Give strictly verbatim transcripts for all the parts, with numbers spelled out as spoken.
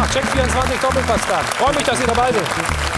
Check vierundzwanzig Doppelpass da. Freue mich, dass ihr dabei seid.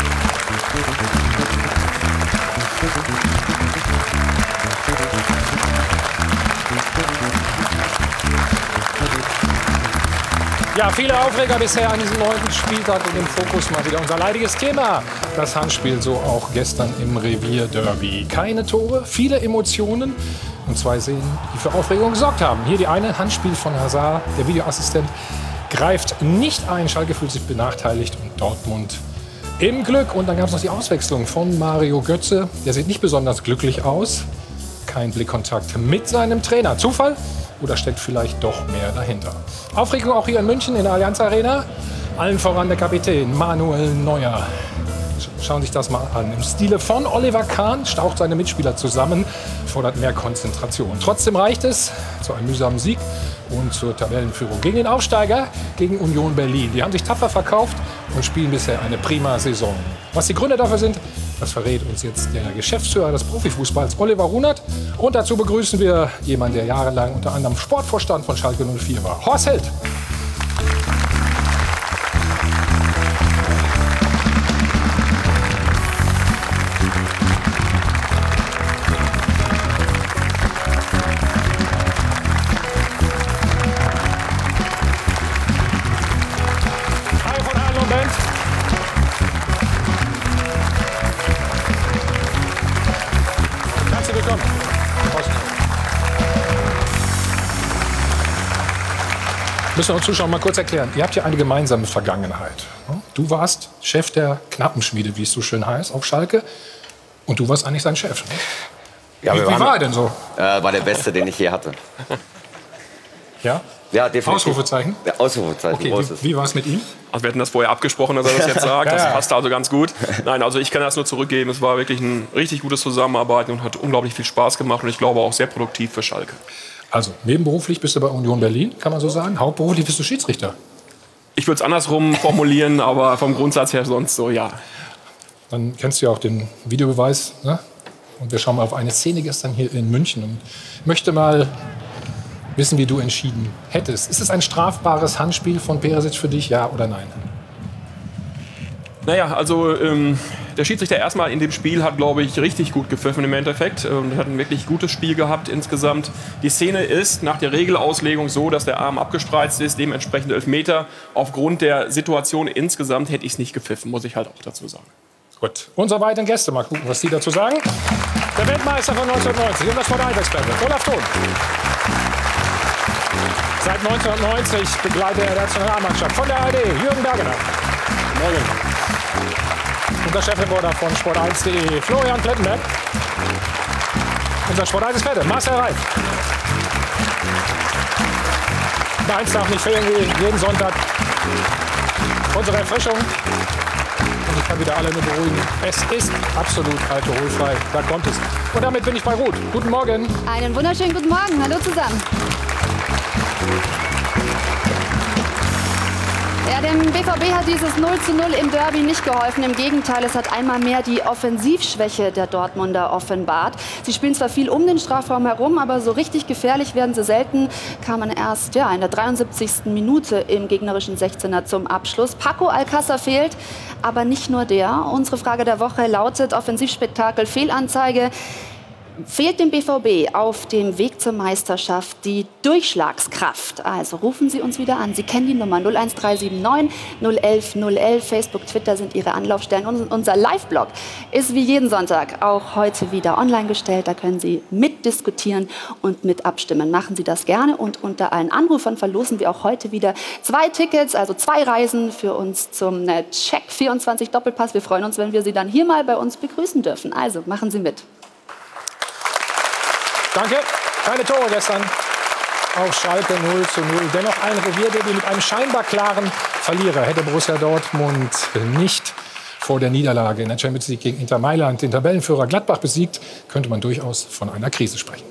Ja, viele Aufreger bisher an diesem neunten Spieltag und im Fokus mal wieder unser leidiges Thema. Das Handspiel, so auch gestern im Revierderby. Keine Tore, viele Emotionen und zwei Szenen, die für Aufregung gesorgt haben. Hier die eine, Handspiel von Hazard, der Videoassistent greift nicht ein. Schalke fühlt sich benachteiligt und Dortmund im Glück. Und dann gab es noch die Auswechslung von Mario Götze. Der sieht nicht besonders glücklich aus. Kein Blickkontakt mit seinem Trainer. Zufall? Oder steckt vielleicht doch mehr dahinter? Aufregung auch hier in München in der Allianz Arena. Allen voran der Kapitän Manuel Neuer. Schauen Sie sich das mal an. Im Stile von Oliver Kahn staucht seine Mitspieler zusammen, fordert mehr Konzentration. Trotzdem reicht es zu einem mühsamen Sieg und zur Tabellenführung gegen den Aufsteiger, gegen Union Berlin. Die haben sich tapfer verkauft und spielen bisher eine prima Saison. Was die Gründe dafür sind, das verrät uns jetzt der Geschäftsführer des Profifußballs, Oliver Runert. Und dazu begrüßen wir jemanden, der jahrelang unter anderem Sportvorstand von Schalke null vier war. Horst Held. Müssen wir uns Zuschauern mal kurz erklären. Ihr habt ja eine gemeinsame Vergangenheit. Du warst Chef der Knappenschmiede, wie es so schön heißt, auf Schalke. Und du warst eigentlich sein Chef. Ja, wie wie wie war er denn so? Äh, war der Beste, den ich je hatte. Ja? Ja, definitiv. Ausrufezeichen? Ja, Ausrufezeichen. Okay, großes. wie, wie war es mit ihm? Also wir hatten das vorher abgesprochen, dass er das jetzt sagt. Das Ja, ja. passt also ganz gut. Nein, also ich kann das nur zurückgeben. Es war wirklich ein richtig gutes Zusammenarbeiten und hat unglaublich viel Spaß gemacht. Und ich glaube auch sehr produktiv für Schalke. Also, nebenberuflich bist du bei Union Berlin, kann man so sagen. Hauptberuflich bist du Schiedsrichter. Ich würde es andersrum formulieren, aber vom Grundsatz her sonst so, ja. Dann kennst du ja auch den Videobeweis. Ne? Und wir schauen mal auf eine Szene gestern hier in München. Und ich möchte mal wissen, wie du entschieden hättest. Ist es ein strafbares Handspiel von Perisic für dich, ja oder nein? Naja, also ähm, der Schiedsrichter erstmal in dem Spiel hat, glaube ich, richtig gut gepfiffen im Endeffekt. Und hat ein wirklich gutes Spiel gehabt insgesamt. Die Szene ist nach der Regelauslegung so, dass der Arm abgespreizt ist, dementsprechend Elfmeter. Aufgrund der Situation insgesamt hätte ich es nicht gepfiffen, muss ich halt auch dazu sagen. Gut. Unsere beiden Gäste, mal gucken, was die dazu sagen. Der Weltmeister von neunzehnhundertneunzig und das Sport eins Experte, Olaf Thon. Seit neunzehnhundertneunzig begleitet er die Nationalmannschaft von der A R D, Jürgen Bergener. Morgen. Unser Chefreporter von sport eins punkt de, Florian Plettenberg. Unser Sport eins Experte, Marcel Reif. Eins darf nicht fehlen, jeden Sonntag. Unsere Erfrischung. Und ich kann wieder alle nur beruhigen. Es ist absolut alkoholfrei. Da kommt es. Und damit bin ich bei Ruth. Guten Morgen. Einen wunderschönen guten Morgen. Hallo zusammen. Ja, dem B V B hat dieses null zu null im Derby nicht geholfen. Im Gegenteil, es hat einmal mehr die Offensivschwäche der Dortmunder offenbart. Sie spielen zwar viel um den Strafraum herum, aber so richtig gefährlich werden sie selten. Kamen erst ja, in der dreiundsiebzigsten Minute im gegnerischen sechzehner zum Abschluss. Paco Alcácer fehlt, aber nicht nur der. Unsere Frage der Woche lautet: Offensivspektakel, Fehlanzeige. Fehlt dem B V B auf dem Weg zur Meisterschaft die Durchschlagskraft? Also rufen Sie uns wieder an. Sie kennen die Nummer null eins drei sieben neun null elf null elf. Facebook, Twitter sind Ihre Anlaufstellen. Und unser Live-Blog ist wie jeden Sonntag auch heute wieder online gestellt. Da können Sie mitdiskutieren und mit abstimmen. Machen Sie das gerne. Und unter allen Anrufern verlosen wir auch heute wieder zwei Tickets, also zwei Reisen für uns zum Check vierundzwanzig Doppelpass. Wir freuen uns, wenn wir Sie dann hier mal bei uns begrüßen dürfen. Also machen Sie mit. Danke. Keine Tore gestern auf Schalke null zu null. Dennoch ein Revierderby mit einem scheinbar klaren Verlierer. Hätte Borussia Dortmund nicht vor der Niederlage in der Champions League gegen Inter Mailand den Tabellenführer Gladbach besiegt, könnte man durchaus von einer Krise sprechen.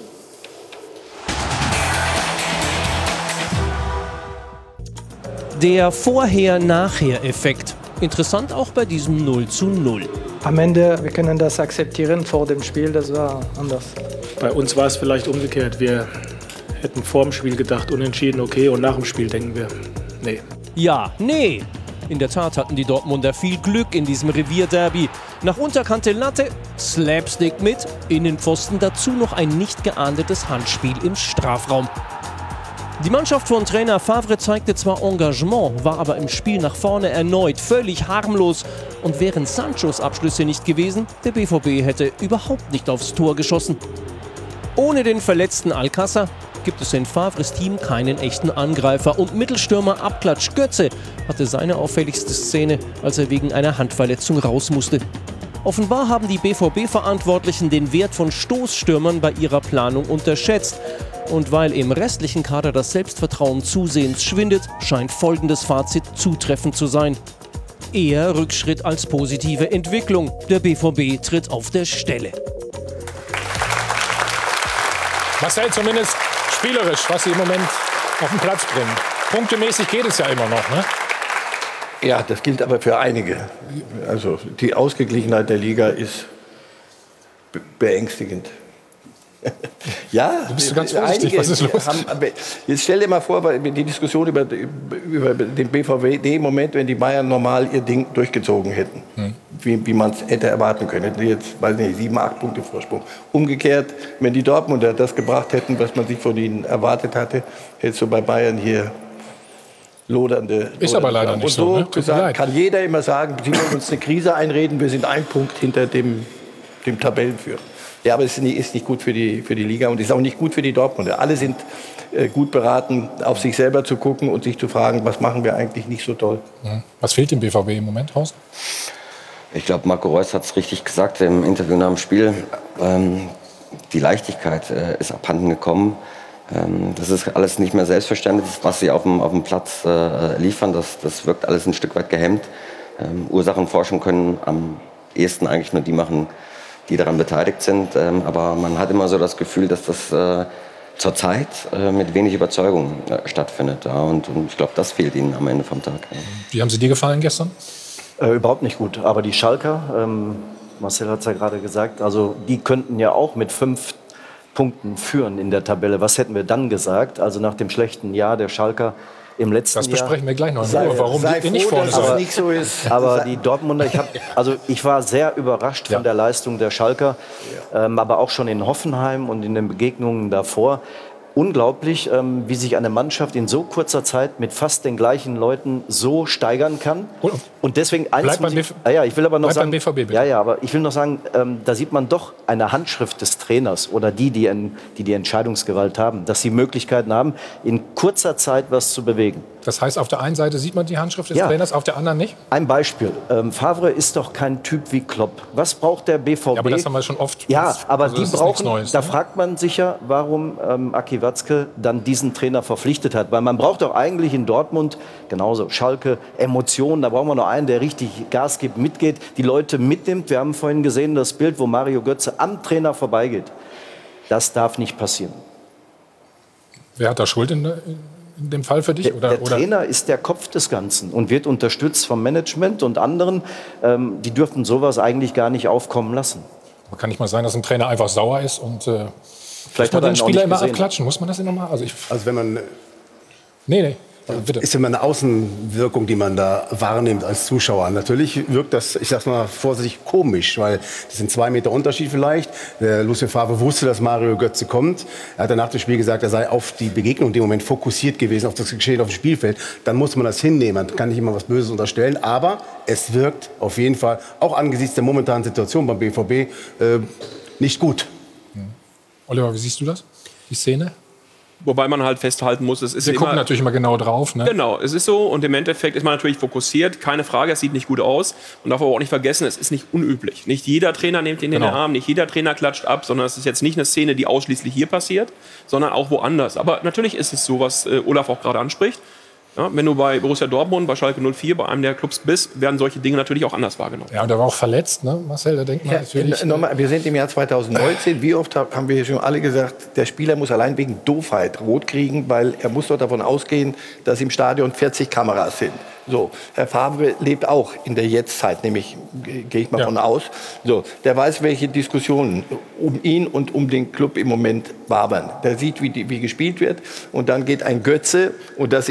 Der Vorher-Nachher-Effekt. Interessant auch bei diesem null zu null. Am Ende, wir können das akzeptieren, vor dem Spiel, das war anders. Bei uns war es vielleicht umgekehrt. Wir hätten vor dem Spiel gedacht, unentschieden, okay, und nach dem Spiel denken wir, nee. Ja, nee. In der Tat hatten die Dortmunder viel Glück in diesem Revierderby. Nach Unterkante Latte, Slapstick mit, Innenpfosten, dazu noch ein nicht geahndetes Handspiel im Strafraum. Die Mannschaft von Trainer Favre zeigte zwar Engagement, war aber im Spiel nach vorne erneut völlig harmlos. Und wären Sanchos Abschlüsse nicht gewesen, der B V B hätte überhaupt nicht aufs Tor geschossen. Ohne den verletzten Alcázar gibt es in Favres Team keinen echten Angreifer. Und Mittelstürmer Abklatsch Götze hatte seine auffälligste Szene, als er wegen einer Handverletzung raus musste. Offenbar haben die B V B-Verantwortlichen den Wert von Stoßstürmern bei ihrer Planung unterschätzt. Und weil im restlichen Kader das Selbstvertrauen zusehends schwindet, scheint folgendes Fazit zutreffend zu sein. Eher Rückschritt als positive Entwicklung. Der B V B tritt auf der Stelle. Marcel, zumindest spielerisch, was sie im Moment auf den Platz bringen. Punktemäßig geht es ja immer noch, ne? Ja, das gilt aber für einige. Also die Ausgeglichenheit der Liga ist be- beängstigend. Ja, du bist ganz vorsichtig, was ist los? Haben, jetzt stell dir mal vor, die Diskussion über, über den B V B, den Moment, wenn die Bayern normal ihr Ding durchgezogen hätten, hm. wie, wie man es hätte erwarten können, hätten die jetzt, weiß nicht, sieben, acht Punkte Vorsprung. Umgekehrt, wenn die Dortmunder das gebracht hätten, was man sich von ihnen erwartet hatte, hättest du bei Bayern hier lodernde... Ist aber leider nicht so. Und so gesagt, kann jeder immer sagen, sie wollen uns eine Krise einreden, wir sind ein Punkt hinter dem, dem Tabellenführer. Ja, aber es ist nicht, ist nicht gut für die, für die Liga und ist auch nicht gut für die Dortmunder. Alle sind äh, gut beraten, auf sich selber zu gucken und sich zu fragen, was machen wir eigentlich nicht so toll. Was fehlt dem B V B im Moment, Horst? Ich glaube, Marco Reus hat es richtig gesagt im Interview nach dem Spiel. Ähm, die Leichtigkeit äh, ist abhanden gekommen. Ähm, das ist alles nicht mehr selbstverständlich, was sie auf dem, auf dem Platz äh, liefern. Das, das wirkt alles ein Stück weit gehemmt. Ähm, Ursachenforschung können am ehesten eigentlich nur die machen, die daran beteiligt sind. Ähm, aber man hat immer so das Gefühl, dass das äh, zurzeit äh, mit wenig Überzeugung äh, stattfindet. Ja, und, und ich glaube, das fehlt ihnen am Ende vom Tag. Ja. Wie haben sie dir gefallen gestern? Äh, überhaupt nicht gut. Aber die Schalker, ähm, Marcel hat es ja gerade gesagt, also die könnten ja auch mit fünf Punkten führen in der Tabelle. Was hätten wir dann gesagt? Also nach dem schlechten Jahr der Schalker im letzten Jahr. Das besprechen wir gleich noch in Ruhe, warum sei die nicht froh, vorne dass sind. es nicht so ist. Aber die Dortmunder, ich, hab, also ich war sehr überrascht von Ja. der Leistung der Schalker, ähm, aber auch schon in Hoffenheim und in den Begegnungen davor. Unglaublich, ähm, wie sich eine Mannschaft in so kurzer Zeit mit fast den gleichen Leuten so steigern kann. Und deswegen eins Bleib beim muss ich, B V ah ja, ich will aber noch Bleib sagen, beim B V B, bitte. ja, ja, aber ich will noch sagen, ähm, da sieht man doch eine Handschrift des Trainers oder die, die, en, die die Entscheidungsgewalt haben, dass sie Möglichkeiten haben, in kurzer Zeit was zu bewegen. Das heißt, auf der einen Seite sieht man die Handschrift des Ja. Trainers, auf der anderen nicht? Ein Beispiel. Ähm, Favre ist doch kein Typ wie Klopp. Was braucht der B V B? Ja, aber das haben wir schon oft. Ja, aber also die das ist nichts brauchen, Neues, da ne? fragt man sich ja, warum ähm, Aki Watzke dann diesen Trainer verpflichtet hat. Weil man braucht doch eigentlich in Dortmund, genauso Schalke, Emotionen. Da brauchen wir noch einen, der richtig Gas gibt, mitgeht, die Leute mitnimmt. Wir haben vorhin gesehen das Bild, wo Mario Götze am Trainer vorbeigeht. Das darf nicht passieren. Wer hat da Schuld in, in dem Fall für dich? Der, Oder, der oder? Trainer ist der Kopf des Ganzen und wird unterstützt vom Management und anderen. Ähm, die dürften sowas eigentlich gar nicht aufkommen lassen. Kann nicht mal sein, dass ein Trainer einfach sauer ist und äh, Vielleicht muss man hat er den ihn auch Spieler nicht immer gesehen. abklatschen? Muss man das immer mal? Also ich, Also wenn man, nee, nee. Also bitte. ist immer eine Außenwirkung, die man da wahrnimmt als Zuschauer. Natürlich wirkt das, ich sag's mal vorsichtig, komisch, weil das sind zwei Meter Unterschied vielleicht. Der Lucien Favre wusste, dass Mario Götze kommt. Er hat dann nach dem Spiel gesagt, er sei auf die Begegnung in dem Moment fokussiert gewesen, auf das Geschehen auf dem Spielfeld. Dann muss man das hinnehmen. Man kann nicht immer was Böses unterstellen. Aber es wirkt auf jeden Fall, auch angesichts der momentanen Situation beim B V B, äh, nicht gut. Oliver, wie siehst du das? Die Szene? Wobei man halt festhalten muss, es ist Wir immer, gucken natürlich immer genau drauf. Ne? Genau, es ist so und im Endeffekt ist man natürlich fokussiert, keine Frage, es sieht nicht gut aus und darf aber auch nicht vergessen, es ist nicht unüblich. Nicht jeder Trainer nimmt ihn in Genau. den Arm, nicht jeder Trainer klatscht ab, sondern es ist jetzt nicht eine Szene, die ausschließlich hier passiert, sondern auch woanders. Aber natürlich ist es so, was äh, Olaf auch gerade anspricht. Ja, wenn du bei Borussia Dortmund, bei Schalke null vier, bei einem der Clubs bist, werden solche Dinge natürlich auch anders wahrgenommen. Ja, und er war auch verletzt, ne? Marcel, da denkt man Ja, natürlich. nochmal, wir sind im Jahr zweitausendneunzehn. Wie oft haben wir schon alle gesagt, der Spieler muss allein wegen Doofheit rot kriegen, weil er muss doch davon ausgehen, dass im Stadion vierzig Kameras sind. So, Herr Favre lebt auch in der Jetztzeit, nämlich gehe ich mal Ja. von aus. So, der weiß, welche Diskussionen um ihn und um den Club im Moment wabern. Der sieht, wie, die, wie gespielt wird und dann geht ein Götze und das ist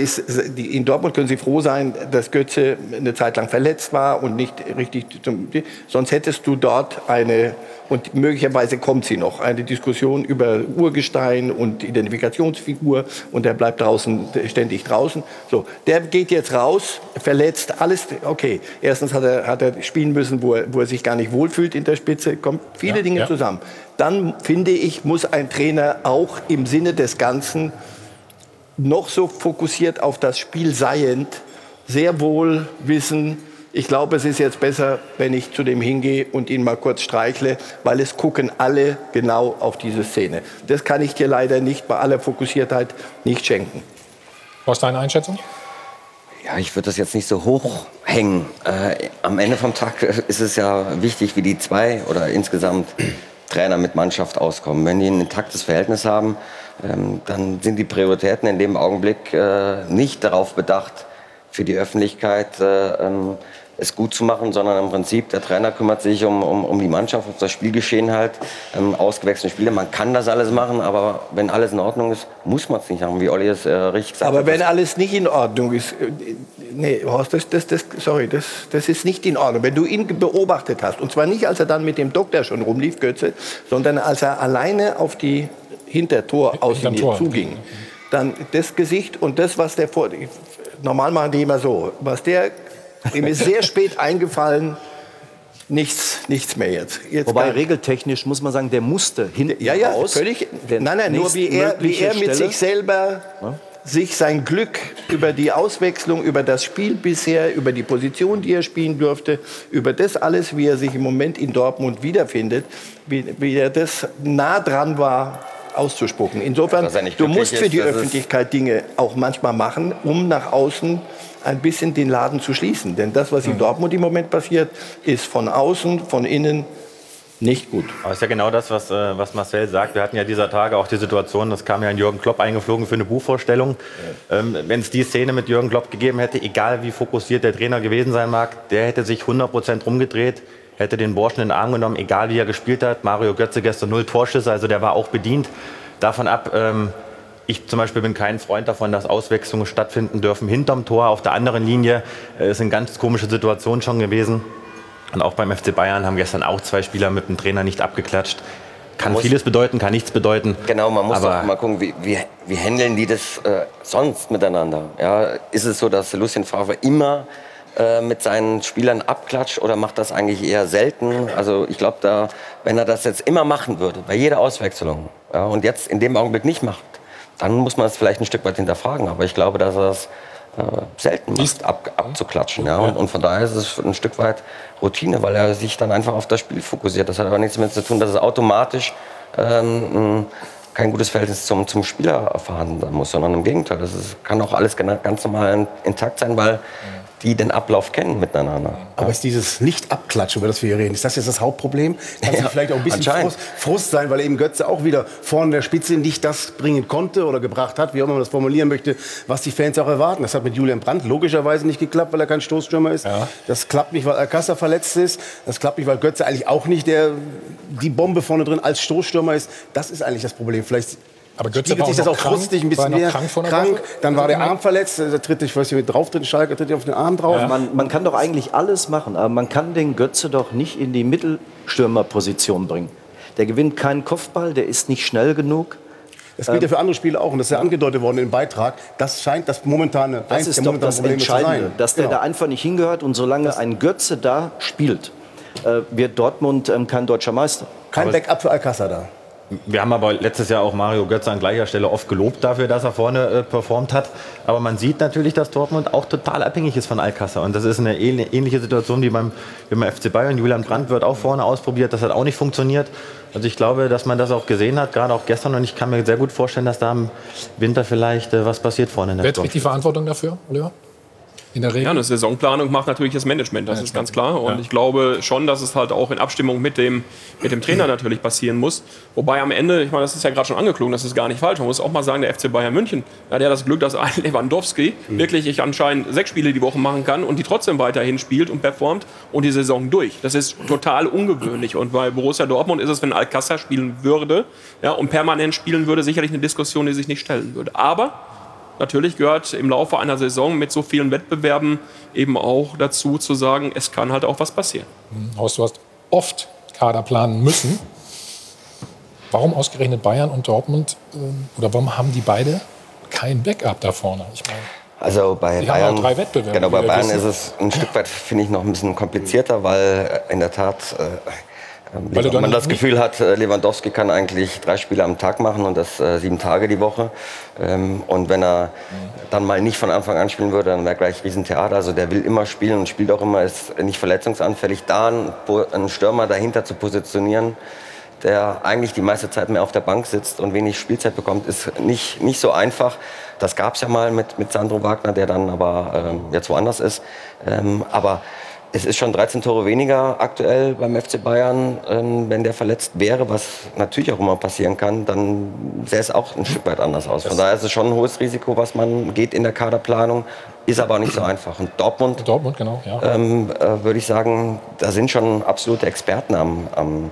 die, in Dortmund können Sie froh sein, dass Götze eine Zeit lang verletzt war und nicht richtig zum, sonst hättest du dort eine, und möglicherweise kommt sie noch, eine Diskussion über Urgestein und Identifikationsfigur und der bleibt draußen, ständig draußen. So, der geht jetzt raus, verletzt, alles, okay. Erstens hat er, hat er spielen müssen, wo er, wo er sich gar nicht wohlfühlt in der Spitze, kommt viele ja, Dinge ja. zusammen. Dann, finde ich, muss ein Trainer auch im Sinne des Ganzen noch so fokussiert auf das Spiel seiend, sehr wohl wissen, ich glaube, es ist jetzt besser, wenn ich zu dem hingehe und ihn mal kurz streichle, weil es gucken alle genau auf diese Szene. Das kann ich dir leider nicht bei aller Fokussiertheit nicht schenken. Was ist deine Einschätzung? Ja, ich würde das jetzt nicht so hoch hängen. Äh, am Ende vom Tag ist es ja wichtig, wie die zwei oder insgesamt Trainer mit Mannschaft auskommen. Wenn die ein intaktes Verhältnis haben, ähm, dann sind die Prioritäten in dem Augenblick äh, nicht darauf bedacht, für die Öffentlichkeit äh, ähm, es gut zu machen, sondern im Prinzip der Trainer kümmert sich um, um, um die Mannschaft, um das Spielgeschehen halt, ähm, ausgewechselte Spieler. Man kann das alles machen, aber wenn alles in Ordnung ist, muss man es nicht machen, wie Olli es äh, richtig gesagt aber hat. Aber wenn alles nicht in Ordnung ist, äh, nee, Horst, das, das, das, sorry, das, das ist nicht in Ordnung. Wenn du ihn beobachtet hast, und zwar nicht, als er dann mit dem Doktor schon rumlief, Götze, sondern als er alleine auf die Hintertor auslinie zuging, dann das Gesicht und das, was der vor... Normal machen die immer so. Was der, ihm ist sehr spät eingefallen, nichts, nichts mehr jetzt. jetzt Wobei regeltechnisch muss man sagen, der musste hinten ja, ja, raus. Völlig, nein, nein, nur wie er, wie er mit Stelle. sich selber ja? sich sein Glück über die Auswechslung, über das Spiel bisher, über die Position, die er spielen durfte, über das alles, wie er sich im Moment in Dortmund wiederfindet, wie, wie er das nah dran war, auszuspucken. Insofern, du musst für die Öffentlichkeit Dinge auch manchmal machen, um nach außen ein bisschen den Laden zu schließen. Denn das, was in Dortmund im Moment passiert, ist von außen, von innen nicht gut. Aber ist ja genau das, was, äh, was Marcel sagt. Wir hatten ja dieser Tage auch die Situation, das kam ja ein Jürgen Klopp eingeflogen für eine Buchvorstellung. Ja. Ähm, wenn es die Szene mit Jürgen Klopp gegeben hätte, egal wie fokussiert der Trainer gewesen sein mag, der hätte sich hundert Prozent rumgedreht, hätte den Burschen in den Arm genommen, egal wie er gespielt hat. Mario Götze gestern null Torschüsse, also der war auch bedient. Davon ab, ähm, ich zum Beispiel bin kein Freund davon, dass Auswechslungen stattfinden dürfen hinterm Tor. Auf der anderen Linie äh, ist eine ganz komische Situation schon gewesen. Und auch beim F C Bayern haben gestern auch zwei Spieler mit dem Trainer nicht abgeklatscht. Kann vieles bedeuten, kann nichts bedeuten. Genau, man muss aber doch mal gucken, wie, wie, wie handeln die das äh, sonst miteinander. Ja, ist es so, dass Lucien Favre immer mit seinen Spielern abklatscht oder macht das eigentlich eher selten? Also ich glaube, da, wenn er das jetzt immer machen würde, bei jeder Auswechslung, ja, und jetzt in dem Augenblick nicht macht, dann muss man es vielleicht ein Stück weit hinterfragen. Aber ich glaube, dass er das äh, selten macht, ab, abzuklatschen. Ja, und, und von daher ist es ein Stück weit Routine, weil er sich dann einfach auf das Spiel fokussiert. Das hat aber nichts damit zu tun, dass es automatisch ähm, kein gutes Verhältnis zum, zum Spieler vorhanden sein muss, sondern im Gegenteil. Das ist, kann auch alles ganz normal intakt sein, weil die den Ablauf kennen miteinander. Aber ja. ist dieses Nicht-Abklatschen, über das wir hier reden, ist das jetzt das Hauptproblem? Kann es ja, vielleicht auch ein bisschen Frust, Frust sein, weil eben Götze auch wieder vorne in der Spitze nicht das bringen konnte oder gebracht hat, wie auch immer man das formulieren möchte, was die Fans auch erwarten. Das hat mit Julian Brandt logischerweise nicht geklappt, weil er kein Stoßstürmer ist. Ja. Das klappt nicht, weil Alcázar verletzt ist. Das klappt nicht, weil Götze eigentlich auch nicht der, die Bombe vorne drin als Stoßstürmer ist. Das ist eigentlich das Problem. Vielleicht aber Götze spiegelt sich das auch frustig ein bisschen mehr. Krank, krank. Dann war der Arm verletzt. Er tritt, ich weiß nicht, mit drauf tritt, Schalke tritt auf den Arm drauf. Ja. Man, man kann doch eigentlich alles machen, aber man kann den Götze doch nicht in die Mittelstürmerposition bringen. Der gewinnt keinen Kopfball, der ist nicht schnell genug. Das gilt ja für andere Spiele auch, und das ist ja angedeutet worden im Beitrag. Das scheint das momentane, das ist doch das Entscheidende, dass der genau. da einfach nicht hingehört. Und solange ein Götze da spielt, äh, wird Dortmund ähm, kein deutscher Meister. Kein Backup für Alcázar da. Wir haben aber letztes Jahr auch Mario Götze an gleicher Stelle oft gelobt dafür, dass er vorne äh, performt hat. Aber man sieht natürlich, dass Dortmund auch total abhängig ist von Alcázar. Und das ist eine ähnliche Situation wie beim, wie beim F C Bayern. Julian Brandt wird auch vorne ausprobiert, das hat auch nicht funktioniert. Also ich glaube, dass man das auch gesehen hat, gerade auch gestern. Und ich kann mir sehr gut vorstellen, dass da im Winter vielleicht äh, was passiert vorne in der Wer trägt die Verantwortung dafür, Oliver? In der Regel? Ja, eine Saisonplanung macht natürlich das Management, das ist ganz klar. Und ja. ich glaube schon, dass es halt auch in Abstimmung mit dem, mit dem Trainer natürlich passieren muss. Wobei am Ende, ich meine, das ist ja gerade schon angeklungen, das ist gar nicht falsch. Man muss auch mal sagen, der F C Bayern München, ja, der hat das Glück, dass ein Lewandowski mhm. wirklich ich anscheinend sechs Spiele die Woche machen kann und die trotzdem weiterhin spielt und performt und die Saison durch. Das ist total ungewöhnlich. Und bei Borussia Dortmund ist es, wenn Alcázar spielen würde, ja, und permanent spielen würde, sicherlich eine Diskussion, die sich nicht stellen würde. Aber natürlich gehört im Laufe einer Saison mit so vielen Wettbewerben eben auch dazu zu sagen, es kann halt auch was passieren. Horst, du hast oft Kader planen müssen. Warum ausgerechnet Bayern und Dortmund? Oder warum haben die beide kein Backup da vorne? Ich meine, also bei die Bayern, haben auch drei Wettbewerbe. genau, bei Bayern wissen. ist es ein Stück weit, finde ich, noch ein bisschen komplizierter, weil in der Tat äh, Weil du dann man das nicht- Gefühl hat, äh, Lewandowski kann eigentlich drei Spiele am Tag machen und das äh, sieben Tage die Woche. Ähm, und wenn er dann mal nicht von Anfang an spielen würde, dann wäre gleich Riesentheater. Also der will immer spielen und spielt auch immer, ist nicht verletzungsanfällig. Da einen, einen Stürmer dahinter zu positionieren, der eigentlich die meiste Zeit mehr auf der Bank sitzt und wenig Spielzeit bekommt, ist nicht, nicht so einfach. Das gab es ja mal mit, mit Sandro Wagner, der dann aber ähm, jetzt woanders ist. Ähm, aber es ist schon dreizehn Tore weniger aktuell beim F C Bayern. Ähm, wenn der verletzt wäre, was natürlich auch immer passieren kann, dann sähe es auch ein Stück weit anders aus. Von daher ist es schon ein hohes Risiko, was man geht in der Kaderplanung, ist aber nicht so einfach. Und Dortmund, Dortmund genau, ja. ähm, äh, würde ich sagen, da sind schon absolute Experten am, am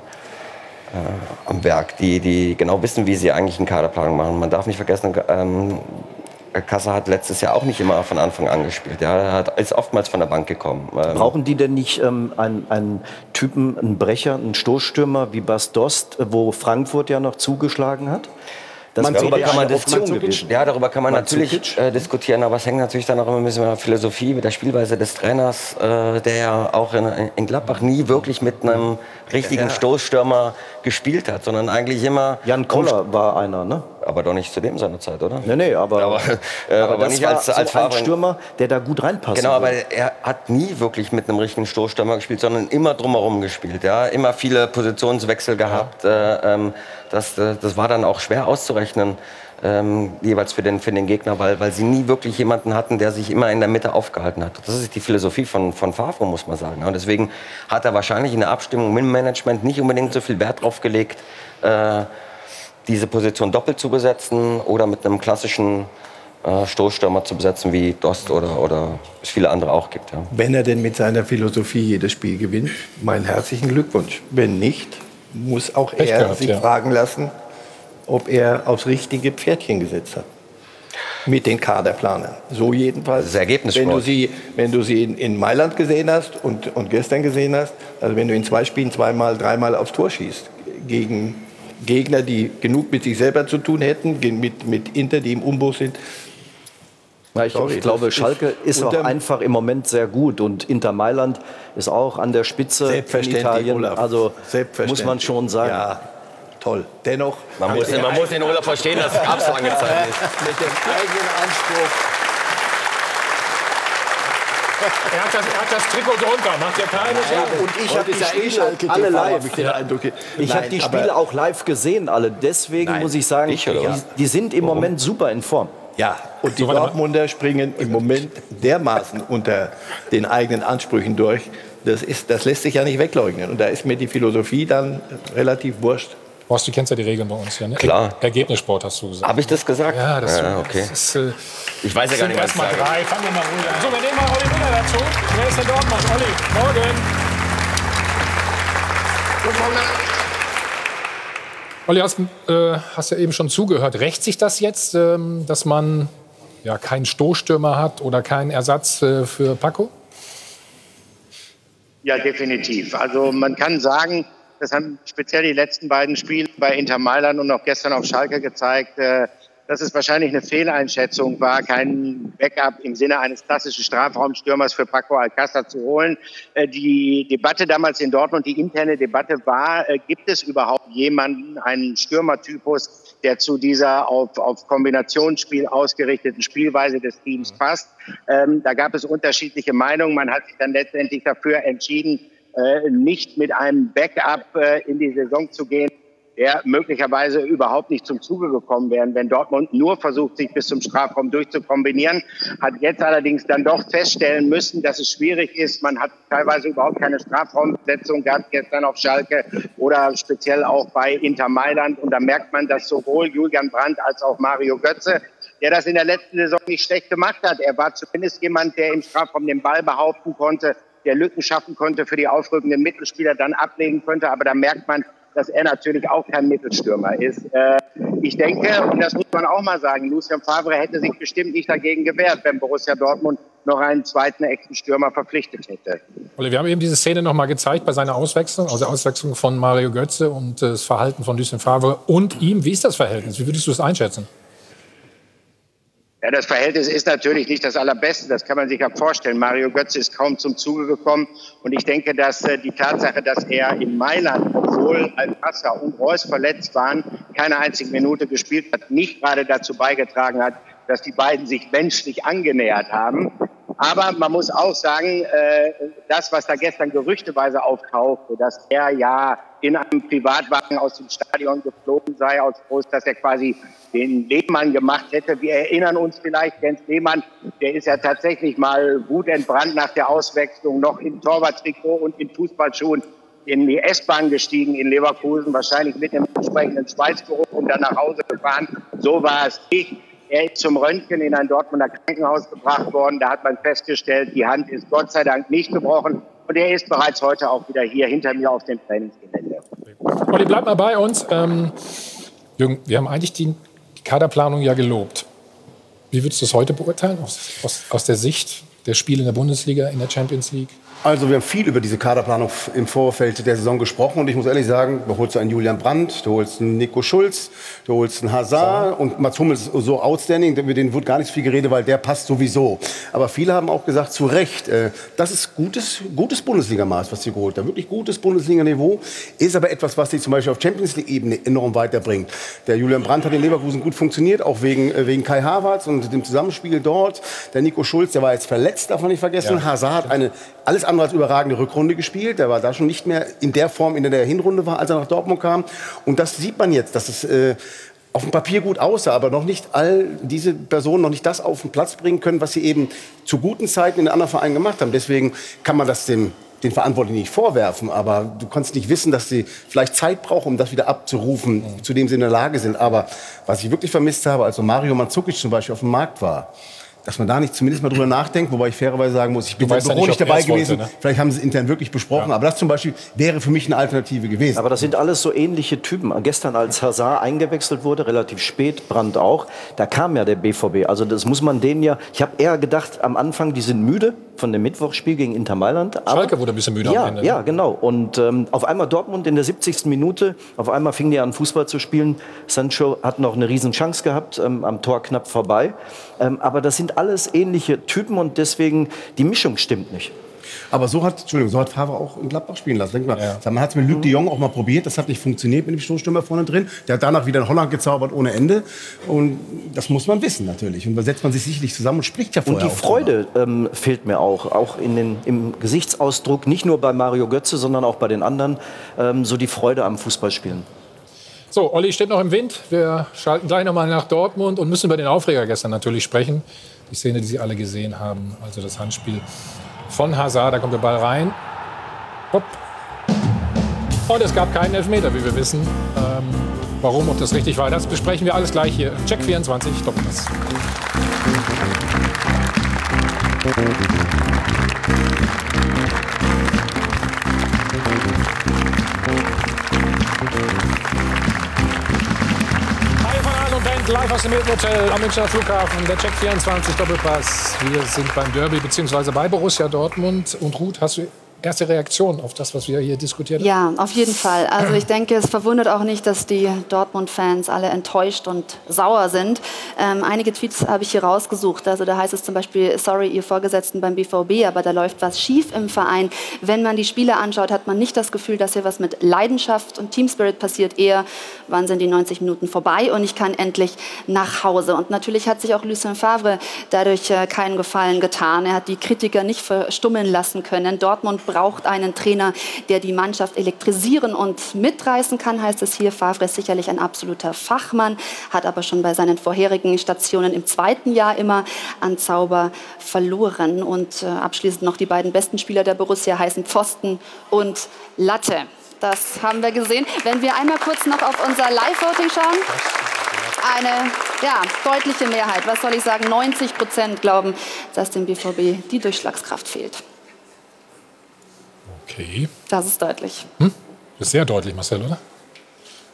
Äh, am Werk, die, die genau wissen, wie sie eigentlich eine Kaderplanung machen. Man darf nicht vergessen, ähm, Kassa hat letztes Jahr auch nicht immer von Anfang an gespielt. Ja, er hat, ist oftmals von der Bank gekommen. Ähm, Brauchen die denn nicht ähm, einen, einen Typen, einen Brecher, einen Stoßstürmer wie Bas Dost, wo Frankfurt ja noch zugeschlagen hat? Das Man- wäre darüber ja kann man eine Option diskutieren. gewesen. Ja, darüber kann man Mandzukic? natürlich äh, diskutieren, aber es hängt natürlich dann auch immer ein bisschen mit der Philosophie, mit der Spielweise des Trainers, äh, der ja auch in, in Gladbach nie wirklich mit einem richtigen Ja. Stoßstürmer gespielt hat, sondern eigentlich immer... Jan Koller war einer, ne? Aber doch nicht zu dem seiner Zeit, oder? Nee, nee, aber, Aber, äh, aber, aber das nicht war als, so als ein Fahrer. Stürmer, der da gut reinpasst. Genau, aber er hat nie wirklich mit einem richtigen Stoßstürmer gespielt, sondern immer drumherum gespielt. Ja? Immer viele Positionswechsel gehabt. Äh, ähm, das, äh, das war dann auch schwer auszurechnen, ähm, jeweils für den, für den Gegner, weil, weil sie nie wirklich jemanden hatten, der sich immer in der Mitte aufgehalten hat. Das ist die Philosophie von, von Favre, muss man sagen. Und deswegen hat er wahrscheinlich in der Abstimmung mit dem Management nicht unbedingt so viel Wert drauf gelegt, äh, diese Position doppelt zu besetzen oder mit einem klassischen äh, Stoßstürmer zu besetzen, wie Dost oder, oder es viele andere auch gibt. Ja. Wenn er denn mit seiner Philosophie jedes Spiel gewinnt, meinen herzlichen Glückwunsch. Wenn nicht, muss auch Pech er gehabt, sich ja. fragen lassen, ob er aufs richtige Pferdchen gesetzt hat. Mit den Kaderplanern. So jedenfalls. Das ist Ergebnissport. Wenn du sie, wenn du sie in, in Mailand gesehen hast und, und gestern gesehen hast, also wenn du in zwei Spielen zweimal, dreimal aufs Tor schießt, gegen Gegner, die genug mit sich selber zu tun hätten, ge- mit, mit Inter, die im Umbruch sind. Ja, ich, Sorry, ich glaube, das Schalke ist ist auch unterm- einfach im Moment sehr gut und Inter Mailand ist auch an der Spitze in Selbstverständlich, Italien. Olaf. Also Selbstverständlich. muss man schon sagen. Ja, toll. Dennoch. Man muss, den, man muss den Olaf verstehen, das gab es lange Zeit nicht. Mit dem eigenen Anspruch. Er hat, das, er hat das Trikot drunter, macht ja keine Sorgen. Und ich habe die ist ja eh Spiele Schalke alle T V, live. hab ich den Eindruck. Ich habe Nein, die aber- Spiele auch live gesehen, alle. Deswegen Nein, muss ich sagen, ich oder was? die, die sind im Moment super in Form. Ja, und die So, warte mal. Dortmunder springen im Moment dermaßen unter den eigenen Ansprüchen durch. Das, ist, das lässt sich ja nicht wegleugnen. Und da ist mir die Philosophie dann relativ wurscht. Horst, du kennst ja die Regeln bei uns hier, ne? Klar. Ergebnissport hast du gesagt. Habe ich das gesagt? Ja, das, ja, okay. das ist... Äh, Ich weiß ja gar nicht, was ich erstmal sage. drei. Fangen wir mal ruhig an. So, wir nehmen mal Olli Müller dazu. Wer ist denn Dortmund? Olli, morgen. Olli, hast, äh, hast ja eben schon zugehört. Rächt sich das jetzt, ähm, dass man ja, keinen Stoßstürmer hat oder keinen Ersatz äh, für Paco? Ja, definitiv. Also man kann sagen, das haben speziell die letzten beiden Spiele bei Inter Mailand und auch gestern auf Schalke gezeigt, äh, dass es wahrscheinlich eine Fehleinschätzung war, keinen Backup im Sinne eines klassischen Strafraumstürmers für Paco Alcácer zu holen. Äh, die Debatte damals in Dortmund, die interne Debatte war, äh, gibt es überhaupt jemanden, einen Stürmertypus, der zu dieser auf, auf Kombinationsspiel ausgerichteten Spielweise des Teams passt? Ähm, da gab es unterschiedliche Meinungen. Man hat sich dann letztendlich dafür entschieden, äh, nicht mit einem Backup äh, in die Saison zu gehen, der möglicherweise überhaupt nicht zum Zuge gekommen wäre, wenn Dortmund nur versucht, sich bis zum Strafraum durchzukombinieren, hat jetzt allerdings dann doch feststellen müssen, dass es schwierig ist. Man hat teilweise überhaupt keine Strafraumbesetzung gehabt, gestern auf Schalke oder speziell auch bei Inter Mailand. Und da merkt man, dass sowohl Julian Brandt als auch Mario Götze, der das in der letzten Saison nicht schlecht gemacht hat. Er war zumindest jemand, der im Strafraum den Ball behaupten konnte, der Lücken schaffen konnte für die aufrückenden Mittelspieler, dann ablegen könnte. Aber da merkt man, dass er natürlich auch kein Mittelstürmer ist. Äh, ich denke, und das muss man auch mal sagen, Lucien Favre hätte sich bestimmt nicht dagegen gewehrt, wenn Borussia Dortmund noch einen zweiten echten Stürmer verpflichtet hätte. Wir haben eben diese Szene noch mal gezeigt bei seiner Auswechslung, also der Auswechslung von Mario Götze und das Verhalten von Lucien Favre und ihm. Wie ist das Verhältnis? Wie würdest du es einschätzen? Ja, das Verhältnis ist natürlich nicht das allerbeste, das kann man sich ja vorstellen. Mario Götze ist kaum zum Zuge gekommen und ich denke, dass äh, die Tatsache, dass er in Mailand, obwohl Alcázar und Reus verletzt waren, keine einzige Minute gespielt hat, nicht gerade dazu beigetragen hat, dass die beiden sich menschlich angenähert haben. Aber man muss auch sagen, äh, das, was da gestern gerüchteweise auftauchte, dass er ja in einem Privatwagen aus dem Stadion geflogen sei, aus Frust, dass er quasi den Lehmann gemacht hätte. Wir erinnern uns vielleicht, Jens Lehmann, der ist ja tatsächlich mal wutentbrannt nach der Auswechslung noch im Torwarttrikot und in Fußballschuhen in die S-Bahn gestiegen in Leverkusen, wahrscheinlich mit dem entsprechenden Schweißgeruch und dann nach Hause gefahren. So war es nicht. Er ist zum Röntgen in ein Dortmunder Krankenhaus gebracht worden. Da hat man festgestellt, die Hand ist Gott sei Dank nicht gebrochen. Und er ist bereits heute auch wieder hier hinter mir auf dem Trainingsgelände. Olli, bleib mal bei uns. Ähm, Jürgen, wir haben eigentlich die, die Kaderplanung ja gelobt. Wie würdest du es heute beurteilen, aus, aus, aus der Sicht der Spiele in der Bundesliga, in der Champions League? Also wir haben viel über diese Kaderplanung im Vorfeld der Saison gesprochen und ich muss ehrlich sagen, du holst einen Julian Brandt, du holst einen Nico Schulz, du holst einen Hazard so. Und Mats Hummels ist so outstanding, über den wurde gar nicht so viel geredet, weil der passt sowieso. Aber viele haben auch gesagt, zu Recht, äh, das ist gutes, gutes Bundesligamaß, was sie geholt haben, wirklich gutes Bundesliga-Niveau, ist aber etwas, was sie zum Beispiel auf Champions League-Ebene enorm weiterbringt. Der Julian Brandt hat in Leverkusen gut funktioniert, auch wegen, äh, wegen Kai Havertz und dem Zusammenspiel dort. Der Nico Schulz, der war jetzt verletzt, darf man nicht vergessen. Ja. Hazard hat eine alles andere als überragende Rückrunde gespielt. Der war da schon nicht mehr in der Form, in der der Hinrunde war, als er nach Dortmund kam. Und das sieht man jetzt, dass es äh, auf dem Papier gut aussah, aber noch nicht all diese Personen noch nicht das auf den Platz bringen können, was sie eben zu guten Zeiten in den anderen Vereinen gemacht haben. Deswegen kann man das dem den Verantwortlichen nicht vorwerfen, aber du kannst nicht wissen, dass sie vielleicht Zeit brauchen, um das wieder abzurufen, mhm. zu dem sie in der Lage sind. Aber was ich wirklich vermisst habe, als so Mario Mandzukic zum Beispiel auf dem Markt war, dass man da nicht zumindest mal drüber nachdenkt, wobei ich fairerweise sagen muss, ich bin im Büro nicht dabei gewesen. Wollte, ne? Vielleicht haben sie es intern wirklich besprochen, ja. aber das zum Beispiel wäre für mich eine Alternative gewesen. Aber das sind alles so ähnliche Typen. Gestern, als Hazard eingewechselt wurde, relativ spät, Brandt auch, da kam ja der B V B. Also das muss man denen ja, ich habe eher gedacht, am Anfang, die sind müde von dem Mittwochsspiel gegen Inter Mailand. Aber, Schalke wurde ein bisschen müde ja, am Ende. Ja, genau. Und ähm, auf einmal Dortmund in der siebzigsten Minute, auf einmal fing die an, Fußball zu spielen. Sancho hat noch eine riesen Chance gehabt, ähm, am Tor knapp vorbei. Ähm, aber das sind alles ähnliche Typen und deswegen, die Mischung stimmt nicht. Aber so hat, Entschuldigung, so hat Favre auch in Gladbach spielen lassen. Denk mal, ja. Man hat es mit Luc de Jong auch mal probiert, das hat nicht funktioniert mit dem Stoßstürmer vorne drin. Der hat danach wieder in Holland gezaubert ohne Ende. Und das muss man wissen natürlich. Und da setzt man sich sicherlich zusammen und spricht ja vorher. Und die Freude ähm, fehlt mir auch, auch in den, im Gesichtsausdruck, nicht nur bei Mario Götze, sondern auch bei den anderen, ähm, so die Freude am Fußballspielen. So, Olli steht noch im Wind. Wir schalten gleich noch mal nach Dortmund und müssen über den Aufreger gestern natürlich sprechen. Die Szene, die Sie alle gesehen haben, also das Handspiel von Hazard, da kommt der Ball rein. Hopp. Und es gab keinen Elfmeter, wie wir wissen. Ähm, warum, ob das richtig war, das besprechen wir alles gleich hier. Check vierundzwanzig, Doppelpass. Live aus dem Hilton Hotel am Münchner Flughafen, der Check vierundzwanzig Doppelpass. Wir sind beim Derby bzw. bei Borussia Dortmund. Und Ruth, hast du erste Reaktion auf das, was wir hier diskutiert haben? Ja, auf jeden Fall. Also ich denke, es verwundert auch nicht, dass die Dortmund-Fans alle enttäuscht und sauer sind. Ähm, einige Tweets habe ich hier rausgesucht. Also da heißt es zum Beispiel, sorry, ihr Vorgesetzten beim B V B, aber da läuft was schief im Verein. Wenn man die Spiele anschaut, hat man nicht das Gefühl, dass hier was mit Leidenschaft und Teamspirit passiert. Eher, wann sind die neunzig Minuten vorbei und ich kann endlich nach Hause. Und natürlich hat sich auch Lucien Favre dadurch äh, keinen Gefallen getan. Er hat die Kritiker nicht verstummeln lassen können. Dortmund braucht einen Trainer, der die Mannschaft elektrisieren und mitreißen kann, heißt es hier. Favre ist sicherlich ein absoluter Fachmann, hat aber schon bei seinen vorherigen Stationen im zweiten Jahr immer an Zauber verloren. Und äh, abschließend noch die beiden besten Spieler der Borussia heißen Pfosten und Latte. Das haben wir gesehen. Wenn wir einmal kurz noch auf unser Live-Voting schauen. Eine ja, deutliche Mehrheit, was soll ich sagen, neunzig Prozent glauben, dass dem B V B die Durchschlagskraft fehlt. Okay. Das ist deutlich. Hm? Das ist sehr deutlich, Marcel, oder?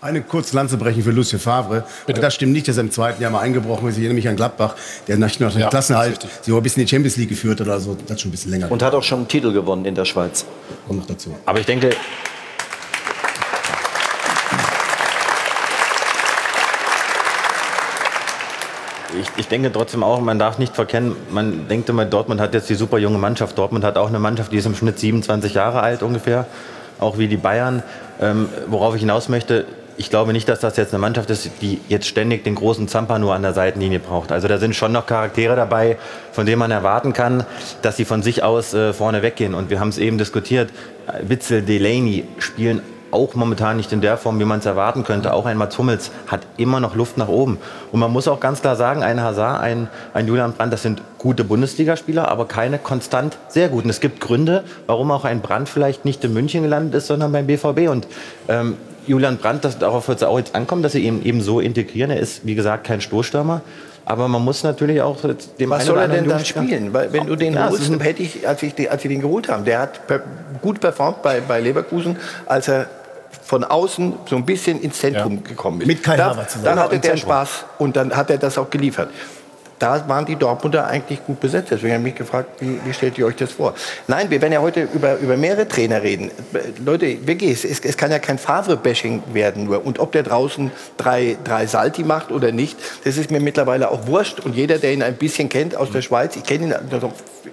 Eine kurze Lanze brechen für Lucien Favre. Weil das stimmt nicht, dass er im zweiten Jahr mal eingebrochen ist. Ich erinnere mich an Gladbach, der nach dem ja, Klassenhalt sie auch ein bisschen in die Champions League geführt oder so. Das ist schon ein bisschen länger. Und hat auch schon einen Titel gewonnen in der Schweiz. Kommt noch dazu. Aber ich denke, Ich, ich denke trotzdem auch, man darf nicht verkennen, man denkt immer, Dortmund hat jetzt die super junge Mannschaft. Dortmund hat auch eine Mannschaft, die ist im Schnitt siebenundzwanzig Jahre alt ungefähr, auch wie die Bayern. Ähm, worauf ich hinaus möchte, ich glaube nicht, dass das jetzt eine Mannschaft ist, die jetzt ständig den großen Zampa nur an der Seitenlinie braucht. Also da sind schon noch Charaktere dabei, von denen man erwarten kann, dass sie von sich aus äh, vorne weggehen. Und wir haben es eben diskutiert, Witzel, Delaney spielen auch momentan nicht in der Form, wie man es erwarten könnte. Auch ein Mats Hummels hat immer noch Luft nach oben. Und man muss auch ganz klar sagen, ein Hazard, ein, ein Julian Brandt, das sind gute Bundesligaspieler, aber keine konstant sehr guten. Es gibt Gründe, warum auch ein Brandt vielleicht nicht in München gelandet ist, sondern beim B V B. Und ähm, Julian Brandt, das, darauf wird es auch jetzt ankommen, dass sie ihn eben so integrieren. Er ist, wie gesagt, kein Stoßstürmer. Aber man muss natürlich auch dem Was soll er denn dann spielen? Weil wenn du den ja, holst, hätte ich, als ich, als sie den geholt haben, der hat per, gut performt bei, bei Leverkusen, als er von außen so ein bisschen ins Zentrum ja. gekommen ist. Mit Kai da, Havertz zusammen. Dann hatte der Spaß und dann hat er das auch geliefert. Da waren die Dortmunder eigentlich gut besetzt. Deswegen habe ich mich gefragt, wie, wie stellt ihr euch das vor? Nein, wir werden ja heute über, über mehrere Trainer reden. Leute, wirklich, es, es kann ja kein Favre-Bashing werden nur. Und ob der draußen drei, drei Salti macht oder nicht, das ist mir mittlerweile auch wurscht. Und jeder, der ihn ein bisschen kennt aus der Schweiz, ich kenne ihn also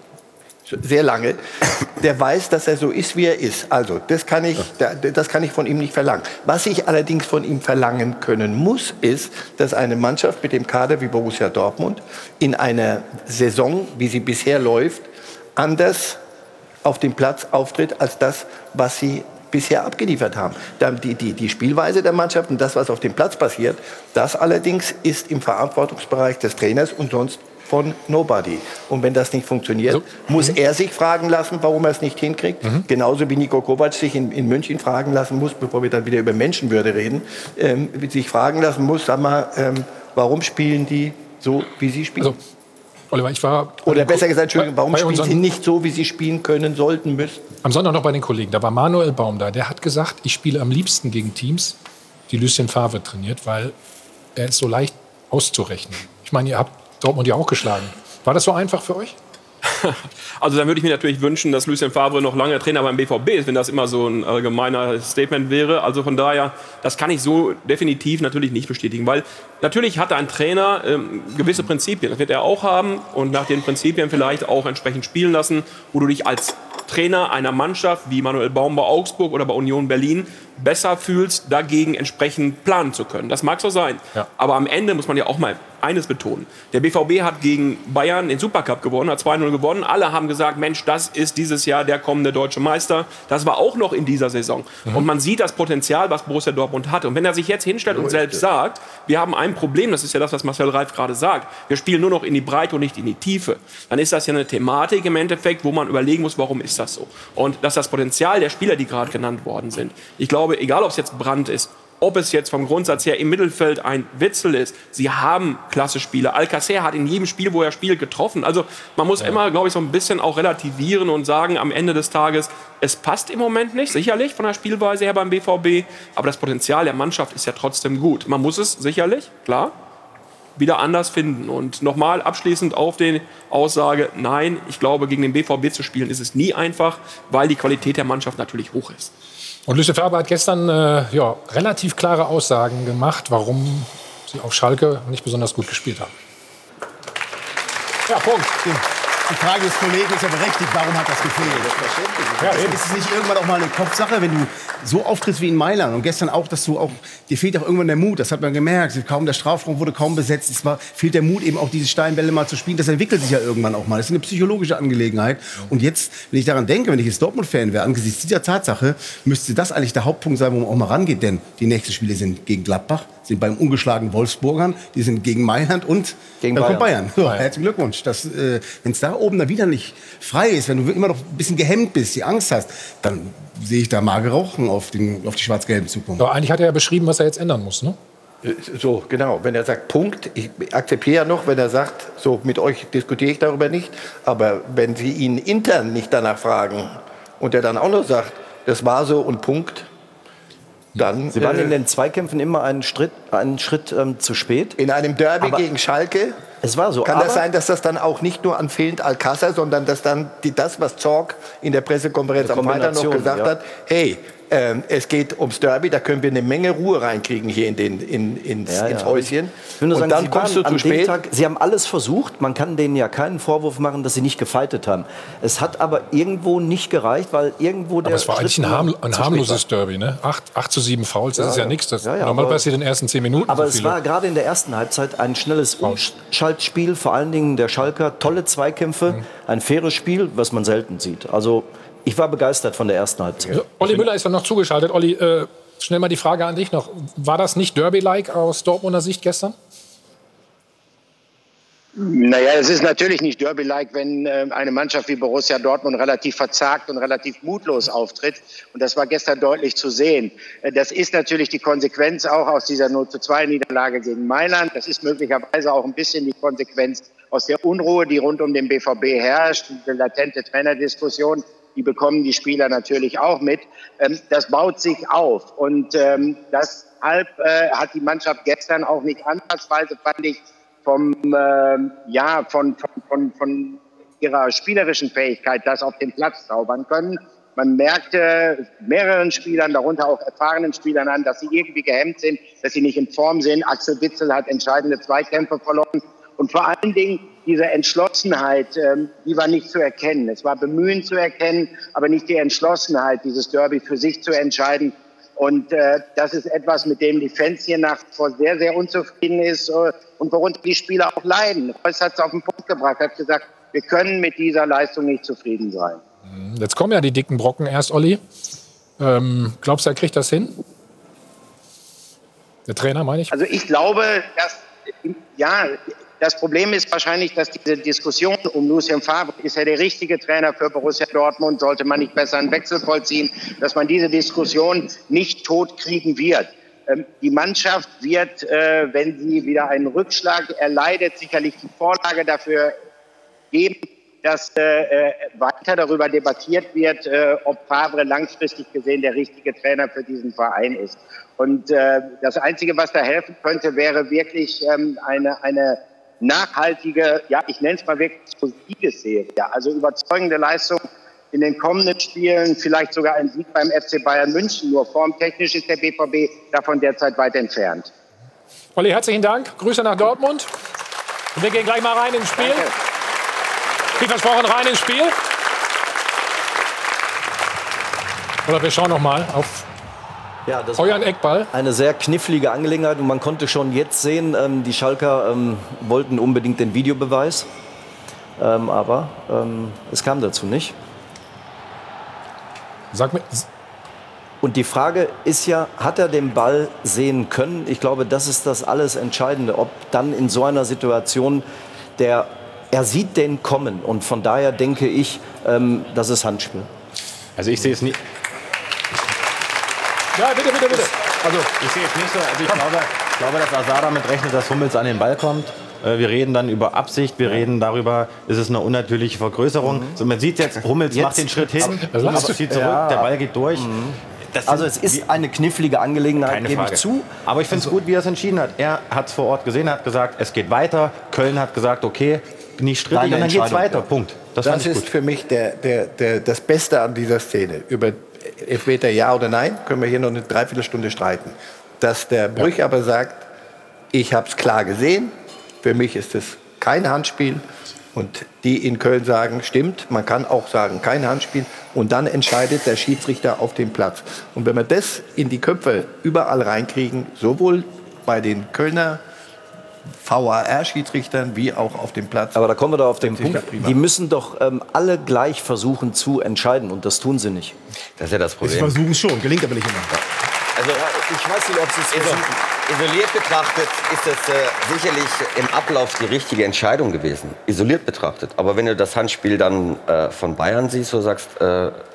sehr lange, der weiß, dass er so ist, wie er ist. Also, das kann ich, das kann ich von ihm nicht verlangen. Was ich allerdings von ihm verlangen können muss, ist, dass eine Mannschaft mit dem Kader wie Borussia Dortmund in einer Saison, wie sie bisher läuft, anders auf dem Platz auftritt, als das, was sie bisher abgeliefert haben. Die, die, die Spielweise der Mannschaft und das, was auf dem Platz passiert, das allerdings ist im Verantwortungsbereich des Trainers und sonst von nobody. Und wenn das nicht funktioniert, so. muss mhm. er sich fragen lassen, warum er es nicht hinkriegt. Mhm. Genauso wie Niko Kovac sich in, in München fragen lassen muss, bevor wir dann wieder über Menschenwürde reden, ähm, sich fragen lassen muss, sag mal, ähm, warum spielen die so, wie sie spielen? Also, Oliver, ich war... Oder besser gesagt, Entschuldigung, warum spielen sie nicht so, wie sie spielen können, sollten, müssen? Am Sonntag noch bei den Kollegen, da war Manuel Baum da, der hat gesagt, ich spiele am liebsten gegen Teams, die Lucien Favre trainiert, weil er ist so leicht auszurechnen. Ich meine, ihr habt Dortmund ja auch geschlagen. War das so einfach für euch? Also dann würde ich mir natürlich wünschen, dass Lucien Favre noch lange Trainer beim B V B ist, wenn das immer so ein allgemeiner Statement wäre. Also von daher, das kann ich so definitiv natürlich nicht bestätigen. Weil natürlich hat ein Trainer ähm, gewisse Prinzipien. Das wird er auch haben und nach den Prinzipien vielleicht auch entsprechend spielen lassen, wo du dich als Trainer einer Mannschaft wie Manuel Baum bei Augsburg oder bei Union Berlin besser fühlst, dagegen entsprechend planen zu können. Das mag so sein. Ja. Aber am Ende muss man ja auch mal eines betonen. Der B V B hat gegen Bayern den Supercup gewonnen, hat zwei null gewonnen. Alle haben gesagt, Mensch, das ist dieses Jahr der kommende deutsche Meister. Das war auch noch in dieser Saison. Mhm. Und man sieht das Potenzial, was Borussia Dortmund hat. Und wenn er sich jetzt hinstellt und selbst sagt, wir haben ein Problem, das ist ja das, was Marcel Reif gerade sagt, wir spielen nur noch in die Breite und nicht in die Tiefe, dann ist das ja eine Thematik im Endeffekt, wo man überlegen muss, warum ist das so? Und dass das Potenzial der Spieler, die gerade genannt worden sind, ich glaube, egal ob es jetzt Brandt ist, ob es jetzt vom Grundsatz her im Mittelfeld ein Witzel ist, sie haben klasse Spieler. Alcacer hat in jedem Spiel, wo er spielt, getroffen. Also man muss ja. immer, glaube ich, so ein bisschen auch relativieren und sagen, am Ende des Tages, es passt im Moment nicht, sicherlich von der Spielweise her beim B V B, aber das Potenzial der Mannschaft ist ja trotzdem gut. Man muss es sicherlich, klar, wieder anders finden. Und nochmal abschließend auf die Aussage, nein, ich glaube, gegen den B V B zu spielen ist es nie einfach, weil die Qualität der Mannschaft natürlich hoch ist. Und Lucien Favre hat gestern äh, ja, relativ klare Aussagen gemacht, warum sie auf Schalke nicht besonders gut gespielt haben. Ja, Punkt. Die Frage des Kollegen ist ja berechtigt, warum hat das gefehlt? Ja, ist es nicht irgendwann auch mal eine Kopfsache, wenn du so auftrittst wie in Mailand und gestern auch, dass du auch, dir fehlt auch irgendwann der Mut, das hat man gemerkt, kaum der Strafraum wurde kaum besetzt, es war, fehlt der Mut eben auch diese Steinbälle mal zu spielen, das entwickelt sich ja irgendwann auch mal, das ist eine psychologische Angelegenheit und jetzt, wenn ich daran denke, wenn ich jetzt Dortmund-Fan wäre, angesichts dieser Tatsache, müsste das eigentlich der Hauptpunkt sein, wo man auch mal rangeht, denn die nächsten Spiele sind gegen Gladbach, sind beim ungeschlagenen Wolfsburgern, die sind gegen Mailand und gegen dann Bayern. Kommt Bayern. So, herzlichen Glückwunsch. Äh, wenn es da oben dann wieder nicht frei ist, wenn du immer noch ein bisschen gehemmt bist, die Angst hast, dann sehe ich da magere Rauchen auf, den, auf die schwarz-gelben Zukunft. Aber eigentlich hat er ja beschrieben, was er jetzt ändern muss, ne? So, genau. Wenn er sagt, Punkt, ich akzeptiere ja noch, wenn er sagt, so, mit euch diskutiere ich darüber nicht, aber wenn Sie ihn intern nicht danach fragen und er dann auch noch sagt, das war so und Punkt, dann... Sie waren äh, in den Zweikämpfen immer einen Schritt, einen Schritt ähm, zu spät. In einem Derby Aber gegen Schalke... Es war so. Kann aber das sein, dass das dann auch nicht nur an fehlend Alcázar, sondern dass dann die, das, was Zorc in der Pressekonferenz am Freitag noch gesagt ja. hat, hey, ähm, es geht ums Derby, da können wir eine Menge Ruhe reinkriegen hier in den, in, ins, Ja, ja. ins Häuschen. Ich will nur Und sagen, dann Sie kommst du waren zu an dem spät. Tag, Sie haben alles versucht. Man kann denen ja keinen Vorwurf machen, dass sie nicht gefeitet haben. Es hat aber irgendwo nicht gereicht, weil irgendwo der Aber es war eigentlich ein, Schritt harm, zu ein spät harmloses war. Derby, ne? Acht, acht zu sieben Fouls, das Ja, ist ja, ja. nichts. Das Ja, ja, normal aber- passiert in den ersten zehn Minuten. Aber so es viele. war gerade in der ersten Halbzeit ein schnelles Umschaltspiel, vor allen Dingen der Schalker, tolle Zweikämpfe, Mhm. ein faires Spiel, was man selten sieht. Also ich war begeistert von der ersten Halbzeit. So, Olli Müller ist dann noch zugeschaltet. Olli, äh, schnell mal die Frage an dich noch. War das nicht Derby-like aus Dortmunder Sicht gestern? Naja, es ist natürlich nicht Derby-like, wenn äh, eine Mannschaft wie Borussia Dortmund relativ verzagt und relativ mutlos auftritt. Und das war gestern deutlich zu sehen. Äh, das ist natürlich die Konsequenz auch aus dieser null zu zwei Niederlage gegen Mailand. Das ist möglicherweise auch ein bisschen die Konsequenz aus der Unruhe, die rund um den B V B herrscht, diese latente Trainerdiskussion. Die bekommen die Spieler natürlich auch mit. Ähm, das baut sich auf. Und ähm, deshalb äh, hat die Mannschaft gestern auch nicht ansatzweise, fand ich, vom ähm, ja von, von von von ihrer spielerischen Fähigkeit das auf den Platz zaubern können. Man merkte mehreren Spielern, darunter auch erfahrenen Spielern an, dass sie irgendwie gehemmt sind, dass sie nicht in Form sind. Axel Witsel hat entscheidende Zweikämpfe verloren. Und vor allen Dingen diese Entschlossenheit, ähm, die war nicht zu erkennen. Es war Bemühen zu erkennen, aber nicht die Entschlossenheit, dieses Derby für sich zu entscheiden. Und äh, das ist etwas, mit dem die Fans hier nach wie vor sehr, sehr unzufrieden ist äh, und worunter die Spieler auch leiden. Reus hat es auf den Punkt gebracht, hat gesagt, wir können mit dieser Leistung nicht zufrieden sein. Jetzt kommen ja die dicken Brocken erst, Olli. Ähm, glaubst du, er kriegt das hin? Der Trainer, meine ich? Also ich glaube, dass, ja, das Problem ist wahrscheinlich, dass diese Diskussion um Lucien Favre, ist er der richtige Trainer für Borussia Dortmund, sollte man nicht besser einen Wechsel vollziehen, dass man diese Diskussion nicht totkriegen wird. Ähm, die Mannschaft wird, äh, wenn sie wieder einen Rückschlag erleidet, sicherlich die Vorlage dafür geben, dass äh, weiter darüber debattiert wird, äh, ob Favre langfristig gesehen der richtige Trainer für diesen Verein ist. Und äh, das Einzige, was da helfen könnte, wäre wirklich ähm, eine, eine nachhaltige, ja, ich nenne es mal wirklich so Siegesserie, also überzeugende Leistung in den kommenden Spielen, vielleicht sogar ein Sieg beim F C Bayern München. Nur formtechnisch ist der B V B davon derzeit weit entfernt. Olli, herzlichen Dank. Grüße nach Dortmund. Und wir gehen gleich mal rein ins Spiel. Danke. Wie versprochen, rein ins Spiel. Oder wir schauen noch mal auf Ja, das euren Eckball. Eine sehr knifflige Angelegenheit und man konnte schon jetzt sehen, ähm, die Schalker ähm, wollten unbedingt den Videobeweis, ähm, aber ähm, es kam dazu nicht. Sag mir. Und die Frage ist ja, hat er den Ball sehen können? Ich glaube, das ist das alles Entscheidende, ob dann in so einer Situation der, er sieht den kommen und von daher denke ich, ähm, das ist Handspiel. Also ich sehe es nicht. Ja, bitte, bitte, bitte. Also ich sehe es nicht so. Also ich glaube, ich glaube, dass Azar damit rechnet, dass Hummels an den Ball kommt. Äh, Wir reden dann über Absicht, wir reden darüber, ist es eine unnatürliche Vergrößerung. So, man sieht jetzt, Hummels Jetzt- macht den Schritt hin, Aber- Hummels zieht zurück, Ja. der Ball geht durch. Das Also sind- es ist eine knifflige Angelegenheit, Keine gebe Frage. ich zu. Aber ich finde es gut, wie er es entschieden hat. Er hat es vor Ort gesehen, hat gesagt, es geht weiter. Köln hat gesagt, okay, nicht strittig, Deine und dann geht es Entscheidung, weiter. ja. Punkt. Das, fand Das ich ist gut. für mich der, der, der, das Beste an dieser Szene. Über Elfmeter ja oder nein, können wir hier noch eine Dreiviertelstunde streiten. Dass der Brüch aber sagt, ich habe es klar gesehen, für mich ist es kein Handspiel. Und die in Köln sagen, stimmt, man kann auch sagen, kein Handspiel. Und dann entscheidet der Schiedsrichter auf dem Platz. Und wenn wir das in die Köpfe überall reinkriegen, sowohl bei den Kölner V A R-Schiedsrichtern wie auch auf dem Platz. Aber da kommen wir doch auf den Sicher, Punkt, prima. die müssen doch ähm, alle gleich versuchen zu entscheiden und das tun sie nicht. Das ist ja das Sie Problem. versuchen es schon, gelingt aber nicht immer. Also, Ich weiß nicht, ob sie es iso isoliert betrachtet ist das äh, sicherlich im Ablauf die richtige Entscheidung gewesen. Isoliert betrachtet. Aber wenn du das Handspiel dann äh, von Bayern siehst, so sagst, äh,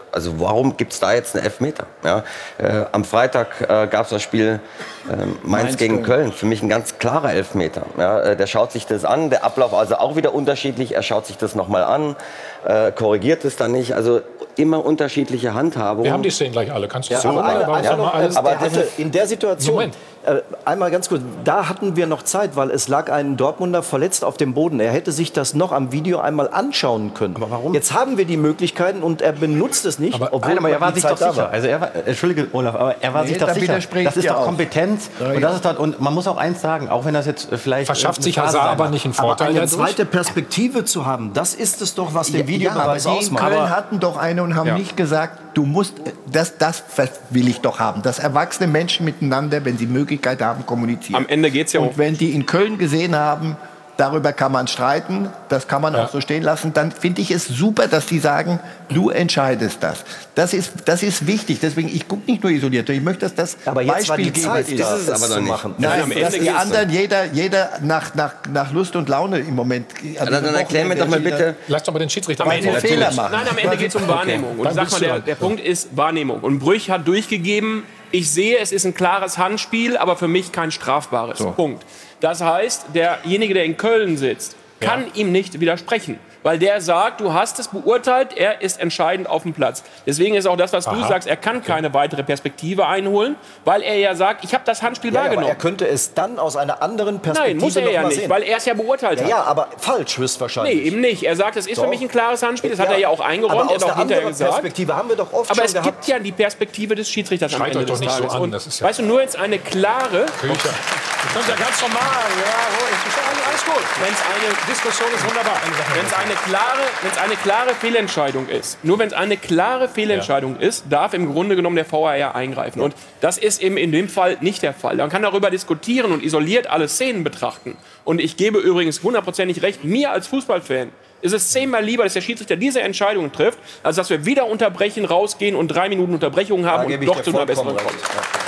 Also warum gibt es da jetzt einen Elfmeter? Ja, äh, am Freitag äh, gab es das Spiel äh, Mainz, Mainz gegen Köln. Köln. Für mich ein ganz klarer Elfmeter. Ja, äh, der schaut sich das an, der Ablauf also auch wieder unterschiedlich. Er schaut sich das nochmal an, äh, korrigiert es dann nicht. Also immer unterschiedliche Handhabungen. Wir haben die Szenen gleich alle. Kannst du ja, so aber, eine, aber, eine, noch, alles aber hatte in der Situation, Moment. äh, einmal ganz kurz, da hatten wir noch Zeit, weil es lag ein Dortmunder verletzt auf dem Boden. Er hätte sich das noch am Video einmal anschauen können. Aber warum? Jetzt haben wir die Möglichkeiten und er benutzt es nicht, aber, obwohl nein, aber er war sich doch sicher. War. Also er war, Entschuldige, Olaf, aber er war nee, sich doch da sicher. Das ist doch auch. Kompetenz. Ja, und, das ist doch, und man muss auch eins sagen, auch wenn das jetzt vielleicht verschafft sich Hazard aber nicht einen Vorteil. Aber eine zweite Perspektive zu haben, das ist es doch, was den Videobeweis ja, aber die ausmacht. in Köln hatten doch eine und haben ja. nicht gesagt, du musst, das, das will ich doch haben, dass erwachsene Menschen miteinander, wenn sie Möglichkeit haben, kommunizieren. Am Ende geht's ja und um. wenn die in Köln gesehen haben, darüber kann man streiten, das kann man ja. auch so stehen lassen, dann finde ich es super, dass die sagen, du entscheidest das. Das ist, das ist wichtig, deswegen, ich gucke nicht nur isoliert, ich möchte, dass das aber jetzt war die Beispielgeber Zeit, ist. das ist es aber doch nicht. machen. Nein, am dass Ende die geht's anderen, jeder, jeder nach, nach, nach Lust und Laune im Moment. Also dann dann erklär mir doch mal bitte. Lass doch mal den Schiedsrichter Am Ende, Fehler machen. Nein, am Ende geht es um Wahrnehmung. Und Dann sag bist mal, du der, dran. der Punkt ist Wahrnehmung. Und Brüch hat durchgegeben, ich sehe, es ist ein klares Handspiel, aber für mich kein strafbares. So. Punkt. Das heißt, derjenige, der in Köln sitzt, kann Ja. ihm nicht widersprechen. Weil der sagt, du hast es beurteilt, er ist entscheidend auf dem Platz. Deswegen ist auch das, was Aha. du sagst, er kann keine weitere Perspektive einholen, weil er ja sagt, ich habe das Handspiel Ja, ja, aber wahrgenommen. er könnte es dann aus einer anderen Perspektive Nein, muss er noch ja mal nicht, sehen. weil er es ja beurteilt Ja, hat. ja, aber falsch höchstwahrscheinlich. Nee, eben nicht. Er sagt, es ist Doch. für mich ein klares Handspiel. Das hat Ja, er ja auch eingeräumt, aber er aus hat auch einer hinterher anderen gesagt. Perspektive haben wir doch oft Aber schon es gehabt. gibt ja die Perspektive des Schiedsrichters am Schreit Ende euch doch des nicht so Tages. an, Und das ist ja- weißt du, nur jetzt eine klare, Küche. Das kommt ja ganz normal. Ja, ruhig. Ist ja alles gut. wenn es eine Diskussion ist wunderbar. Wenn es eine klare, wenn es eine klare Fehlentscheidung ist, nur wenn es eine klare Fehlentscheidung ist, darf im Grunde genommen der V A R eingreifen. Und das ist eben in dem Fall nicht der Fall. Man kann darüber diskutieren und isoliert alle Szenen betrachten. Und ich gebe übrigens hundertprozentig recht, mir als Fußballfan ist es zehnmal lieber, dass der Schiedsrichter diese Entscheidung trifft, als dass wir wieder unterbrechen, rausgehen und drei Minuten Unterbrechung haben Da gebe und ich doch dir zu einer vollkommen besseren recht.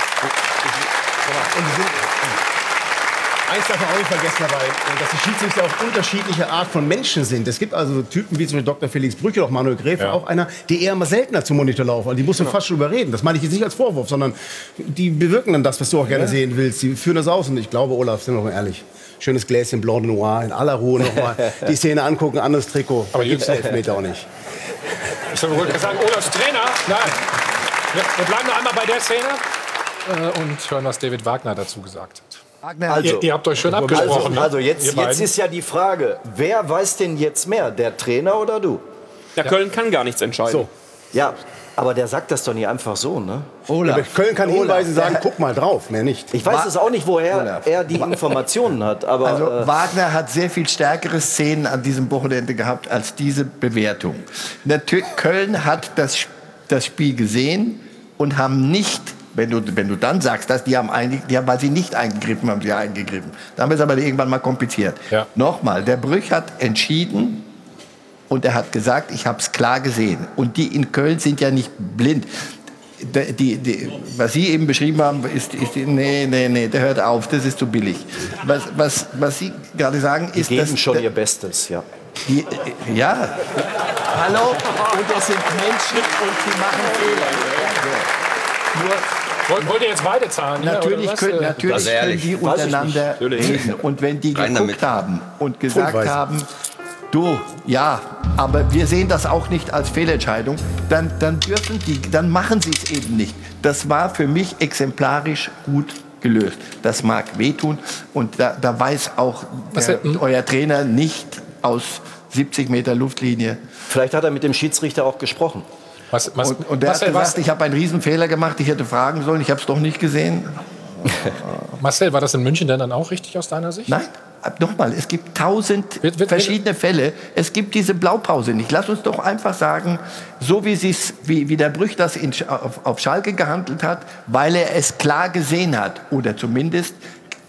kommt. Eins darf man auch nicht vergessen dabei, dass die Schiedsrichter auch unterschiedliche Art von Menschen sind. Es gibt also Typen wie zum Beispiel Doktor Felix Brüch oder auch Manuel Gräfe, Ja. auch einer, die eher mal seltener zum Monitor laufen. Also die muss man fast schon überreden. Das meine ich jetzt nicht als Vorwurf, sondern die bewirken dann das, was du auch gerne sehen willst. Die führen das aus und ich glaube, Olaf, sind wir mal ehrlich. Schönes Gläschen Blanc de Noir, in aller Ruhe nochmal die Szene angucken, anderes Trikot. Aber Gibt's jetzt- Elfmeter auch nicht. Ich wollte sagen, Olafs Trainer. Nein. Wir, wir bleiben noch einmal bei der Szene äh, und hören, was David Wagner dazu gesagt hat. Wagner, Ihr, ihr habt euch schön abgesprochen. Also, also ne? jetzt, Ihr beiden. jetzt ist ja die Frage, wer weiß denn jetzt mehr, der Trainer oder du? Der Köln kann gar nichts entscheiden. So. Ja, aber der sagt das doch nicht einfach so, ne? Aber Köln kann hinweisen, sagen, guck mal drauf, mehr nicht. Ich weiß es auch nicht, woher Olaf. er die Informationen hat, aber Also äh, Wagner hat sehr viel stärkere Szenen an diesem Wochenende gehabt als diese Bewertung. Natürlich, Köln hat das, das Spiel gesehen und haben nicht, wenn du, wenn du dann sagst, dass die haben, einge, die haben, weil sie nicht eingegriffen haben, sie eingegriffen. Dann wird es aber irgendwann mal kompliziert. Ja. Nochmal, der Brüch hat entschieden und er hat gesagt, ich habe es klar gesehen. Und die in Köln sind ja nicht blind. Die, die, die, was Sie eben beschrieben haben, ist, ist die, nee, nee, nee, der hört auf, das ist zu billig. Was, was, was Sie gerade sagen, die ist, geben dass schon ihr Bestes, ja. die, äh, ja, hallo, und es sind Menschen und sie machen Fehler. Nur Wollt, wollt ihr jetzt beide zahlen? ja, natürlich oder was? können, Äh, natürlich Also können ehrlich. die Weiß ich untereinander reden. Und wenn die Rein geguckt damit. haben und gesagt Fundweise. haben, du, ja, aber wir sehen das auch nicht als Fehlentscheidung, dann, dann dürfen die, dann machen sie es eben nicht. Das war für mich exemplarisch gut gelöst. Das mag wehtun und da, da weiß auch Was der, hätten- euer Trainer nicht aus siebzig Meter Luftlinie. Vielleicht hat er mit dem Schiedsrichter auch gesprochen. Was, was, Und, und der Marcel, hat was, gesagt, ich habe einen Riesenfehler gemacht, ich hätte fragen sollen, ich habe es doch nicht gesehen. Marcel, war das in München denn dann auch richtig aus deiner Sicht? Nein, nochmal, es gibt tausend Wird- wird- verschiedene Fälle. Es gibt diese Blaupause nicht. Lass uns doch einfach sagen, so wie, sie's, wie, wie der Brüch das in, Sch- auf, auf Schalke gehandelt hat, weil er es klar gesehen hat. Oder zumindest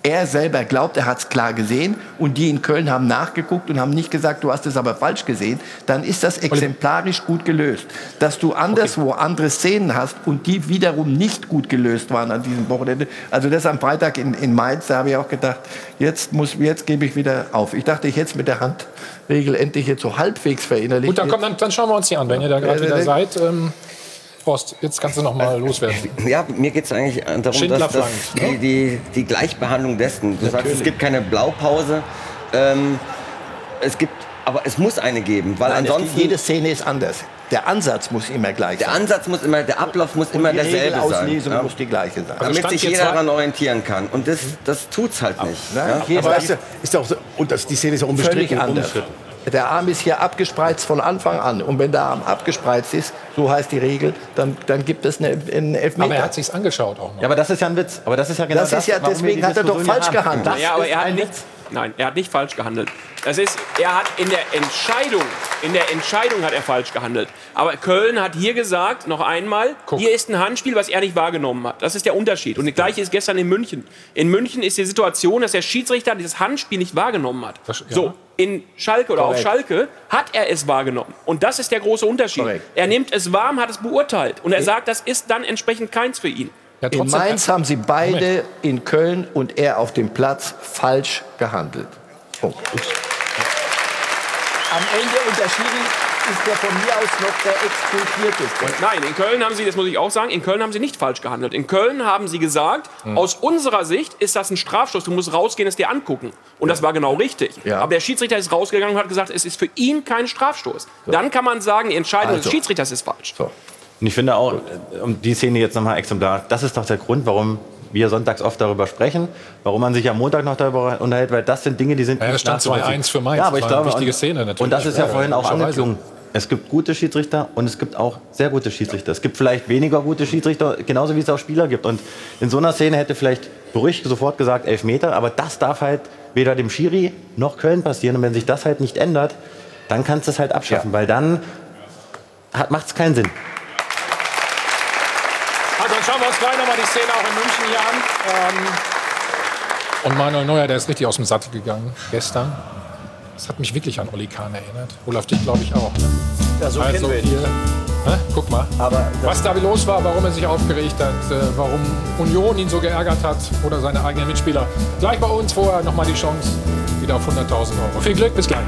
er selber glaubt, er hat es klar gesehen und die in Köln haben nachgeguckt und haben nicht gesagt, du hast es aber falsch gesehen, dann ist das exemplarisch gut gelöst. Dass du anderswo andere Szenen hast und die wiederum nicht gut gelöst waren an diesem Wochenende. Also das am Freitag in, in Mainz, da habe ich auch gedacht, jetzt, muss, jetzt gebe ich wieder auf. Ich dachte, ich hätte es mit der Handregel endlich jetzt so halbwegs verinnerlicht. Gut, dann, komm, dann, dann schauen wir uns die an, wenn ihr da gerade Äh, wieder äh, seid. Ähm, Horst, jetzt kannst du noch mal loswerden. Ja, mir geht es eigentlich darum, dass, dass Schindlerflank, die, die, die Gleichbehandlung dessen, du sagst, Natürlich. es gibt keine Blaupause, ähm, es gibt, aber es muss eine geben, weil Nein, es ansonsten... gibt, jede Szene ist anders. Der Ansatz muss immer gleich Der sein. Ansatz muss immer, der Ablauf muss Und immer die derselbe sein. Regelauslesung Ja. muss die gleiche sein. Also Damit stand sich hier jeder zwei- daran orientieren kann. Und das, das tut's halt nicht. Ja? Aber ist ja, ist ja auch so, und das, die Szene ist ja unbestritten. Völlig anders. Der Arm ist hier abgespreizt von Anfang an. Und wenn der Arm abgespreizt ist, so heißt die Regel, dann, dann gibt es eine, einen Elfmeter. Aber er hat sich's angeschaut auch noch. Ja, aber das ist ja ein Witz. Aber das ist ja genau Das das, ist ja- warum wir deswegen die hat er doch Diskussion falsch hier haben. gehandelt. Das Ja, aber ist er hat ein nicht, Witz. nein, er hat nicht falsch gehandelt. Das ist, er hat in der Entscheidung, in der Entscheidung hat er falsch gehandelt. Aber Köln hat hier gesagt, noch einmal, Guck. hier ist ein Handspiel, was er nicht wahrgenommen hat. Das ist der Unterschied. Und das Gleiche ist gestern in München. In München ist die Situation, dass der Schiedsrichter dieses Handspiel nicht wahrgenommen hat. Das- ja. So, in Schalke oder Korrekt. auf Schalke hat er es wahrgenommen. Und das ist der große Unterschied. Korrekt. Er nimmt es wahr, hat es beurteilt. Und er sagt, das ist dann entsprechend keins für ihn. Ja, In trotzdem- Mainz haben sie beide in Köln und er auf dem Platz falsch gehandelt. Punkt. Am Ende unterschieden ist der von mir aus noch der Exkulpierteste. Nein, in Köln haben sie, das muss ich auch sagen, in Köln haben sie nicht falsch gehandelt. In Köln haben sie gesagt, aus unserer Sicht ist das ein Strafstoß, du musst rausgehen, es dir angucken. Und das war genau richtig. Ja. Aber der Schiedsrichter ist rausgegangen und hat gesagt, es ist für ihn kein Strafstoß. Dann kann man sagen, die Entscheidung Also. des Schiedsrichters ist falsch. So. Und ich finde auch, äh, um die Szene jetzt nochmal exemplarisch, das ist doch der Grund, warum wir sonntags oft darüber sprechen, warum man sich am Montag noch darüber unterhält, weil das sind Dinge, die sind Ja, das nicht stand zwei nachzuvollziehen. eins für Mainz. Ja, aber Das ich war eine glaube, wichtige und, Szene natürlich. Und das ist ja, Ja, vorhin auch logischerweise. angeklungen. Es gibt gute Schiedsrichter und es gibt auch sehr gute Schiedsrichter. Es gibt vielleicht weniger gute Schiedsrichter, genauso wie es auch Spieler gibt. Und in so einer Szene hätte vielleicht Brüch sofort gesagt Elfmeter, aber das darf halt weder dem Schiri noch Köln passieren. Und wenn sich das halt nicht ändert, dann kannst du es halt abschaffen, weil dann macht es keinen Sinn. Also dann schauen wir uns gleich nochmal die Szene auch in München hier an. Ähm, und Manuel Neuer, der ist richtig aus dem Sattel gegangen gestern. Das hat mich wirklich an Oli Kahn erinnert. Olaf, dich glaube ich auch. Ne? Ja, so kennen wir ihn. hier, hä? Guck mal, Aber was da los war, warum er sich aufgeregt hat, äh, warum Union ihn so geärgert hat oder seine eigenen Mitspieler. Gleich bei uns vorher nochmal die Chance wieder auf hunderttausend Euro. Viel Glück, bis gleich.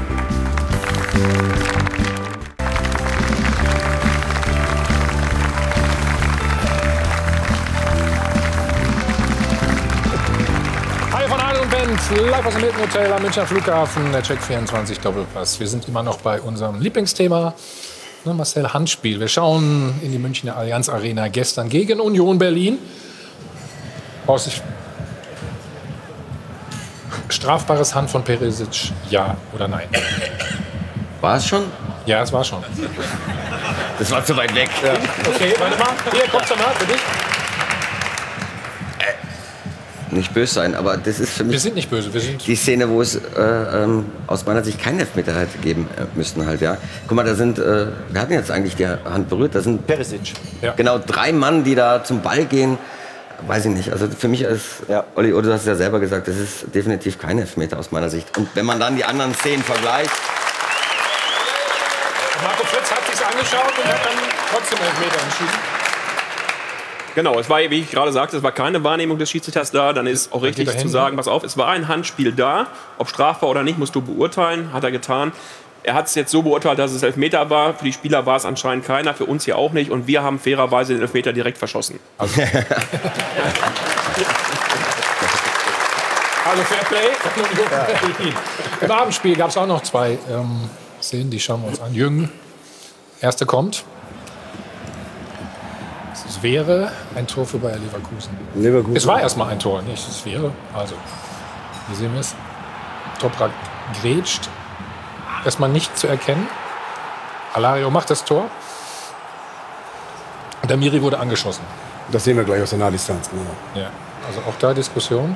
Hi von Adel und Band, live aus dem Hilton Hotel am Münchner Flughafen, der Check vierundzwanzig Doppelpass. Wir sind immer noch bei unserem Lieblingsthema, ne, Marcel, Handspiel. Wir schauen in die Münchner Allianz Arena gestern gegen Union Berlin. Aus sich strafbares Hand von Perisic, ja oder nein? War es schon? Ja, es war schon. Das war zu weit weg. Ja. Okay, warte mal. Hier, kommst du mal für dich. Nicht böse sein, aber das ist für mich Wir sind nicht böse, wir sind... die Szene, wo es äh, ähm, aus meiner Sicht keinen Elfmeter hätte geben äh, müssen halt, ja. Guck mal, da sind, äh, wir hatten jetzt eigentlich die Hand berührt, da sind Perisic. Ja. genau drei Mann, die da zum Ball gehen. Weiß ich nicht, also für mich ist, Ja. Olli, du hast es ja selber gesagt, das ist definitiv kein Elfmeter aus meiner Sicht. Und wenn man dann die anderen Szenen vergleicht, Marco Fritz hat sich's angeschaut und hat dann trotzdem Elfmeter entschieden. Genau, es war, wie ich gerade sagte, es war keine Wahrnehmung des Schiedsrichters da. Dann ist auch richtig dahin, zu sagen, pass auf, es war ein Handspiel da. Ob strafbar oder nicht, musst du beurteilen, hat er getan. Er hat es jetzt so beurteilt, dass es Elfmeter war. Für die Spieler war es anscheinend keiner, für uns hier auch nicht. Und wir haben fairerweise den Elfmeter direkt verschossen. Also Fairplay. Ja. Im Abendspiel gab es auch noch zwei ähm, Szenen, die schauen wir uns an. Jürgen, erste kommt. Es wäre ein Tor für Bayer Leverkusen. Leverkusen. Es war erstmal ein Tor, nicht? Es wäre. Also, hier sehen wir es. Toprak grätscht. Erstmal nicht zu erkennen. Alario macht das Tor. Und der Miri wurde angeschossen. Das sehen wir gleich aus der Nahdistanz. Genau. Ja. Also auch da Diskussion.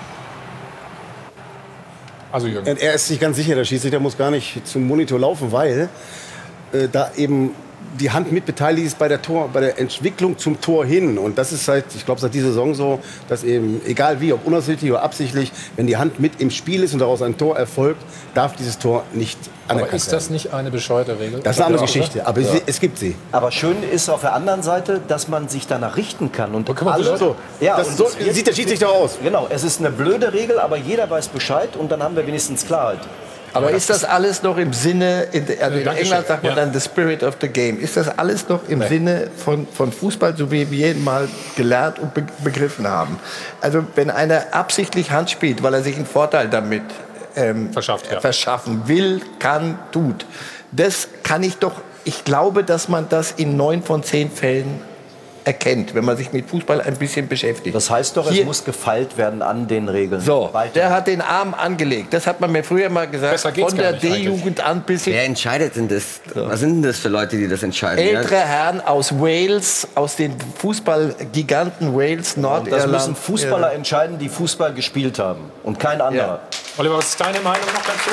Also Jürgen. Er ist sich ganz sicher, der Schiedsrichter muss gar nicht zum Monitor laufen, weil äh, da eben die Hand mitbeteiligt ist bei der, Tor, bei der Entwicklung zum Tor hin. Und das ist seit, ich glaube, seit dieser Saison so, dass eben, egal wie, ob unabsichtlich oder absichtlich, wenn die Hand mit im Spiel ist und daraus ein Tor erfolgt, darf dieses Tor nicht anerkannt werden. Aber ist das nicht eine bescheuerte Regel? Das ist eine andere Geschichte, aber ja. sie, es gibt sie. Aber schön ist auf der anderen Seite, dass man sich danach richten kann. Und alle, so, ja, das und so, wird, sieht der Schiedsrichter aus. Genau, es ist eine blöde Regel, aber jeder weiß Bescheid und dann haben wir wenigstens Klarheit. Aber ist das alles noch im Sinne, in, also in England sagt man ja. dann the spirit of the game, ist das alles noch im nee. Sinne von, von Fußball, so wie wir ihn mal gelernt und be begriffen haben? Also wenn einer absichtlich Hand spielt, weil er sich einen Vorteil damit ähm, Verschafft, ja. verschaffen will, kann, tut, das kann ich doch, ich glaube, dass man das in neun von zehn Fällen erkennt, wenn man sich mit Fußball ein bisschen beschäftigt. Das heißt doch, Hier, es muss gefeilt werden an den Regeln. So, der hat den Arm angelegt. Das hat man mir früher mal gesagt. Von der D-Jugend an bis hin. Wer entscheidet denn das? So. Was sind denn das für Leute, die das entscheiden? Ältere Herren aus Wales, aus den Fußballgiganten Wales, Nordirland. Das müssen Fußballer entscheiden, die Fußball gespielt haben und kein anderer. Ja. Oliver, was ist deine Meinung noch dazu?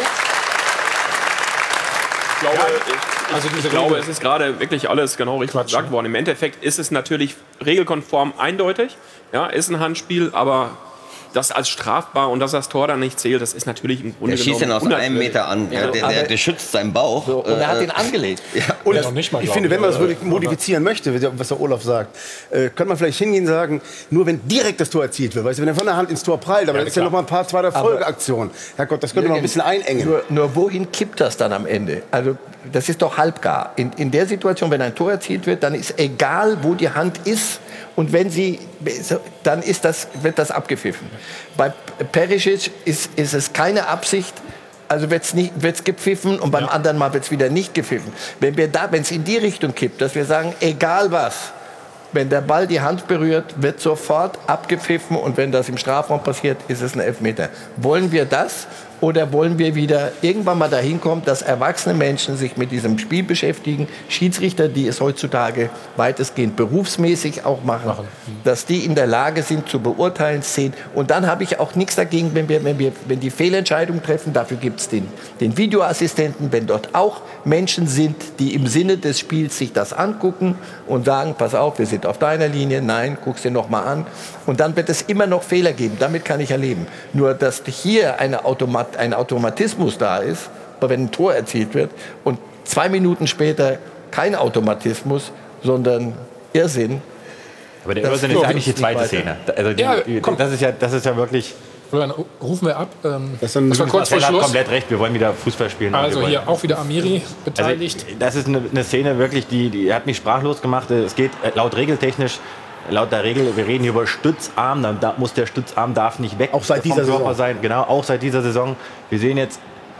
Ich glaube, ich, also ich glaube, es ist gerade wirklich alles genau richtig Quatsch, gesagt worden. Im Endeffekt ist es natürlich regelkonform eindeutig. Ja, ist ein Handspiel, aber das als strafbar und dass das Tor dann nicht zählt, das ist natürlich im Grunde der schießt genommen... Der schießt ihn aus einem Meter an. Ja, der, der, der schützt seinen Bauch. So, und er hat ihn angelegt. Ja, und ja, noch nicht mal, ich finde, wenn man das wirklich modifizieren möchte, was der Olaf sagt, äh, könnte man vielleicht hingehen und sagen, nur wenn direkt das Tor erzielt wird. Weißt du, wenn er von der Hand ins Tor prallt, aber ja, das ist ja noch mal ein paar zweiter Folgeaktionen. Herrgott, das könnte man ein bisschen einengen. Nur, nur wohin kippt das dann am Ende? Also das ist doch halbgar. In, in der Situation, wenn ein Tor erzielt wird, dann ist egal, wo die Hand ist. Und wenn sie, dann ist das, wird das abgepfiffen. Bei Perisic ist, ist es keine Absicht, also wird es gepfiffen und beim ja. anderen Mal wird es wieder nicht gepfiffen. Wenn wir da, wenn es in die Richtung kippt, dass wir sagen, egal was, wenn der Ball die Hand berührt, wird sofort abgepfiffen und wenn das im Strafraum passiert, ist es ein Elfmeter. Wollen wir das? Oder wollen wir wieder irgendwann mal dahin kommen, dass erwachsene Menschen sich mit diesem Spiel beschäftigen, Schiedsrichter, die es heutzutage weitestgehend berufsmäßig auch machen, machen. dass die in der Lage sind zu beurteilen, sehen. Und dann habe ich auch nichts dagegen, wenn wir, wenn wir, wenn die Fehlentscheidung treffen, dafür gibt es den, den Videoassistenten, wenn dort auch Menschen sind, die im Sinne des Spiels sich das angucken und sagen, pass auf, wir sind auf deiner Linie, nein, guck's dir noch mal an. Und dann wird es immer noch Fehler geben, damit kann ich erleben. Nur, dass hier eine Automat ein Automatismus da ist, wenn ein Tor erzielt wird und zwei Minuten später kein Automatismus, sondern Irrsinn. Aber der Irrsinn ist eigentlich die zweite Szene. Also die, ja, die, das, ist ja, das ist ja wirklich... Dann rufen wir ab. Ähm, das, das war kurz vor Schluss. Hat komplett recht, wir wollen wieder Fußball spielen. Also hier auch wieder Amiri beteiligt. Also, das ist eine, eine Szene wirklich, die, die hat mich sprachlos gemacht. Es geht laut regeltechnisch, laut der Regel, wir reden hier über Stützarm, dann da muss der Stützarm darf nicht weg auch seit dieser Saison sein. Genau, auch seit dieser Saison. Wir sehen jetzt,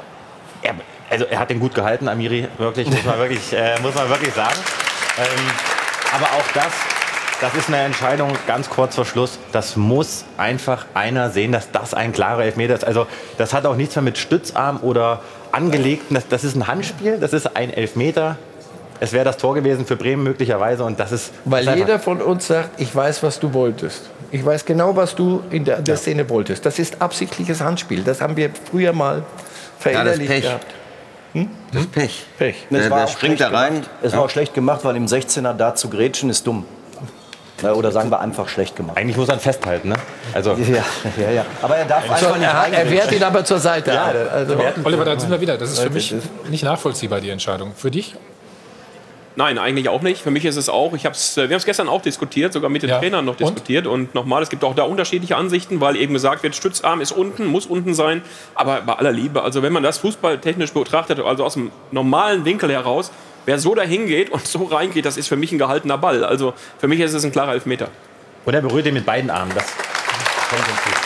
er, also er hat den gut gehalten, Amiri, wirklich, muss man wirklich, äh, muss man wirklich sagen. Ähm, aber auch das, das ist eine Entscheidung ganz kurz vor Schluss. Das muss einfach einer sehen, dass das ein klarer Elfmeter ist. Also das hat auch nichts mehr mit Stützarm oder angelegten, das, das ist ein Handspiel, das ist ein Elfmeter. Es wäre das Tor gewesen für Bremen möglicherweise und das ist... Weil das ist jeder von uns sagt, ich weiß, was du wolltest. Ich weiß genau, was du in der, der ja. Szene wolltest. Das ist absichtliches Handspiel. Das haben wir früher mal verinnerlicht ja, das gehabt. Hm? Das ist Pech. Pech. Der, der springt da rein. Gemacht. Es ja. war auch schlecht gemacht, weil im sechzehner da zu grätschen ist dumm. Oder sagen wir einfach schlecht gemacht. Eigentlich muss er festhalten, ne? Also ja, ja, ja. Aber er darf also, einfach nicht er, er wehrt ihn aber zur Seite. Ja, also, Oliver, da sind wir wieder. Das ist für mich nicht nachvollziehbar, die Entscheidung. Für dich? Nein, eigentlich auch nicht. Für mich ist es auch, ich hab's, wir haben es gestern auch diskutiert, sogar mit den ja. Trainern noch diskutiert. Und, und nochmal, es gibt auch da unterschiedliche Ansichten, weil eben gesagt wird, Stützarm ist unten, muss unten sein. Aber bei aller Liebe, also wenn man das fußballtechnisch betrachtet, also aus dem normalen Winkel heraus, wer so dahin geht und so reingeht, das ist für mich ein gehaltener Ball. Also für mich ist es ein klarer Elfmeter. Und er berührt ihn mit beiden Armen. Das kommt uns gut.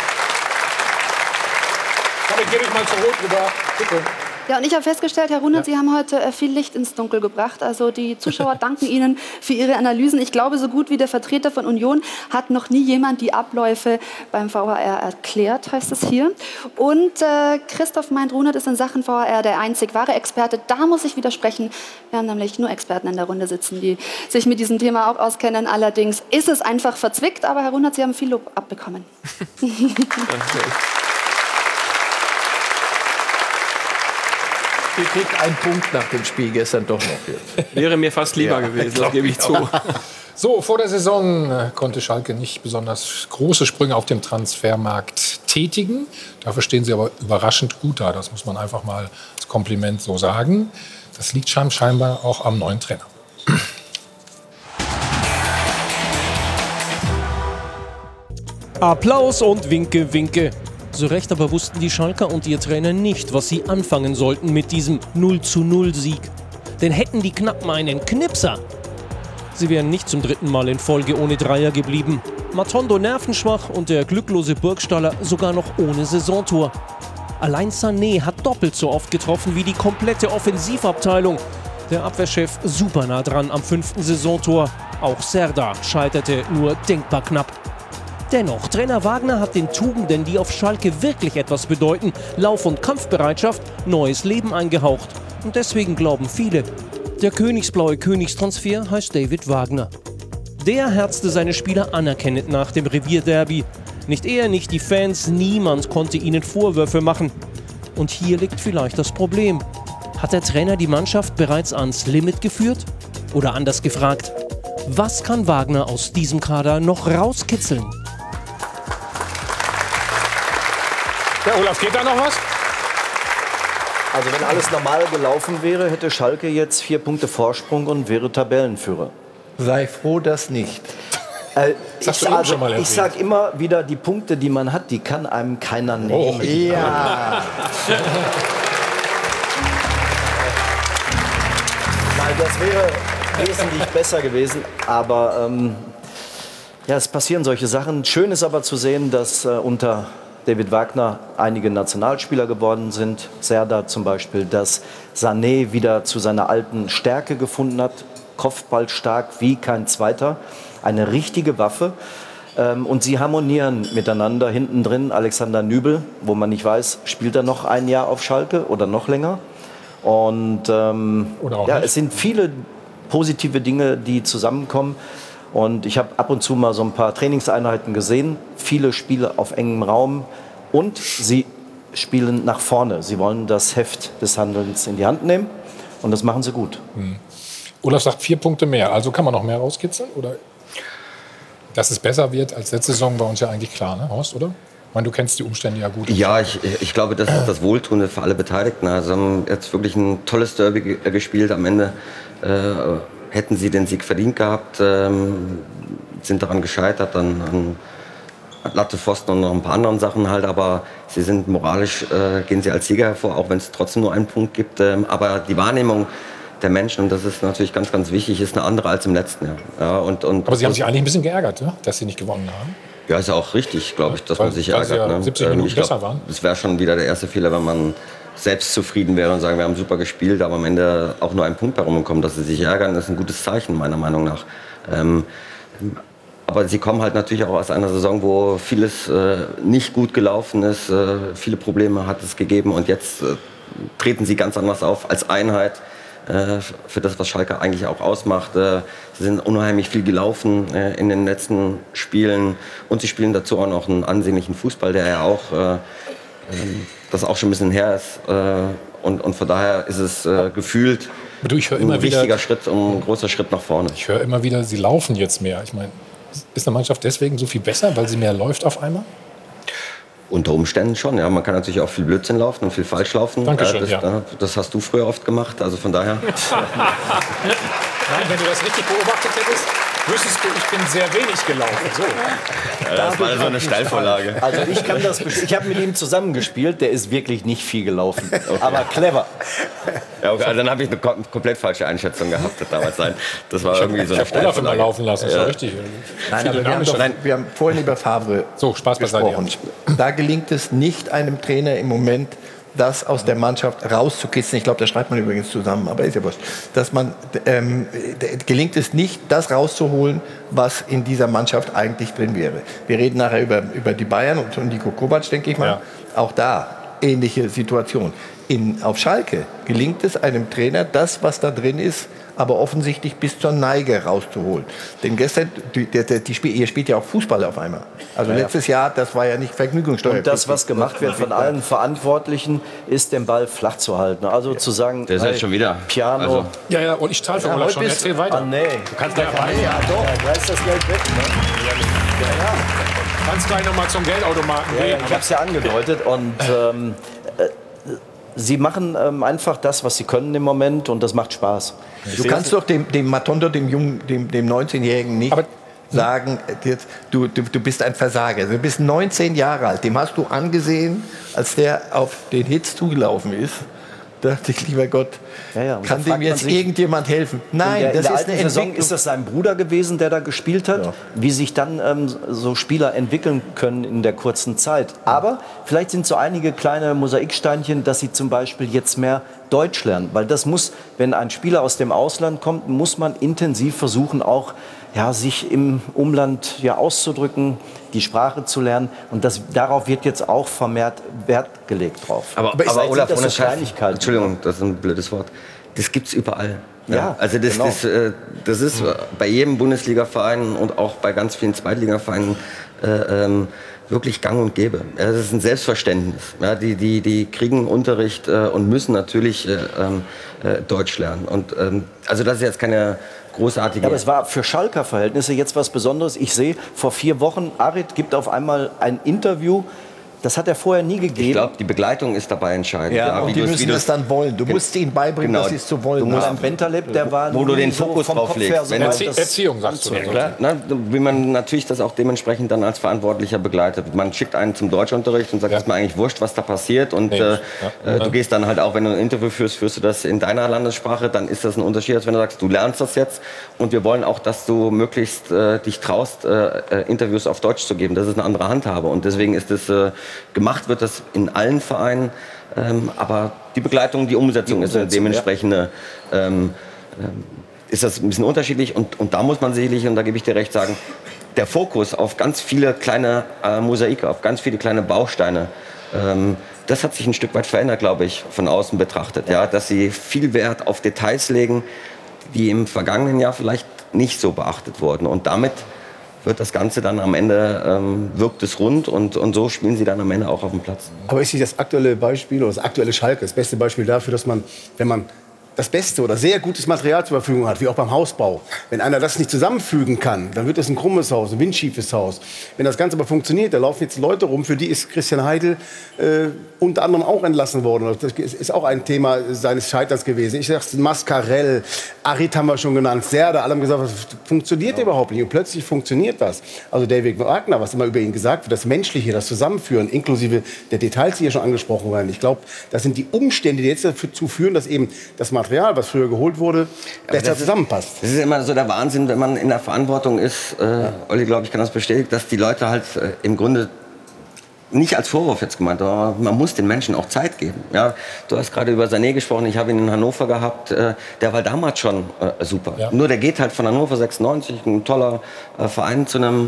Damit gebe ich mal zur Rot rüber. Bitte. Ja, und ich habe festgestellt, Herr Runert, ja. Sie haben heute äh, viel Licht ins Dunkel gebracht. Also die Zuschauer danken Ihnen für Ihre Analysen. Ich glaube, so gut wie der Vertreter von Union hat noch nie jemand die Abläufe beim V H R erklärt, heißt es hier. Und äh, Christoph meint, Runert ist in Sachen V H R der einzig wahre Experte. Da muss ich widersprechen. Wir haben nämlich nur Experten in der Runde sitzen, die sich mit diesem Thema auch auskennen. Allerdings ist es einfach verzwickt. Aber Herr Runert, Sie haben viel Lob abbekommen. ihr kriegt einen Punkt nach dem Spiel gestern doch noch jetzt. Wäre mir fast lieber ja, gewesen, das gebe ich zu. So, vor der Saison konnte Schalke nicht besonders große Sprünge auf dem Transfermarkt tätigen. Dafür stehen sie aber überraschend gut da. Das muss man einfach mal als Kompliment so sagen. Das liegt scheinbar auch am neuen Trainer. Applaus und Winke, Winke. So recht aber wussten die Schalker und ihr Trainer nicht, was sie anfangen sollten mit diesem null zu null Sieg. Denn hätten die Knappen einen Knipser, sie wären nicht zum dritten Mal in Folge ohne Dreier geblieben. Matondo nervenschwach und der glücklose Burgstaller sogar noch ohne Saisontor. Allein Sané hat doppelt so oft getroffen wie die komplette Offensivabteilung. Der Abwehrchef super nah dran am fünften Saisontor. Auch Serdar scheiterte nur denkbar knapp. Dennoch, Trainer Wagner hat den Tugenden, die auf Schalke wirklich etwas bedeuten, Lauf- und Kampfbereitschaft, neues Leben eingehaucht. Und deswegen glauben viele, der königsblaue Königstransfer heißt David Wagner. Der herzte seine Spieler anerkennend nach dem Revierderby. Nicht er, nicht die Fans, niemand konnte ihnen Vorwürfe machen. Und hier liegt vielleicht das Problem. Hat der Trainer die Mannschaft bereits ans Limit geführt? Oder anders gefragt, was kann Wagner aus diesem Kader noch rauskitzeln? Ja, Olaf, geht da noch was? Also wenn alles normal gelaufen wäre, hätte Schalke jetzt vier Punkte Vorsprung und wäre Tabellenführer. Sei froh, dass nicht. Äh, Das hast ich, du eben also, schon mal ich erwähnt. sag immer wieder, die Punkte, die man hat, die kann einem keiner nehmen. Oh, Ja. Weil das wäre wesentlich besser gewesen. Aber ähm, ja, es passieren solche Sachen. Schön ist aber zu sehen, dass äh, unter David Wagner einige Nationalspieler geworden sind. Serdar zum Beispiel, dass Sané wieder zu seiner alten Stärke gefunden hat. Kopfballstark wie kein zweiter. Eine richtige Waffe. Ähm, und sie harmonieren miteinander. Hinten drin Alexander Nübel, wo man nicht weiß, spielt er noch ein Jahr auf Schalke oder noch länger. Und ähm, Oder auch ja, nicht. es sind viele positive Dinge, die zusammenkommen. Und ich habe ab und zu mal so ein paar Trainingseinheiten gesehen. Viele Spiele auf engem Raum. Und sie spielen nach vorne. Sie wollen das Heft des Handelns in die Hand nehmen. Und das machen sie gut. Hm. Olaf sagt vier Punkte mehr. Also kann man noch mehr rauskitzeln? Oder dass es besser wird als letzte Saison, war uns ja eigentlich klar, ne, Horst, oder? Ich meine, du kennst die Umstände ja gut. Ja, ich, ich glaube, das ist das Wohltuende für alle Beteiligten. Also haben jetzt wirklich ein tolles Derby ge- gespielt. Am Ende äh, hätten sie den Sieg verdient gehabt, ähm, sind daran gescheitert, an, an Latte, Pfosten und noch ein paar anderen Sachen halt. Aber sie sind moralisch, äh, gehen sie als Sieger hervor, auch wenn es trotzdem nur einen Punkt gibt. Ähm, aber die Wahrnehmung der Menschen, und das ist natürlich ganz, ganz wichtig, ist eine andere als im letzten Jahr. Ja, und, und Aber Sie haben sich eigentlich ein bisschen geärgert, ne? Dass Sie nicht gewonnen haben. Ja, ist ja auch richtig, glaube ich, dass Weil- man sich weil sie ärgert. ja ne? siebzig Minuten ich glaub, besser waren. Es wäre schon wieder der erste Fehler, wenn man selbstzufrieden wäre und sagen, wir haben super gespielt, aber am Ende auch nur ein Punkt herumgekommen. Dass sie sich ärgern, ist ein gutes Zeichen, meiner Meinung nach. Ähm, aber sie kommen halt natürlich auch aus einer Saison, wo vieles äh, nicht gut gelaufen ist, äh, viele Probleme hat es gegeben und jetzt äh, treten sie ganz anders auf als Einheit. Äh, für das, was Schalke eigentlich auch ausmacht. Äh, sie sind unheimlich viel gelaufen äh, in den letzten Spielen und sie spielen dazu auch noch einen ansehnlichen Fußball, der ja auch, äh, das auch schon ein bisschen her ist. Äh, und, und von daher ist es äh, gefühlt Du, ich höre ein immer wieder, wichtiger Schritt, ein großer Schritt nach vorne. ich höre immer wieder, Sie laufen jetzt mehr. Ich meine, ist eine Mannschaft deswegen so viel besser, weil sie mehr läuft auf einmal? Unter Umständen schon, ja. Man kann natürlich auch viel Blödsinn laufen und viel falsch laufen. Dankeschön, das, ja. das hast du früher oft gemacht, also von daher. Nein, wenn du das richtig beobachtet hättest, wüsstest du, ich bin sehr wenig gelaufen. So. Das war so eine Steilvorlage. Also ich kann das, best- ich habe mit ihm zusammengespielt, der ist wirklich nicht viel gelaufen, aber clever. Ja, okay, also dann habe ich eine kom komplett falsche Einschätzung gehabt das damals sein. Das war irgendwie so Ich eine habe Olaf immer Steilvorlage. laufen lassen, das war Ja. richtig. Nein, Viel aber wir haben, dynamischer. doch, wir haben vorhin über Favre So, Spaß beiseite. gesprochen. Da gelingt es nicht einem Trainer im Moment, das aus der Mannschaft rauszukitzeln. Ich glaube, da schreibt man übrigens zusammen, aber ist ja wurscht. Dass man, ähm, d- gelingt es nicht, das rauszuholen, was in dieser Mannschaft eigentlich drin wäre. Wir reden nachher über, über die Bayern und, und Niko Kovac, denke ich mal. Ja. Auch da ähnliche Situation. In, auf Schalke gelingt es einem Trainer, das, was da drin ist, aber offensichtlich bis zur Neige rauszuholen. Denn gestern, die, die, die, die Spiel, ihr spielt ja auch Fußball auf einmal. Also ja, letztes Jahr, das war ja nicht Vergnügungssteuer. Und das, was gemacht wird von allen Verantwortlichen, ist, den Ball flach zu halten. Also ja. zu sagen, der ist halt schon wieder. Piano. Also. Ja, ja, und ich zahle für Urlaub schon. Erzähl weiter. Ah, nee. Du kannst gleich ja, ja, doch. Ja, da ist das Geld weg. Ne? Ja, ja. Du kannst gleich noch mal zum Geldautomaten ja, gehen. Ja, ich habe es ja angedeutet. Und ähm, äh, sie machen ähm, einfach das, was sie können im Moment, und das macht Spaß. Du kannst doch dem, dem Matondo, dem Jungen, dem, dem neunzehnjährigen nicht aber sagen, jetzt, du, du, du bist ein Versager. Du bist neunzehn Jahre alt. Dem hast du angesehen, als der auf den Hitz zugelaufen ist. Da dachte ich, lieber Gott, ja, ja, kann dem jetzt sich, irgendjemand helfen? Nein, der, das in der ist eine Saison Entwicklung. Ist das sein Bruder gewesen, der da gespielt hat? Ja. Wie sich dann ähm, so Spieler entwickeln können in der kurzen Zeit. Aber vielleicht sind so einige kleine Mosaiksteinchen, dass sie zum Beispiel jetzt mehr Deutsch lernen. Weil das muss, wenn ein Spieler aus dem Ausland kommt, muss man intensiv versuchen, auch ja, sich im Umland ja, auszudrücken, die Sprache zu lernen. Und das, darauf wird jetzt auch vermehrt Wert gelegt drauf. Aber, aber, aber Olaf, ohne so Kleinigkeiten. Entschuldigung, das ist ein blödes Wort. Das gibt es überall. Ja, ja, also das, genau. das, das ist bei jedem Bundesliga-Verein und auch bei ganz vielen Zweitliga-Vereinen äh, ähm, wirklich gang und gäbe. Ja, das ist ein Selbstverständnis. Ja, die, die, die kriegen Unterricht äh, und müssen natürlich äh, äh, Deutsch lernen. Und, ähm, also das ist jetzt keine großartige... Ja, aber es war für Schalker Verhältnisse jetzt was Besonderes. Ich sehe, vor vier Wochen, Arid gibt auf einmal ein Interview. Das hat er vorher nie gegeben. Ich glaube, die Begleitung ist dabei entscheidend. Ja, ja, und die müssen es dann wollen. Du musst ihnen beibringen, genau, dass sie es zu wollen haben. Du musst ein Bentaleb, der war wo du den Fokus so drauf legst. So Erzie Erziehung, sagst du. Ja, klar. Na, wie man natürlich das auch dementsprechend dann als Verantwortlicher begleitet. Man schickt einen zum Deutschunterricht und sagt, es ja. ist mir eigentlich wurscht, was da passiert. Und nee, äh, ja. du gehst dann halt auch, wenn du ein Interview führst, führst du das in deiner Landessprache. Dann ist das ein Unterschied, als wenn du sagst, du lernst das jetzt. Und wir wollen auch, dass du möglichst äh, dich traust, äh, Interviews auf Deutsch zu geben. Das ist eine andere Handhabe. Und deswegen ist das äh, gemacht wird das in allen Vereinen, ähm, aber die Begleitung, die Umsetzung, die Umsetzung ist dementsprechend ja. ähm, ähm, ist das ein bisschen unterschiedlich und, und da muss man sicherlich, und da gebe ich dir recht, sagen, der Fokus auf ganz viele kleine äh, Mosaike, auf ganz viele kleine Bausteine, ähm, das hat sich ein Stück weit verändert, glaube ich, von außen betrachtet, ja, dass sie viel Wert auf Details legen, die im vergangenen Jahr vielleicht nicht so beachtet wurden und damit wird das Ganze dann am Ende, ähm, wirkt es rund und, und so spielen sie dann am Ende auch auf dem Platz. Aber ist nicht das aktuelle Beispiel oder das aktuelle Schalke das beste Beispiel dafür, dass man, wenn man das beste oder sehr gutes Material zur Verfügung hat, wie auch beim Hausbau. Wenn einer das nicht zusammenfügen kann, dann wird das ein krummes Haus, ein windschiefes Haus. Wenn das Ganze aber funktioniert, da laufen jetzt Leute rum, für die ist Christian Heidel äh, unter anderem auch entlassen worden. Das ist auch ein Thema seines Scheiterns gewesen. Ich sage Mascarell, Arid haben wir schon genannt, Serda, alle haben gesagt, das funktioniert ja. überhaupt nicht. Und plötzlich funktioniert das. Also David Wagner, was immer über ihn gesagt wird, das Menschliche, das Zusammenführen, inklusive der Details, die hier schon angesprochen werden. Ich glaube, das sind die Umstände, die jetzt dazu führen, dass eben das Material, was früher geholt wurde, besser das zusammenpasst. Ist, das ist immer so der Wahnsinn, wenn man in der Verantwortung ist. Äh, ja. Olli, glaube ich, kann das bestätigen, dass die Leute halt äh, im Grunde nicht als Vorwurf jetzt gemeint, aber man muss den Menschen auch Zeit geben. Ja, du hast gerade über Sané gesprochen, ich habe ihn in Hannover gehabt, äh, der war damals schon äh, super. Ja. Nur der geht halt von Hannover sechsundneunzig, ein toller äh, Verein, zu einem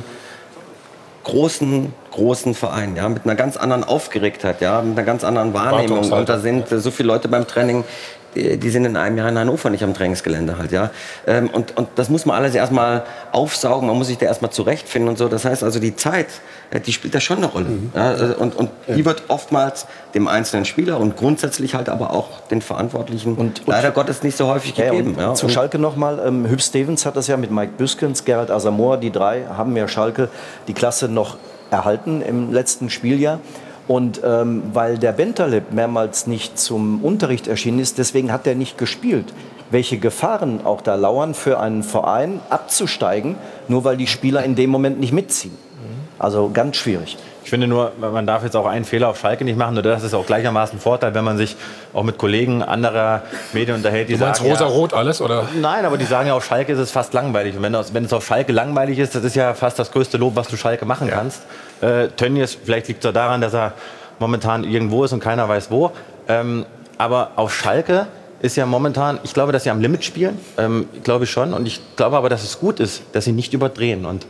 großen, großen Verein, ja, mit einer ganz anderen Aufgeregtheit, ja, mit einer ganz anderen Wahrnehmung. Und da sind äh, so viele Leute beim Training, die, die sind in einem Jahr in Hannover nicht am Trainingsgelände halt, ja. Ähm, und, und das muss man alles erstmal aufsaugen, man muss sich da erstmal zurechtfinden und so. Das heißt also, die Zeit, die spielt da schon eine Rolle. Mhm. Ja, und, und die wird oftmals dem einzelnen Spieler und grundsätzlich halt aber auch den Verantwortlichen und, und leider Gottes nicht so häufig ja, gegeben. Ja, zu Schalke nochmal, ähm, Hüb Stevens hat das ja mit Mike Büskens, Gerald Asamoah, die drei haben ja Schalke die Klasse noch erhalten im letzten Spieljahr. Und ähm, weil der Bentaleb mehrmals nicht zum Unterricht erschienen ist, deswegen hat er nicht gespielt. Welche Gefahren auch da lauern für einen Verein abzusteigen, nur weil die Spieler in dem Moment nicht mitziehen. Also ganz schwierig. Ich finde nur, man darf jetzt auch einen Fehler auf Schalke nicht machen. Nur das ist auch gleichermaßen ein Vorteil, wenn man sich auch mit Kollegen anderer Medien unterhält. Die du meinst sagen, rosa-rot ja, alles, oder? Nein, aber die sagen ja, auf Schalke ist es fast langweilig. Und wenn, das, wenn es auf Schalke langweilig ist, das ist ja fast das größte Lob, was du Schalke machen ja. kannst. Äh, Tönnies, vielleicht liegt es daran, dass er momentan irgendwo ist und keiner weiß wo. Ähm, aber auf Schalke ist ja momentan, ich glaube, dass sie am Limit spielen, ähm, glaube ich schon. Und ich glaube aber, dass es gut ist, dass sie nicht überdrehen. Und ich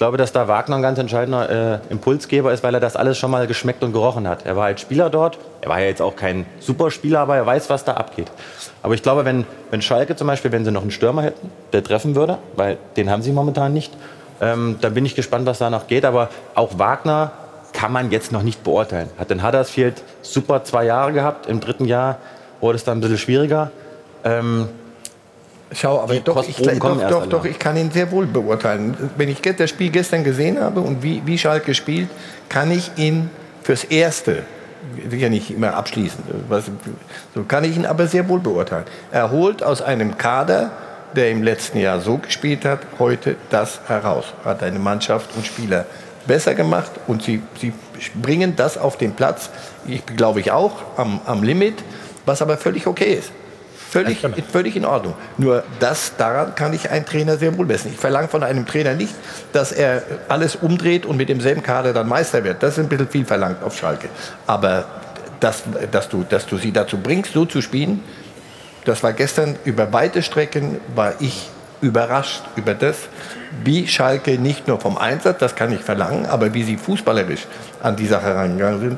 Ich glaube, dass da Wagner ein ganz entscheidender äh, Impulsgeber ist, weil er das alles schon mal geschmeckt und gerochen hat. Er war als Spieler dort. Er war ja jetzt auch kein Superspieler, aber er weiß, was da abgeht. Aber ich glaube, wenn, wenn Schalke zum Beispiel, wenn sie noch einen Stürmer hätten, der treffen würde, weil den haben sie momentan nicht, ähm, dann bin ich gespannt, was da noch geht. Aber auch Wagner kann man jetzt noch nicht beurteilen. Hat in Huddersfield super zwei Jahre gehabt. Im dritten Jahr wurde es dann ein bisschen schwieriger. Ähm, Schau, aber doch ich, doch, doch, doch, ich kann ihn sehr wohl beurteilen. Wenn ich das Spiel gestern gesehen habe und wie, wie Schalke spielt, kann ich ihn fürs Erste, sicher nicht immer abschließend, was, so kann ich ihn aber sehr wohl beurteilen. Er holt aus einem Kader, der im letzten Jahr so gespielt hat, heute das heraus. Hat eine Mannschaft und Spieler besser gemacht und sie, sie bringen das auf den Platz, ich glaube ich auch, am, am Limit, was aber völlig okay ist. Völlig, völlig in Ordnung. Nur das, daran kann ich einen Trainer sehr wohl messen. Ich verlange von einem Trainer nicht, dass er alles umdreht und mit demselben Kader dann Meister wird. Das ist ein bisschen viel verlangt auf Schalke. Aber das, dass, du, dass du sie dazu bringst, so zu spielen, das war gestern über weite Strecken, war ich überrascht über das, wie Schalke nicht nur vom Einsatz, das kann ich verlangen, aber wie sie fußballerisch an die Sache rangegangen sind.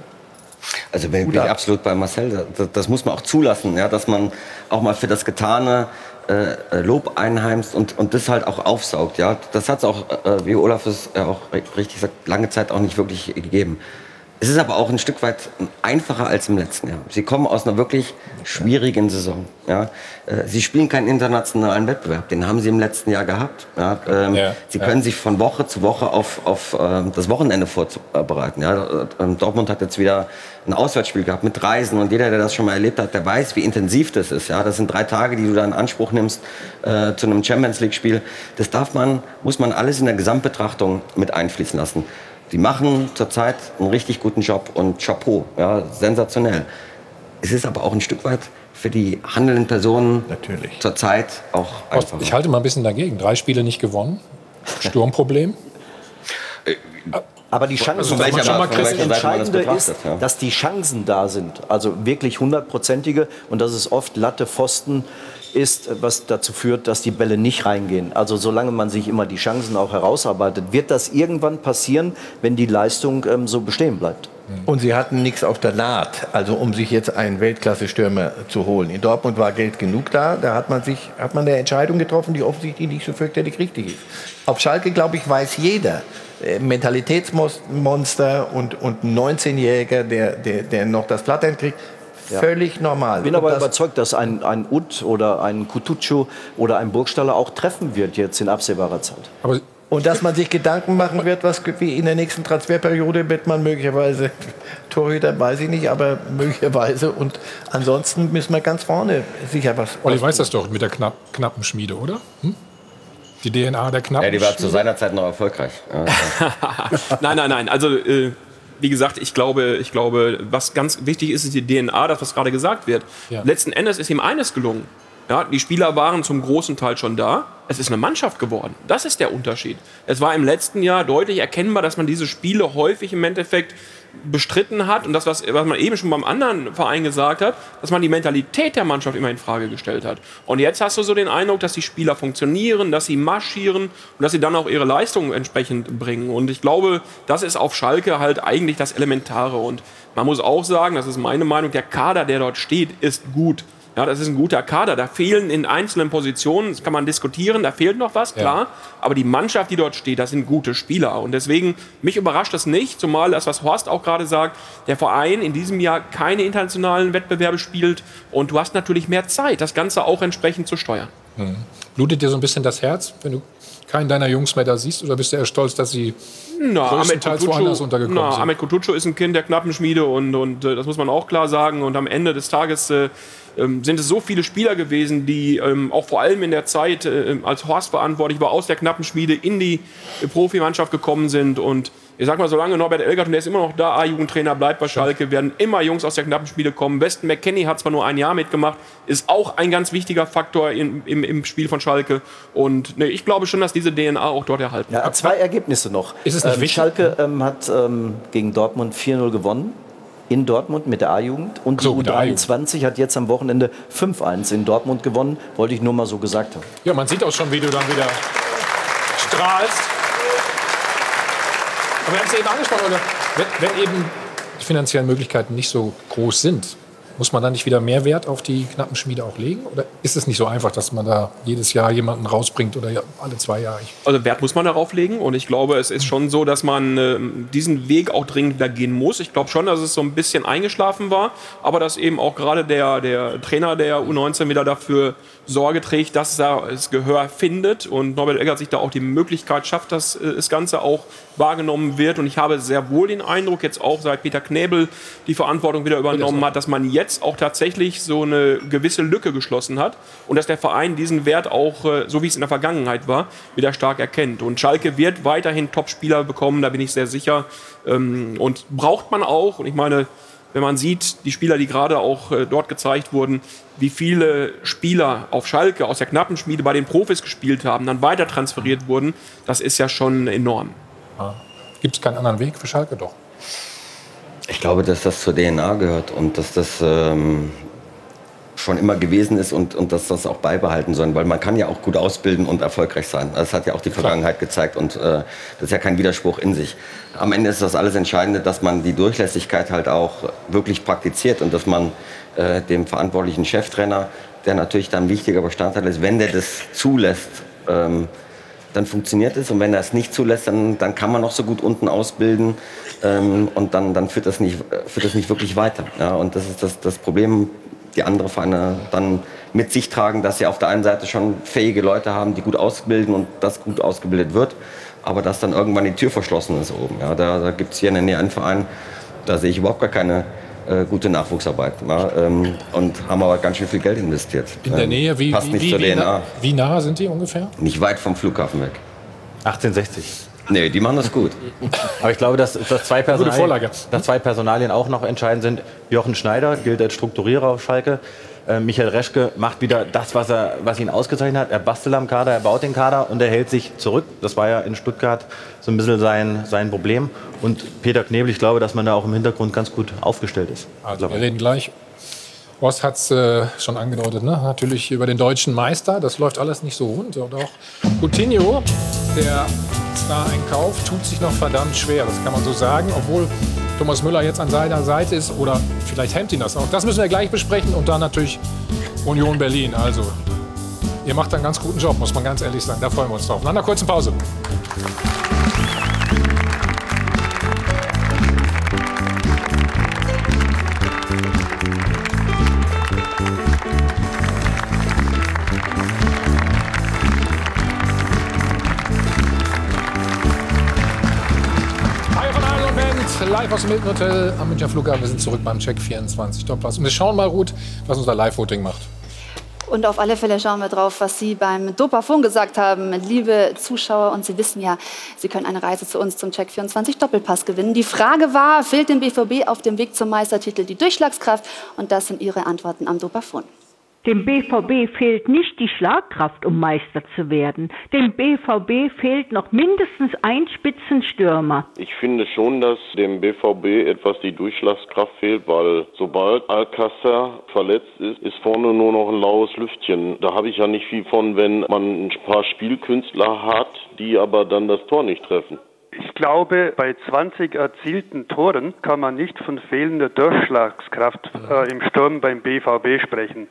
Also bin, bin ich absolut bei Marcel. Das, das muss man auch zulassen, ja, dass man auch mal für das Getane äh, Lob einheimst und, und das halt auch aufsaugt. Ja. Das hat es auch, äh, wie Olaf es ja auch richtig sagt, lange Zeit auch nicht wirklich gegeben. Es ist aber auch ein Stück weit einfacher als im letzten Jahr. Sie kommen aus einer wirklich schwierigen Saison. Ja. Sie spielen keinen internationalen Wettbewerb, den haben sie im letzten Jahr gehabt. Ja. Ähm, ja, sie können ja. sich von Woche zu Woche auf, auf ähm, das Wochenende vorbereiten. Ja. Dortmund hat jetzt wieder ein Auswärtsspiel gehabt mit Reisen und jeder, der das schon mal erlebt hat, der weiß, wie intensiv das ist. Ja. Das sind drei Tage, die du da in Anspruch nimmst äh, zu einem Champions-League-Spiel. Das darf man, muss man alles in der Gesamtbetrachtung mit einfließen lassen. Die machen zurzeit einen richtig guten Job und Chapeau, ja, sensationell. Es ist aber auch ein Stück weit für die handelnden Personen Natürlich. zurzeit auch einfacher. Ich halte mal ein bisschen dagegen. Drei Spiele nicht gewonnen, Sturmproblem. Aber die Chancen, welcher, schon mal das Entscheidende ist, ja. dass die Chancen da sind, also wirklich hundertprozentige und dass es oft Latte, Pfosten ist, was dazu führt, dass die Bälle nicht reingehen. Also solange man sich immer die Chancen auch herausarbeitet, wird das irgendwann passieren, wenn die Leistung ähm, so bestehen bleibt. Und sie hatten nichts auf der Naht, also um sich jetzt einen Weltklasse-Stürmer zu holen. In Dortmund war Geld genug da, da hat man, sich, hat man eine Entscheidung getroffen, die offensichtlich nicht so fürchterlich richtig ist. Auf Schalke, glaube ich, weiß jeder, äh, Mentalitätsmonster und, und ein neunzehnjähriger, der, der, der noch das Blatt kriegt, Ja. völlig normal. Ich bin aber überzeugt, dass ein, ein Ut oder ein Kutucu oder ein Burgstaller auch treffen wird jetzt in absehbarer Zeit. Aber und dass man sich Gedanken machen wird, was wie in der nächsten Transferperiode wird man möglicherweise Torhüter, weiß ich nicht, aber möglicherweise. Und ansonsten müssen wir ganz vorne sicher was. Olli weiß das doch mit der knapp, knappen Schmiede, oder? Hm? Die D N A der knappen Ja, die war Schmiede? zu seiner Zeit noch erfolgreich. Ja. Nein, nein, nein. Also äh, wie gesagt, ich glaube, ich glaube, was ganz wichtig ist, ist die D N A, das was gerade gesagt wird. Ja. Letzten Endes ist ihm eines gelungen. Ja, die Spieler waren zum großen Teil schon da. Es ist eine Mannschaft geworden. Das ist der Unterschied. Es war im letzten Jahr deutlich erkennbar, dass man diese Spiele häufig im Endeffekt bestritten hat. Und das, was, was man eben schon beim anderen Verein gesagt hat, dass man die Mentalität der Mannschaft immer in Frage gestellt hat. Und jetzt hast du so den Eindruck, dass die Spieler funktionieren, dass sie marschieren und dass sie dann auch ihre Leistungen entsprechend bringen. Und ich glaube, das ist auf Schalke halt eigentlich das Elementare. Und man muss auch sagen, das ist meine Meinung, der Kader, der dort steht, ist gut. Ja, das ist ein guter Kader. Da fehlen in einzelnen Positionen, das kann man diskutieren, da fehlt noch was, klar. Ja. Aber die Mannschaft, die dort steht, das sind gute Spieler. Und deswegen, mich überrascht das nicht, zumal das, was Horst auch gerade sagt, der Verein in diesem Jahr keine internationalen Wettbewerbe spielt. Und du hast natürlich mehr Zeit, das Ganze auch entsprechend zu steuern. Hm. Blutet dir so ein bisschen das Herz, wenn du keinen deiner Jungs mehr da siehst? Oder bist du eher stolz, dass sie na, größtenteils woanders untergekommen na, sind? Ahmed Kutucu ist ein Kind der Knappenschmiede und, und äh, das muss man auch klar sagen. Und am Ende des Tages äh, ähm, sind es so viele Spieler gewesen, die ähm, auch vor allem in der Zeit, äh, als Horst verantwortlich war, aus der Knappenschmiede in die äh, Profimannschaft gekommen sind. Und ich sag mal, solange Norbert Elgert, und der ist immer noch da, A-Jugendtrainer bleibt bei Schalke, werden immer Jungs aus der Knappenschmiede kommen. Weston McKennie hat zwar nur ein Jahr mitgemacht, ist auch ein ganz wichtiger Faktor in, im, im Spiel von Schalke. Und nee, ich glaube schon, dass diese D N A auch dort erhalten ja, wird. Zwei Ergebnisse noch. Ist es nicht ähm, wichtig? Schalke ähm, hat ähm, gegen Dortmund vier null gewonnen. In Dortmund mit der A-Jugend. Und die So, U mit der dreiundzwanzig hat jetzt am Wochenende fünf eins in Dortmund gewonnen. Wollte ich nur mal so gesagt haben. Ja, man sieht auch schon, wie du dann wieder strahlst. Aber wir haben es eben angesprochen, oder? Wenn, wenn eben die finanziellen Möglichkeiten nicht so groß sind, muss man dann nicht wieder mehr Wert auf die Knappenschmiede auch legen? Oder ist es nicht so einfach, dass man da jedes Jahr jemanden rausbringt oder ja, alle zwei Jahre? Also Wert muss man darauf legen und ich glaube, es ist schon so, dass man äh, diesen Weg auch dringend wieder gehen muss. Ich glaube schon, dass es so ein bisschen eingeschlafen war, aber dass eben auch gerade der, der Trainer der U neunzehn wieder dafür Sorge trägt, dass er das Gehör findet und Norbert Eggert sich da auch die Möglichkeit schafft, dass äh, das Ganze auch wahrgenommen wird. Und ich habe sehr wohl den Eindruck, jetzt auch seit Peter Knäbel die Verantwortung wieder übernommen hat, dass man jetzt auch tatsächlich so eine gewisse Lücke geschlossen hat und dass der Verein diesen Wert auch, äh, so wie es in der Vergangenheit war, wieder stark erkennt. Und Schalke wird weiterhin Topspieler bekommen, da bin ich sehr sicher. Ähm, und braucht man auch. Und ich meine, wenn man sieht, die Spieler, die gerade auch äh, dort gezeigt wurden, wie viele Spieler auf Schalke aus der Knappenschmiede bei den Profis gespielt haben, dann weiter transferiert wurden, das ist ja schon enorm. Ja. Gibt es keinen anderen Weg für Schalke? Doch. Ich glaube, dass das zur D N A gehört und dass das ähm, schon immer gewesen ist und, und dass das auch beibehalten soll. Weil man kann ja auch gut ausbilden und erfolgreich sein. Das hat ja auch die Vergangenheit gezeigt und äh, das ist ja kein Widerspruch in sich. Am Ende ist das alles Entscheidende, dass man die Durchlässigkeit halt auch wirklich praktiziert und dass man äh, dem verantwortlichen Cheftrainer, der natürlich dann ein wichtiger Bestandteil ist, wenn der das zulässt, ähm, dann funktioniert es. Und wenn er es nicht zulässt, dann, dann kann man noch so gut unten ausbilden ähm, und dann, dann führt, das nicht, führt das nicht wirklich weiter. Ja, und das ist das, das Problem, die andere Vereine dann mit sich tragen, dass sie auf der einen Seite schon fähige Leute haben, die gut ausbilden und das gut ausgebildet wird, aber dass dann irgendwann die Tür verschlossen ist oben. Ja, da da gibt es hier in der Nähe einen Verein, da sehe ich überhaupt gar keine äh, gute Nachwuchsarbeit. Ja, ähm, und haben aber ganz schön viel Geld investiert. In der Nähe, wie, Passt wie, nicht wie, zur wie, D N A. nah, wie nah sind die ungefähr? Nicht weit vom Flughafen weg. achtzehnhundertsechzig. Nee, die machen das gut. Aber ich glaube, dass, dass, zwei Gute Vorlage. Personalien, dass zwei Personalien auch noch entscheidend sind. Jochen Schneider gilt als Strukturierer auf Schalke. Äh, Michael Reschke macht wieder das, was, er, was ihn ausgezeichnet hat. Er bastelt am Kader, er baut den Kader und er hält sich zurück. Das war ja in Stuttgart so ein bisschen sein, sein Problem. Und Peter Knebel, ich glaube, dass man da auch im Hintergrund ganz gut aufgestellt ist. Also wir reden gleich. Horst hat es äh, schon angedeutet, ne? Natürlich über den deutschen Meister. Das läuft alles nicht so rund. Und auch Coutinho, der Star-Einkauf, tut sich noch verdammt schwer. Das kann man so sagen, obwohl Thomas Müller jetzt an seiner Seite ist. Oder vielleicht hemmt ihn das auch. Das müssen wir gleich besprechen. Und dann natürlich Union Berlin. Also, ihr macht einen ganz guten Job, muss man ganz ehrlich sagen. Da freuen wir uns drauf. Nach einer kurzen Pause. Live aus dem Hilton Hotel am Münchner Flughafen. Wir sind zurück beim Check vierundzwanzig Doppelpass. Und wir schauen mal, Ruth, was unser Live-Voting macht. Und auf alle Fälle schauen wir drauf, was Sie beim Dopafon gesagt haben, liebe Zuschauer. Und Sie wissen ja, Sie können eine Reise zu uns zum Check vierundzwanzig Doppelpass gewinnen. Die Frage war, fehlt dem B V B auf dem Weg zum Meistertitel die Durchschlagskraft? Und das sind Ihre Antworten am Dopafon. Dem B V B fehlt nicht die Schlagkraft, um Meister zu werden. Dem B V B fehlt noch mindestens ein Spitzenstürmer. Ich finde schon, dass dem B V B etwas die Durchschlagskraft fehlt, weil sobald Alcácer verletzt ist, ist vorne nur noch ein laues Lüftchen. Da habe ich ja nicht viel von, wenn man ein paar Spielkünstler hat, die aber dann das Tor nicht treffen. Ich glaube, bei zwanzig erzielten Toren kann man nicht von fehlender Durchschlagskraft äh, im Sturm beim B V B sprechen.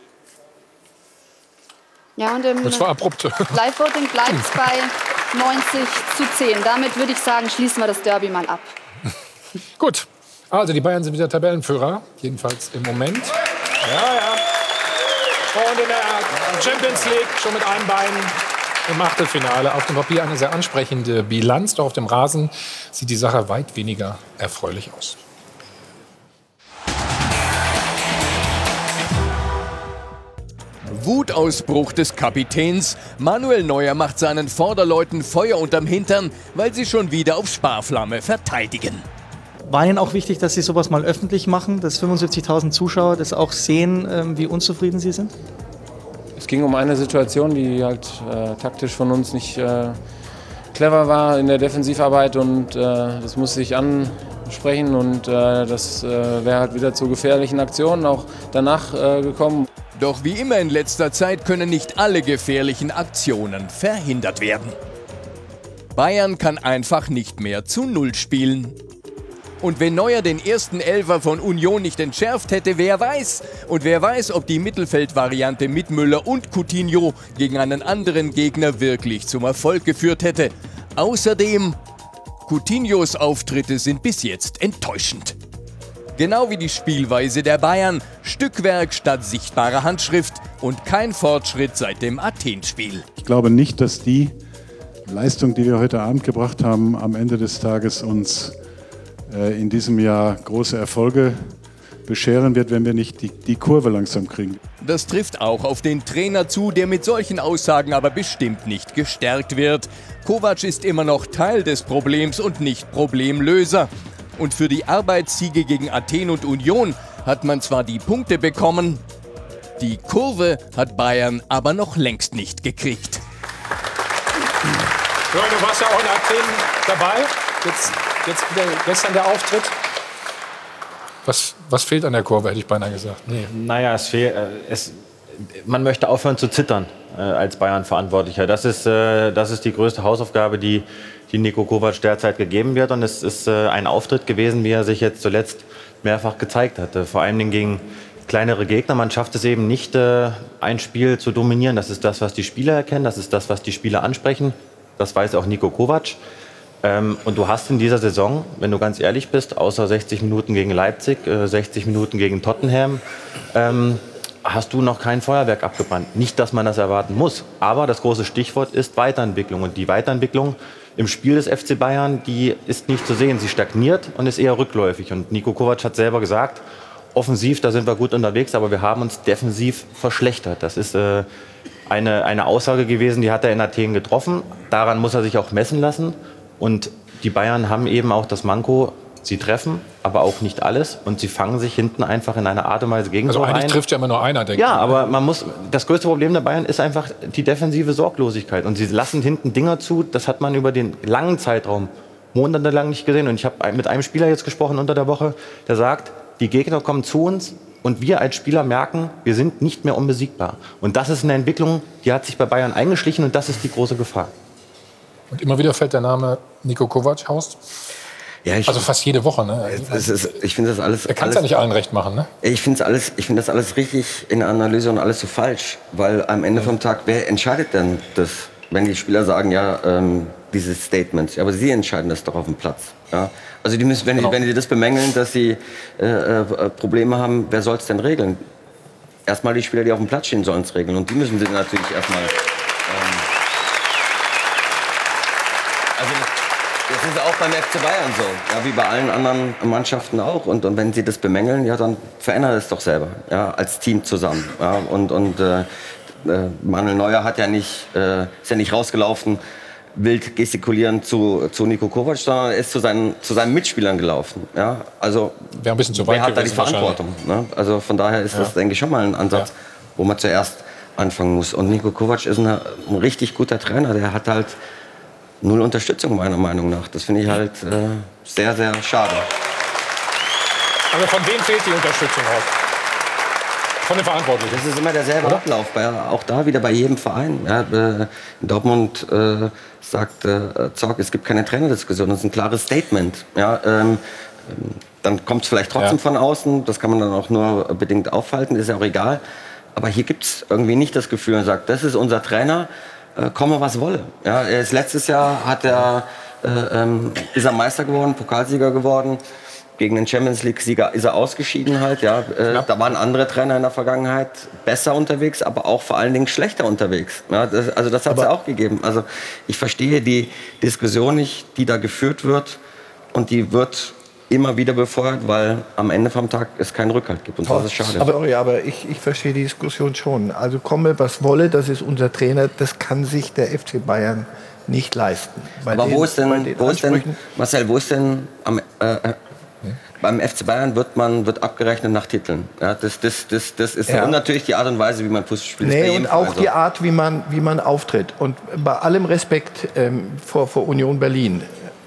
Ja, und im das war abrupt. Live-Voting bleibt es bei neunzig zu zehn. Damit würde ich sagen, schließen wir das Derby mal ab. Gut, also die Bayern sind wieder Tabellenführer, jedenfalls im Moment. Ja, ja. Und in der Champions League schon mit einem Bein im Achtelfinale. Auf dem Papier eine sehr ansprechende Bilanz. Doch auf dem Rasen sieht die Sache weit weniger erfreulich aus. Wutausbruch des Kapitäns. Manuel Neuer macht seinen Vorderleuten Feuer unterm Hintern, weil sie schon wieder auf Sparflamme verteidigen. War Ihnen auch wichtig, dass Sie sowas mal öffentlich machen, dass fünfundsiebzigtausend Zuschauer das auch sehen, wie unzufrieden Sie sind? Es ging um eine Situation, die halt äh, taktisch von uns nicht äh, clever war in der Defensivarbeit und äh, das musste ich ansprechen und äh, das äh, wäre halt wieder zu gefährlichen Aktionen auch danach äh, gekommen. Doch wie immer in letzter Zeit können nicht alle gefährlichen Aktionen verhindert werden. Bayern kann einfach nicht mehr zu Null spielen. Und wenn Neuer den ersten Elfer von Union nicht entschärft hätte, wer weiß? Und wer weiß, ob die Mittelfeldvariante mit Müller und Coutinho gegen einen anderen Gegner wirklich zum Erfolg geführt hätte. Außerdem, Coutinhos Auftritte sind bis jetzt enttäuschend. Genau wie die Spielweise der Bayern, Stückwerk statt sichtbarer Handschrift und kein Fortschritt seit dem Athen-Spiel. Ich glaube nicht, dass die Leistung, die wir heute Abend gebracht haben, am Ende des Tages uns in diesem Jahr große Erfolge bescheren wird, wenn wir nicht die, die Kurve langsam kriegen. Das trifft auch auf den Trainer zu, der mit solchen Aussagen aber bestimmt nicht gestärkt wird. Kovac ist immer noch Teil des Problems und nicht Problemlöser. Und für die Arbeitssiege gegen Athen und Union hat man zwar die Punkte bekommen, die Kurve hat Bayern aber noch längst nicht gekriegt. Ja, du warst ja auch in Athen dabei. Jetzt, jetzt wieder gestern der Auftritt. Was, was fehlt an der Kurve, hätte ich beinahe gesagt. Nee. Naja, es fehlt, äh, es, man möchte aufhören zu zittern äh, als Bayern-Verantwortlicher. Das ist, äh, das ist die größte Hausaufgabe, die, die Niko Kovac derzeit gegeben wird. Und es ist äh, ein Auftritt gewesen, wie er sich jetzt zuletzt mehrfach gezeigt hatte. Vor allem gegen kleinere Gegner. Man schafft es eben nicht, äh, ein Spiel zu dominieren. Das ist das, was die Spieler erkennen. Das ist das, was die Spieler ansprechen. Das weiß auch Niko Kovac. Ähm, und du hast in dieser Saison, wenn du ganz ehrlich bist, außer sechzig Minuten gegen Leipzig, äh, sechzig Minuten gegen Tottenham, ähm, hast du noch kein Feuerwerk abgebrannt. Nicht, dass man das erwarten muss, aber das große Stichwort ist Weiterentwicklung. Und die Weiterentwicklung im Spiel des F C Bayern, die ist nicht zu sehen. Sie stagniert und ist eher rückläufig. Und Niko Kovac hat selber gesagt, offensiv, da sind wir gut unterwegs, aber wir haben uns defensiv verschlechtert. Das ist äh, eine, eine Aussage gewesen, die hat er in Athen getroffen. Daran muss er sich auch messen lassen. Und die Bayern haben eben auch das Manko, sie treffen, aber auch nicht alles. Und sie fangen sich hinten einfach in einer Art und Weise gegen Also ein. eigentlich trifft ja immer nur einer, denke ich. Ja, aber man muss, das größte Problem der Bayern ist einfach die defensive Sorglosigkeit. Und sie lassen hinten Dinger zu, das hat man über den langen Zeitraum monatelang nicht gesehen. Und ich habe mit einem Spieler jetzt gesprochen unter der Woche, der sagt, die Gegner kommen zu uns und wir als Spieler merken, wir sind nicht mehr unbesiegbar. Und das ist eine Entwicklung, die hat sich bei Bayern eingeschlichen und das ist die große Gefahr. Und immer wieder fällt der Name Niko Kovac Haust. Ja, ich, also fast jede Woche, ne? Es ist, ich finde das alles. Er kann es ja nicht allen recht machen, ne? Ich finde alles, ich finde das alles richtig in der Analyse und alles so falsch, weil am Ende vom Tag, wer entscheidet denn das, wenn die Spieler sagen, ja, ähm, dieses Statement, aber sie entscheiden das doch auf dem Platz, ja? Also die müssen, wenn, genau. die, wenn die das bemängeln, dass sie äh, äh, Probleme haben, wer soll es denn regeln? Erstmal die Spieler, die auf dem Platz stehen, sollen es regeln und die müssen sie natürlich erstmal. Ähm, also das ist auch beim F C Bayern so, ja, wie bei allen anderen Mannschaften auch. Und, und wenn sie das bemängeln, ja, dann verändert es doch selber, ja, als Team zusammen. Ja, und und äh, Manuel Neuer hat ja nicht, äh, ist ja nicht rausgelaufen, wild gestikulierend zu, zu Niko Kovac, sondern er ist zu seinen, zu seinen Mitspielern gelaufen. Ja, also Wäre ein bisschen zu weit wer hat da die gewesen Verantwortung? Ne? Also von daher ist Ja. das, denke ich, schon mal ein Ansatz, Ja. wo man zuerst anfangen muss. Und Niko Kovac ist eine, ein richtig guter Trainer, der hat halt null Unterstützung meiner Meinung nach. Das finde ich halt äh, sehr, sehr schade. Also von wem fehlt die Unterstützung heute? Von den Verantwortlichen? Das ist immer derselbe Oder? Ablauf, bei, auch da wieder bei jedem Verein. Ja, äh, in Dortmund äh, sagt äh, Zorc, es gibt keine Trainerdiskussion, das ist ein klares Statement. Ja, ähm, dann kommt es vielleicht trotzdem ja. von außen, das kann man dann auch nur bedingt aufhalten, ist ja auch egal. Aber hier gibt es irgendwie nicht das Gefühl, man sagt, das ist unser Trainer, äh, komme was wolle. Ja, er ist letztes Jahr hat er, äh, ähm, ist er Meister geworden, Pokalsieger geworden. Gegen den Champions League-Sieger ist er ausgeschieden halt. Ja. Äh, ja. Da waren andere Trainer in der Vergangenheit besser unterwegs, aber auch vor allen Dingen schlechter unterwegs. Ja, das, also das hat es ja auch gegeben. Also ich verstehe die Diskussion nicht, die da geführt wird. Und die wird immer wieder befeuert, weil am Ende vom Tag es keinen Rückhalt gibt. Und das ist schade. Aber, ja, aber ich, ich verstehe die Diskussion schon. Also komme, was wolle, das ist unser Trainer. Das kann sich der F C Bayern nicht leisten. Bei aber den, wo ist denn, wo ist denn Marcel, wo ist denn am, äh, beim F C Bayern wird man wird abgerechnet nach Titeln. Ja, das, das, das, das ist ja. Und natürlich die Art und Weise, wie man Fußball spielt. Nee, und auch Fall die so. Art, wie man, wie man auftritt. Und bei allem Respekt ähm, vor, vor Union Berlin,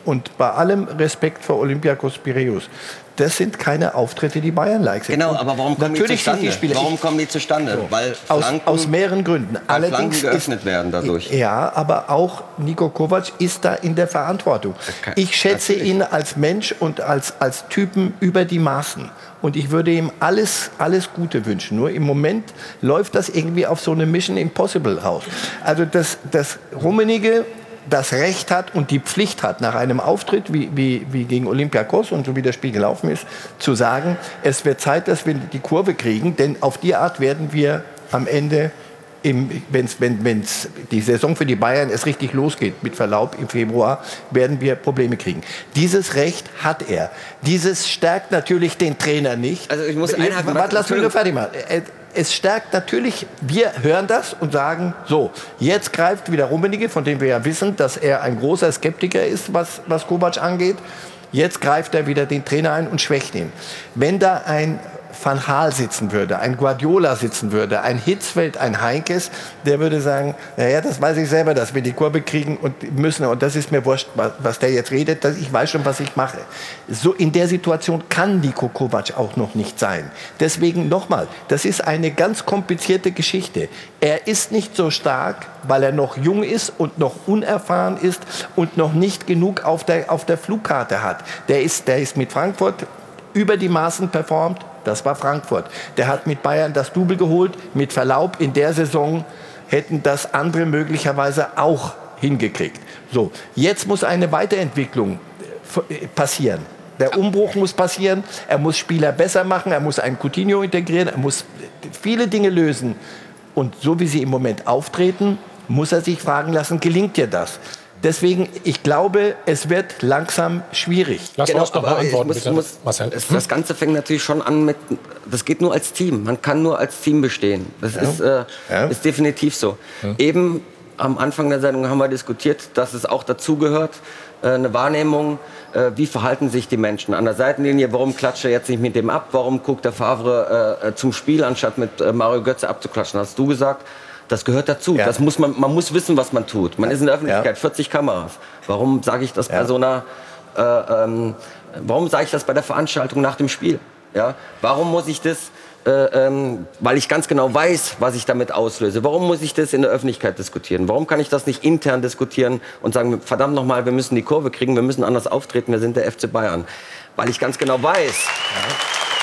und bei allem Respekt vor Olympiakos Piräus, das sind keine Auftritte, die Bayern-like sind. Genau, aber warum kommen Natürlich die zustande? Die Spiele, warum kommen die zustande? So. Weil aus, Flanken, aus mehreren Gründen. weil Allerdings Flanken geöffnet ist, werden dadurch. Ja, aber auch Niko Kovac ist da in der Verantwortung. Ich schätze Natürlich. ihn als Mensch und als, als Typen über die Maßen. Und ich würde ihm alles, alles Gute wünschen. Nur im Moment läuft das irgendwie auf so eine Mission Impossible raus. Also das, das Rummenigge das Recht hat und die Pflicht hat, nach einem Auftritt wie, wie, wie gegen Olympiakos und so wie das Spiel gelaufen ist, zu sagen, es wird Zeit, dass wir die Kurve kriegen, denn auf die Art werden wir am Ende, im, wenn's, wenn wenn's die Saison für die Bayern es richtig losgeht, mit Verlaub im Februar, werden wir Probleme kriegen. Dieses Recht hat er. Dieses stärkt natürlich den Trainer nicht. Also ich muss einhaken. Warte, lass mich nur fertig machen. Es stärkt natürlich, wir hören das und sagen, so, jetzt greift wieder Rummenigge, von dem wir ja wissen, dass er ein großer Skeptiker ist, was, was Kovac angeht. Jetzt greift er wieder den Trainer ein und schwächt ihn. Wenn da ein Van Gaal sitzen würde, ein Guardiola sitzen würde, ein Hitzfeld, ein Heinkes, der würde sagen, naja, das weiß ich selber, dass wir die Kurve kriegen und müssen, und das ist mir wurscht, was der jetzt redet, ich weiß schon, was ich mache. So in der Situation kann Niko Kovac auch noch nicht sein. Deswegen nochmal, das ist eine ganz komplizierte Geschichte. Er ist nicht so stark, weil er noch jung ist und noch unerfahren ist und noch nicht genug auf der, auf der Flugkarte hat. Der ist, der ist mit Frankfurt über die Maßen performt. Das war Frankfurt. Der hat mit Bayern das Double geholt. Mit Verlaub, in der Saison hätten das andere möglicherweise auch hingekriegt. So, jetzt muss eine Weiterentwicklung passieren. Der Umbruch muss passieren. Er muss Spieler besser machen. Er muss einen Coutinho integrieren. Er muss viele Dinge lösen. Und so wie sie im Moment auftreten, muss er sich fragen lassen, gelingt dir das? Deswegen, ich glaube, es wird langsam schwierig. Lass genau, uns noch mal antworten, muss, bitte. Muss, Marcel. Das, das Ganze fängt natürlich schon an mit, das geht nur als Team. Man kann nur als Team bestehen. Das ja. ist, äh, ja. ist definitiv so. Ja. Eben am Anfang der Sendung haben wir diskutiert, dass es auch dazugehört, äh, eine Wahrnehmung, äh, wie verhalten sich die Menschen an der Seitenlinie. Warum klatscht er jetzt nicht mit dem ab? Warum guckt der Favre äh, zum Spiel, anstatt mit äh, Mario Götze abzuklatschen? Hast du gesagt? Das gehört dazu. Ja. Das muss man, man muss wissen, was man tut. Man ist in der Öffentlichkeit, ja. vierzig Kameras. Warum sage ich das bei ja. so einer, äh, ähm, warum sage ich das bei der Veranstaltung nach dem Spiel? Ja? Warum muss ich das, äh, ähm, weil ich ganz genau weiß, was ich damit auslöse. Warum muss ich das in der Öffentlichkeit diskutieren? Warum kann ich das nicht intern diskutieren und sagen, verdammt nochmal, wir müssen die Kurve kriegen, wir müssen anders auftreten, wir sind der F C Bayern. Weil ich ganz genau weiß, ja.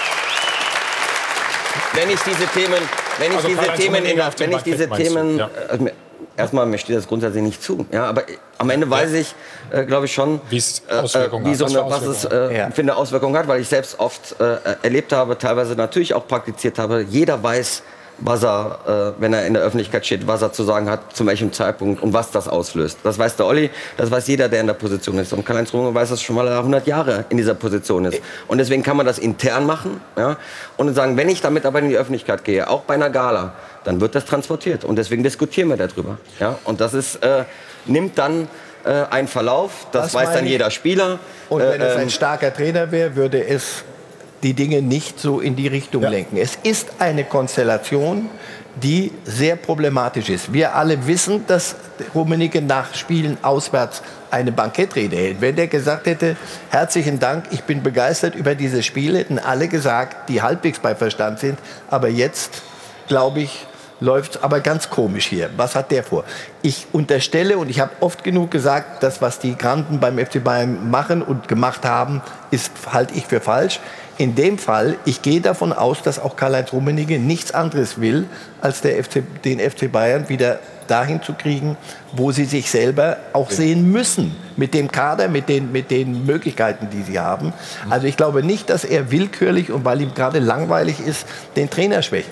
wenn ich diese Themen, wenn ich also diese Themen, in der, wenn ich diese Themen, ja. also, erstmal mir steht das grundsätzlich nicht zu, ja, aber am Ende weiß ich, äh, glaube ich schon, wie es Auswirkungen äh, wie so hat, eine, was es äh, ja. für eine Auswirkung hat, weil ich selbst oft äh, erlebt habe, teilweise natürlich auch praktiziert habe. Jeder weiß, was er, äh, wenn er in der Öffentlichkeit steht, was er zu sagen hat, zu welchem Zeitpunkt und was das auslöst. Das weiß der Olli, das weiß jeder, der in der Position ist. Und Karl-Heinz Rummenigge weiß das schon mal, er hundert Jahre in dieser Position ist. Und deswegen kann man das intern machen, ja, und sagen, wenn ich damit aber in die Öffentlichkeit gehe, auch bei einer Gala, dann wird das transportiert. Und deswegen diskutieren wir darüber. Ja. Und das ist, äh, nimmt dann äh, einen Verlauf, das, das weiß dann jeder Spieler. Und wenn äh, es ein starker Trainer wäre, würde es die Dinge nicht so in die Richtung ja. lenken. Es ist eine Konstellation, die sehr problematisch ist. Wir alle wissen, dass Rummenigge nach Spielen auswärts eine Bankettrede hält. Wenn der gesagt hätte, herzlichen Dank, ich bin begeistert über diese Spiele, hätten alle gesagt, die halbwegs bei Verstand sind. Aber jetzt, glaube ich, läuft aber ganz komisch hier. Was hat der vor? Ich unterstelle, und ich habe oft genug gesagt, das, was die Granden beim F C Bayern machen und gemacht haben, ist, halte ich für falsch. In dem Fall, ich gehe davon aus, dass auch Karl-Heinz Rummenigge nichts anderes will, als der F C, den F C Bayern wieder dahin zu kriegen, wo sie sich selber auch sehen müssen. Mit dem Kader, mit den, mit den Möglichkeiten, die sie haben. Also ich glaube nicht, dass er willkürlich und weil ihm gerade langweilig ist, den Trainer schwächt.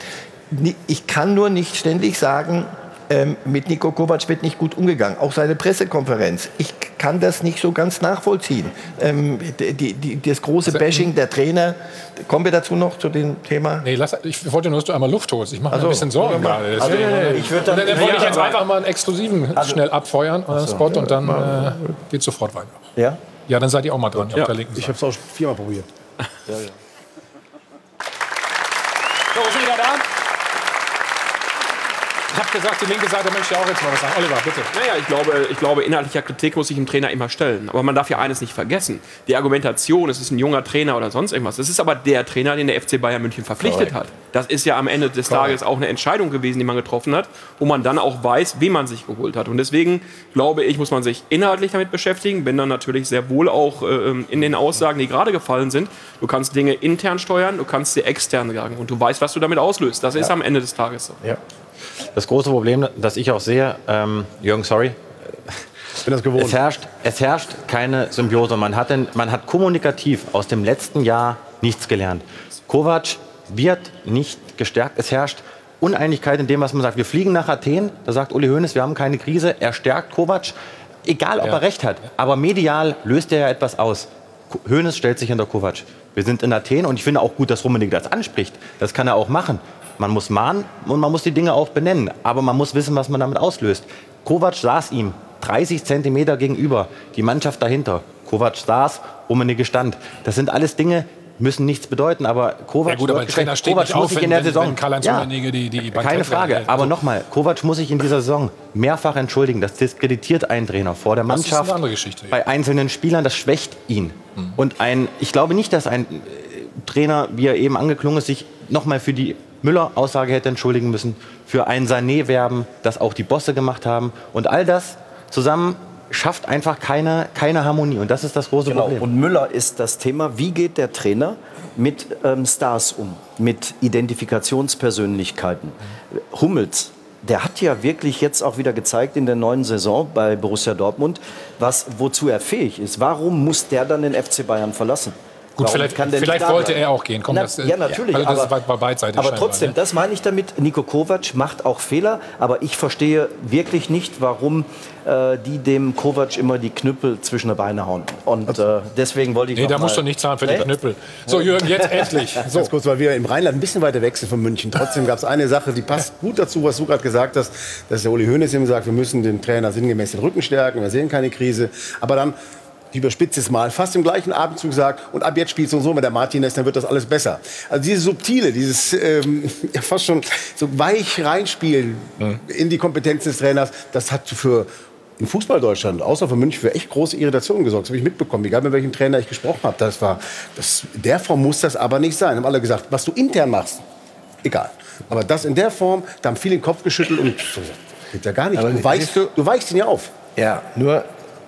Ich kann nur nicht ständig sagen, ähm, mit Niko Kovac wird nicht gut umgegangen. Auch seine Pressekonferenz. Ich kann das nicht so ganz nachvollziehen. Ähm, die, die, das große Bashing der Trainer. Kommen wir dazu noch zu dem Thema? Nee, lass, ich wollte nur, dass du einmal Luft holst. Ich mache mir also, ein bisschen Sorgen gerade. Also, nee, ich würde dann, dann, dann wollte ich jetzt einfach mal einen exklusiven also, schnell abfeuern, euren so, Spot, und dann äh, geht sofort weiter. Ja? Ja, dann seid ihr auch mal dran. Ja. Ich habe es auch viermal probiert. Ja, ja. So, ist wieder da? Ich habe gesagt, die linke Seite möchte auch jetzt mal was sagen. Oliver, bitte. Naja, ich glaube, ich glaube, inhaltlicher Kritik muss sich ein Trainer immer stellen. Aber man darf ja eines nicht vergessen. Die Argumentation, es ist ein junger Trainer oder sonst irgendwas. Das ist aber der Trainer, den der F C Bayern München verpflichtet Correct. hat. Das ist ja am Ende des Correct. Tages auch eine Entscheidung gewesen, die man getroffen hat, wo man dann auch weiß, wen man sich geholt hat. Und deswegen, glaube ich, muss man sich inhaltlich damit beschäftigen. Bin dann natürlich sehr wohl auch äh, in den Aussagen, die gerade gefallen sind. Du kannst Dinge intern steuern, du kannst sie extern sagen. Und du weißt, was du damit auslöst. Das ist Ja. am Ende des Tages so. Ja. Das große Problem, das ich auch sehe, ähm, Jürgen, sorry, ich bin das gewohnt. Es herrscht, es herrscht keine Symbiose. Man hat, den, man hat kommunikativ aus dem letzten Jahr nichts gelernt. Kovac wird nicht gestärkt. Es herrscht Uneinigkeit in dem, was man sagt. Wir fliegen nach Athen, da sagt Uli Hoeneß, wir haben keine Krise. Er stärkt Kovac, egal ob Ja. er recht hat. Aber medial löst er ja etwas aus. Ko- Hoeneß stellt sich hinter Kovac. Wir sind in Athen und ich finde auch gut, dass Rummenigge das anspricht. Das kann er auch machen. Man muss mahnen und man muss die Dinge auch benennen. Aber man muss wissen, was man damit auslöst. Kovac saß ihm dreißig Zentimeter gegenüber, die Mannschaft dahinter. Kovac saß, Rummenigge stand. Das sind alles Dinge, müssen nichts bedeuten, aber Kovac, Ja gut, aber wird ein Trainer geschwächt. steht Kovac nicht muss auf, sich wenn, in der wenn, Saison, wenn Karl-Heinz ja, Rummenigge die, die keine Frage, aber nochmal, Kovac muss sich in dieser Saison mehrfach entschuldigen. Das diskreditiert einen Trainer vor der Das ist Mannschaft, eine andere Geschichte. bei einzelnen Spielern, das schwächt ihn. Und ein, ich glaube nicht, dass ein äh, Trainer, wie er eben angeklungen ist, sich nochmal für die Müller-Aussage hätte entschuldigen müssen, für ein Sané-Werben, das auch die Bosse gemacht haben. Und all das zusammen schafft einfach keine, keine Harmonie. Und das ist das große Genau. Problem. Und Müller ist das Thema. Wie geht der Trainer mit ähm, Stars um, mit Identifikationspersönlichkeiten? Hummels, der hat ja wirklich jetzt auch wieder gezeigt in der neuen Saison bei Borussia Dortmund, was, wozu er fähig ist. Warum muss der dann den F C Bayern verlassen? Gut, Warum vielleicht, kann der vielleicht nicht da wollte bleiben? er auch gehen. Komm, Na, das, ja, natürlich. Also das aber, war beidseitig aber scheinbar, trotzdem, ne? das meine ich damit. Niko Kovac macht auch Fehler, aber ich verstehe wirklich nicht, warum äh, die dem Kovac immer die Knüppel zwischen die Beine hauen. Und äh, deswegen wollte ich Nee, noch da mal musst du nicht zahlen für die Nee? Knüppel. So, Jürgen, jetzt endlich. So. Ganz kurz, weil wir im Rheinland ein bisschen weiter weg sind von München. Trotzdem gab es eine Sache, die passt gut dazu, was du gerade gesagt hast, dass der Uli Hoeneß eben sagt, wir müssen den Trainer sinngemäß den Rücken stärken, wir sehen keine Krise. Aber dann, ich überspitze es mal, fast im gleichen Atemzug sagt, und ab jetzt spielt so und so mit der Martinez, dann wird das alles besser. Also dieses Subtile, dieses ähm, ja, fast schon so weich reinspielen mhm. in die Kompetenz des Trainers, das hat für in Fußball-Deutschland, außer für München, für echt große Irritationen gesorgt. Das habe ich mitbekommen, egal mit welchem Trainer ich gesprochen habe. Das war, das, in der Form muss das aber nicht sein. Haben alle gesagt, was du intern machst, egal. Aber das in der Form, da haben viele den Kopf geschüttelt und so, geht ja gar nicht. Aber Du weichst, du, du weichst ihn ja auf. Ja, nur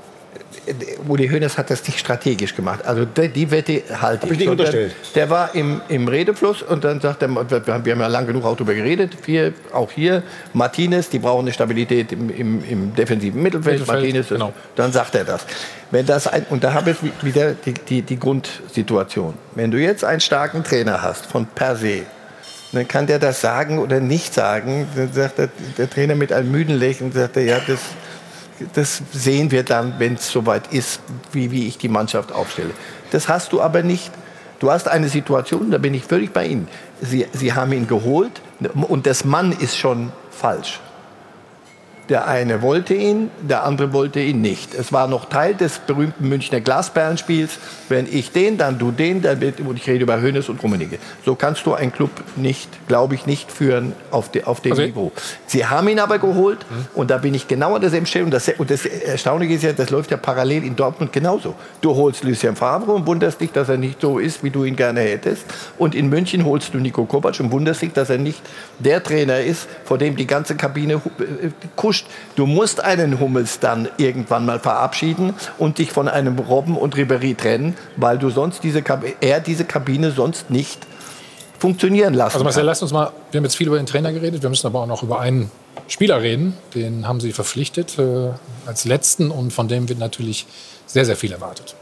Uli Hoeneß hat das nicht strategisch gemacht. Also die, die Wette halte Hab ich nicht Und unterstellt. Der, der war im, im Redefluss und dann sagt er, wir haben ja lang genug auch darüber geredet, wir, auch hier, Martinez, die brauchen eine Stabilität im, im, im defensiven Mittelfeld. Mittelfeld, Martinez, genau. Dann sagt er das. Wenn das ein, und da habe ich wieder die, die, die Grundsituation. Wenn du jetzt einen starken Trainer hast, von per se, dann kann der das sagen oder nicht sagen. Dann sagt der, der Trainer mit einem müden Lächeln, sagt er, ja, das... Das sehen wir dann, wenn es soweit ist, wie, wie ich die Mannschaft aufstelle. Das hast du aber nicht. Du hast eine Situation, da bin ich völlig bei Ihnen. Sie, Sie haben ihn geholt und das Mann ist schon falsch. Der eine wollte ihn, der andere wollte ihn nicht. Es war noch Teil des berühmten Münchner Glasperlenspiels. Wenn ich den, dann du den, dann wird, und ich rede über Hoeneß und Rummenigge. So kannst du einen Club nicht, glaube ich, nicht führen auf, de, auf dem Also, Niveau. Sie haben ihn aber geholt und da bin ich genau an derselben Stelle. Und das, und das Erstaunliche ist ja, das läuft ja parallel in Dortmund genauso. Du holst Lucien Favre und wunderst dich, dass er nicht so ist, wie du ihn gerne hättest. Und in München holst du Niko Kovac und wunderst dich, dass er nicht der Trainer ist, vor dem die ganze Kabine kuscht. Du musst einen Hummels dann irgendwann mal verabschieden und dich von einem Robben und Ribéry trennen, weil du sonst diese Kabine, er diese Kabine sonst nicht funktionieren lassen Also Marcel, kann. lasst uns mal, wir haben jetzt viel über den Trainer geredet, wir müssen aber auch noch über einen Spieler reden. Den haben sie verpflichtet äh, als letzten und von dem wird natürlich sehr, sehr viel erwartet.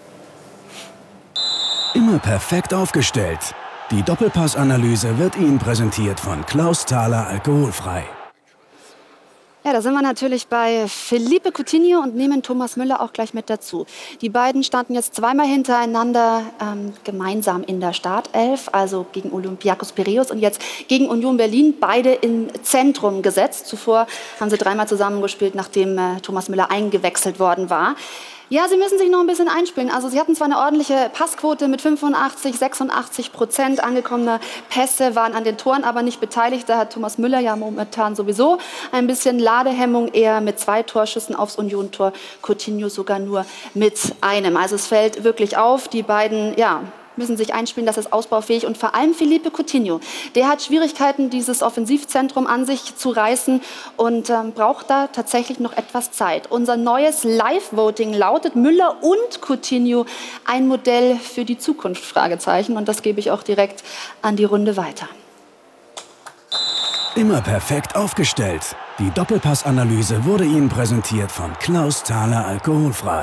Immer perfekt aufgestellt. Die Doppelpassanalyse wird Ihnen präsentiert von Klaus Thaler Alkoholfrei. Ja, da sind wir natürlich bei Philippe Coutinho und nehmen Thomas Müller auch gleich mit dazu. Die beiden standen jetzt zweimal hintereinander ähm, gemeinsam in der Startelf, also gegen Olympiakos Piräus und jetzt gegen Union Berlin, beide im Zentrum gesetzt. Zuvor haben sie dreimal zusammengespielt, nachdem äh, Thomas Müller eingewechselt worden war. Ja, sie müssen sich noch ein bisschen einspielen. Also sie hatten zwar eine ordentliche Passquote mit fünfundachtzig, sechsundachtzig Prozent angekommener Pässe, waren an den Toren aber nicht beteiligt. Da hat Thomas Müller ja momentan sowieso ein bisschen Ladehemmung, eher mit zwei Torschüssen aufs Union-Tor, Coutinho sogar nur mit einem. Also es fällt wirklich auf, die beiden, ja, müssen sich einspielen, das ist ausbaufähig. Und vor allem Philippe Coutinho, der hat Schwierigkeiten, dieses Offensivzentrum an sich zu reißen und ähm, braucht da tatsächlich noch etwas Zeit. Unser neues Live-Voting lautet Müller und Coutinho ein Modell für die Zukunft, Fragezeichen. Und das gebe ich auch direkt an die Runde weiter. Immer perfekt aufgestellt. Die Doppelpassanalyse wurde Ihnen präsentiert von Klaus Thaler Alkoholfrei.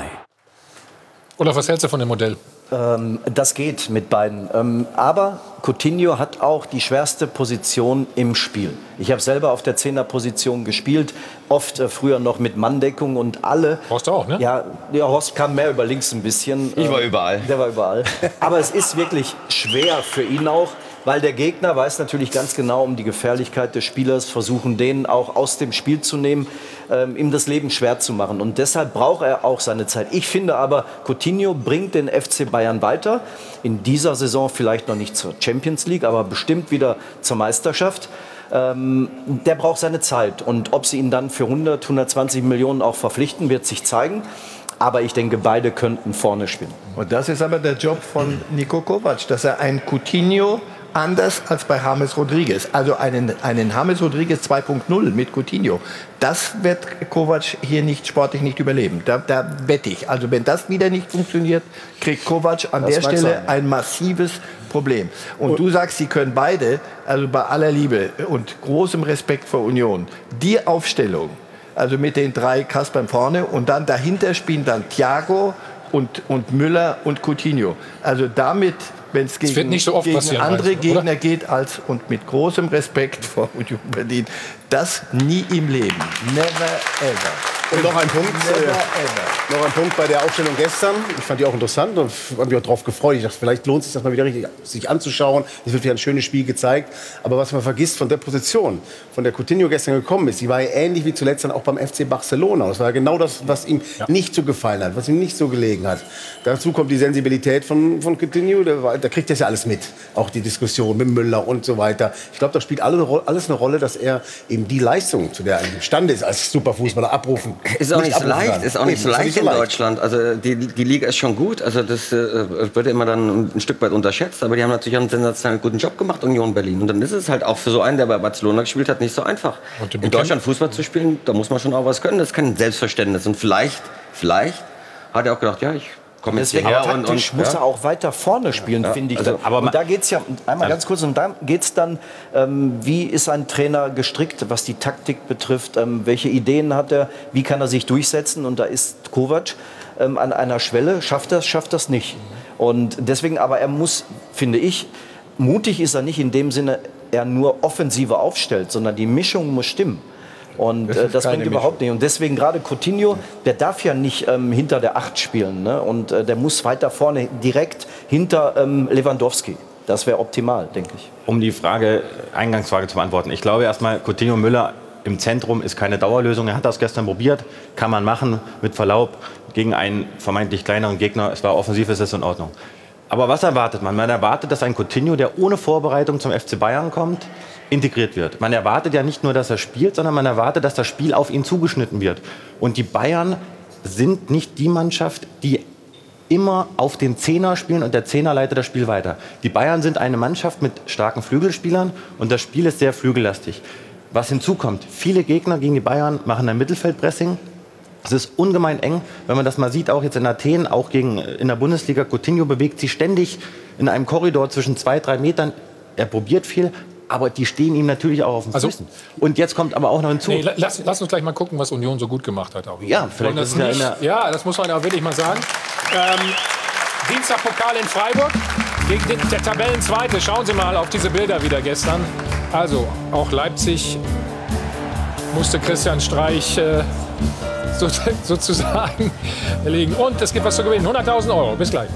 Olaf, was hältst du von dem Modell? Ähm, das geht mit beiden. Ähm, aber Coutinho hat auch die schwerste Position im Spiel. Ich habe selber auf der Zehnerposition gespielt, oft äh, früher noch mit Manndeckung und alle. Horst auch, ne? Ja, der Horst kam mehr über links ein bisschen. Ich war ähm, überall. Der war überall. Aber es ist wirklich schwer für ihn auch, weil der Gegner weiß natürlich ganz genau um die Gefährlichkeit des Spielers, versuchen den auch aus dem Spiel zu nehmen, ähm, ihm das Leben schwer zu machen. Und deshalb braucht er auch seine Zeit. Ich finde aber, Coutinho bringt den F C Bayern weiter. In dieser Saison vielleicht noch nicht zur Champions League, aber bestimmt wieder zur Meisterschaft. Ähm, der braucht seine Zeit. Und ob sie ihn dann für hundert, hundertzwanzig Millionen auch verpflichten, wird sich zeigen. Aber ich denke, beide könnten vorne spielen. Und das ist aber der Job von Niko Kovac, dass er einen Coutinho anders als bei James Rodriguez, also einen, einen James Rodriguez zwei Punkt null mit Coutinho, das wird Kovac hier nicht sportlich nicht überleben. Da, da wette ich. Also wenn das wieder nicht funktioniert, kriegt Kovac an Das der mag Stelle sein. ein massives Problem. Und du sagst, sie können beide, also bei aller Liebe und großem Respekt vor Union, die Aufstellung, also mit den drei Kaspern vorne und dann dahinter spielen dann Thiago und, und Müller und Coutinho. Also damit, wenn es gegen, nicht so oft gegen passieren, andere weißt du, Gegner oder? geht, als und mit großem Respekt vor Union Berlin, das nie im Leben. Never ever. Und noch ein Punkt, Never äh, ever. noch ein Punkt bei der Aufstellung gestern. Ich fand die auch interessant und habe mich auch darauf gefreut. Ich dachte, vielleicht lohnt es sich das mal wieder richtig sich anzuschauen. Es wird wieder ein schönes Spiel gezeigt. Aber was man vergisst von der Position, von der Coutinho gestern gekommen ist, die war ja ähnlich wie zuletzt dann auch beim F C Barcelona. Das war ja genau das, was ihm ja. nicht so gefallen hat, was ihm nicht so gelegen hat. Dazu kommt die Sensibilität von, von Coutinho. Da, da kriegt er ja alles mit. Auch die Diskussion mit Müller und so weiter. Ich glaube, da spielt alle, alles eine Rolle, dass er eben die Leistung, zu der er imstande ist, als Superfußballer abrufen Ist auch nicht so abrufen leicht, kann. ist auch nicht so Eben, ist leicht nicht so in leicht. Deutschland. Also die, die Liga ist schon gut, also das äh, wird immer dann ein Stück weit unterschätzt, aber die haben natürlich einen sensationell guten Job gemacht, Union Berlin. Und dann ist es halt auch für so einen, der bei Barcelona gespielt hat, nicht so einfach. In Deutschland Fußball zu spielen, da muss man schon auch was können, das ist kein Selbstverständnis. Und vielleicht, vielleicht hat er auch gedacht, ja, ich komme jetzt Deswegen hierher und, taktisch und muss ja. er auch weiter vorne spielen, Ja, finde ich. also, dann. aber und da geht es ja, einmal ganz kurz, und da geht es dann, ähm, wie ist ein Trainer gestrickt, was die Taktik betrifft, ähm, welche Ideen hat er, wie kann er sich durchsetzen, und da ist Kovac ähm, an einer Schwelle, schafft er es, schafft er es nicht. Und deswegen, aber er muss, finde ich, mutig ist er nicht in dem Sinne, er nur offensiver aufstellt, sondern die Mischung muss stimmen. Und Das äh, ist das keine bringt überhaupt nicht. Und deswegen gerade Coutinho, der darf ja nicht ähm, hinter der Acht spielen. Ne? Und äh, der muss weiter vorne, direkt hinter ähm, Lewandowski. Das wäre optimal, denke ich. Um die Frage, Eingangsfrage zu beantworten. Ich glaube erstmal, Coutinho Müller im Zentrum ist keine Dauerlösung. Er hat das gestern probiert, kann man machen, mit Verlaub, gegen einen vermeintlich kleineren Gegner. Es war offensiv, es ist in Ordnung. Aber was erwartet man? Man erwartet, dass ein Coutinho, der ohne Vorbereitung zum F C Bayern kommt, integriert wird. Man erwartet ja nicht nur, dass er spielt, sondern man erwartet, dass das Spiel auf ihn zugeschnitten wird. Und die Bayern sind nicht die Mannschaft, die immer auf den Zehner spielen und der Zehner leitet das Spiel weiter. Die Bayern sind eine Mannschaft mit starken Flügelspielern und das Spiel ist sehr flügellastig. Was hinzukommt, viele Gegner gegen die Bayern machen ein Mittelfeldpressing. Es ist ungemein eng, wenn man das mal sieht, auch jetzt in Athen, auch gegen, in der Bundesliga. Coutinho bewegt sich ständig in einem Korridor zwischen zwei, drei Metern. Er probiert viel, aber die stehen ihm natürlich auch auf den Also- Füßen. Und jetzt kommt aber auch noch hinzu. Nee, la- lass, lass uns gleich mal gucken, was Union so gut gemacht hat. Auch. Ja, vielleicht Und das ist es ja in nicht, der- ja, das muss man auch wirklich mal sagen. Ähm, Dienstag Pokal in Freiburg gegen den, der Tabellenzweite. Schauen Sie mal auf diese Bilder wieder gestern. Also auch Leipzig musste Christian Streich äh, so, sozusagen erlegen. Und es gibt was zu gewinnen. hunderttausend Euro. Bis gleich.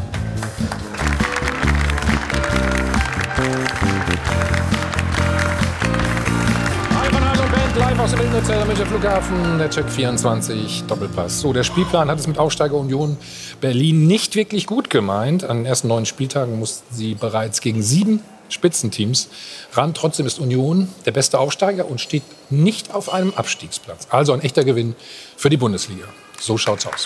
Hi von Hase und Ben Kontakt live aus dem Innenhotel mit dem Flughafen, der Check vierundzwanzig Doppelpass. So, der Spielplan hat es mit Aufsteiger Union Berlin nicht wirklich gut gemeint. An den ersten neun Spieltagen mussten sie bereits gegen sieben Spitzenteams ran. Trotzdem ist Union der beste Aufsteiger und steht nicht auf einem Abstiegsplatz. Also ein echter Gewinn für die Bundesliga. So schaut's aus.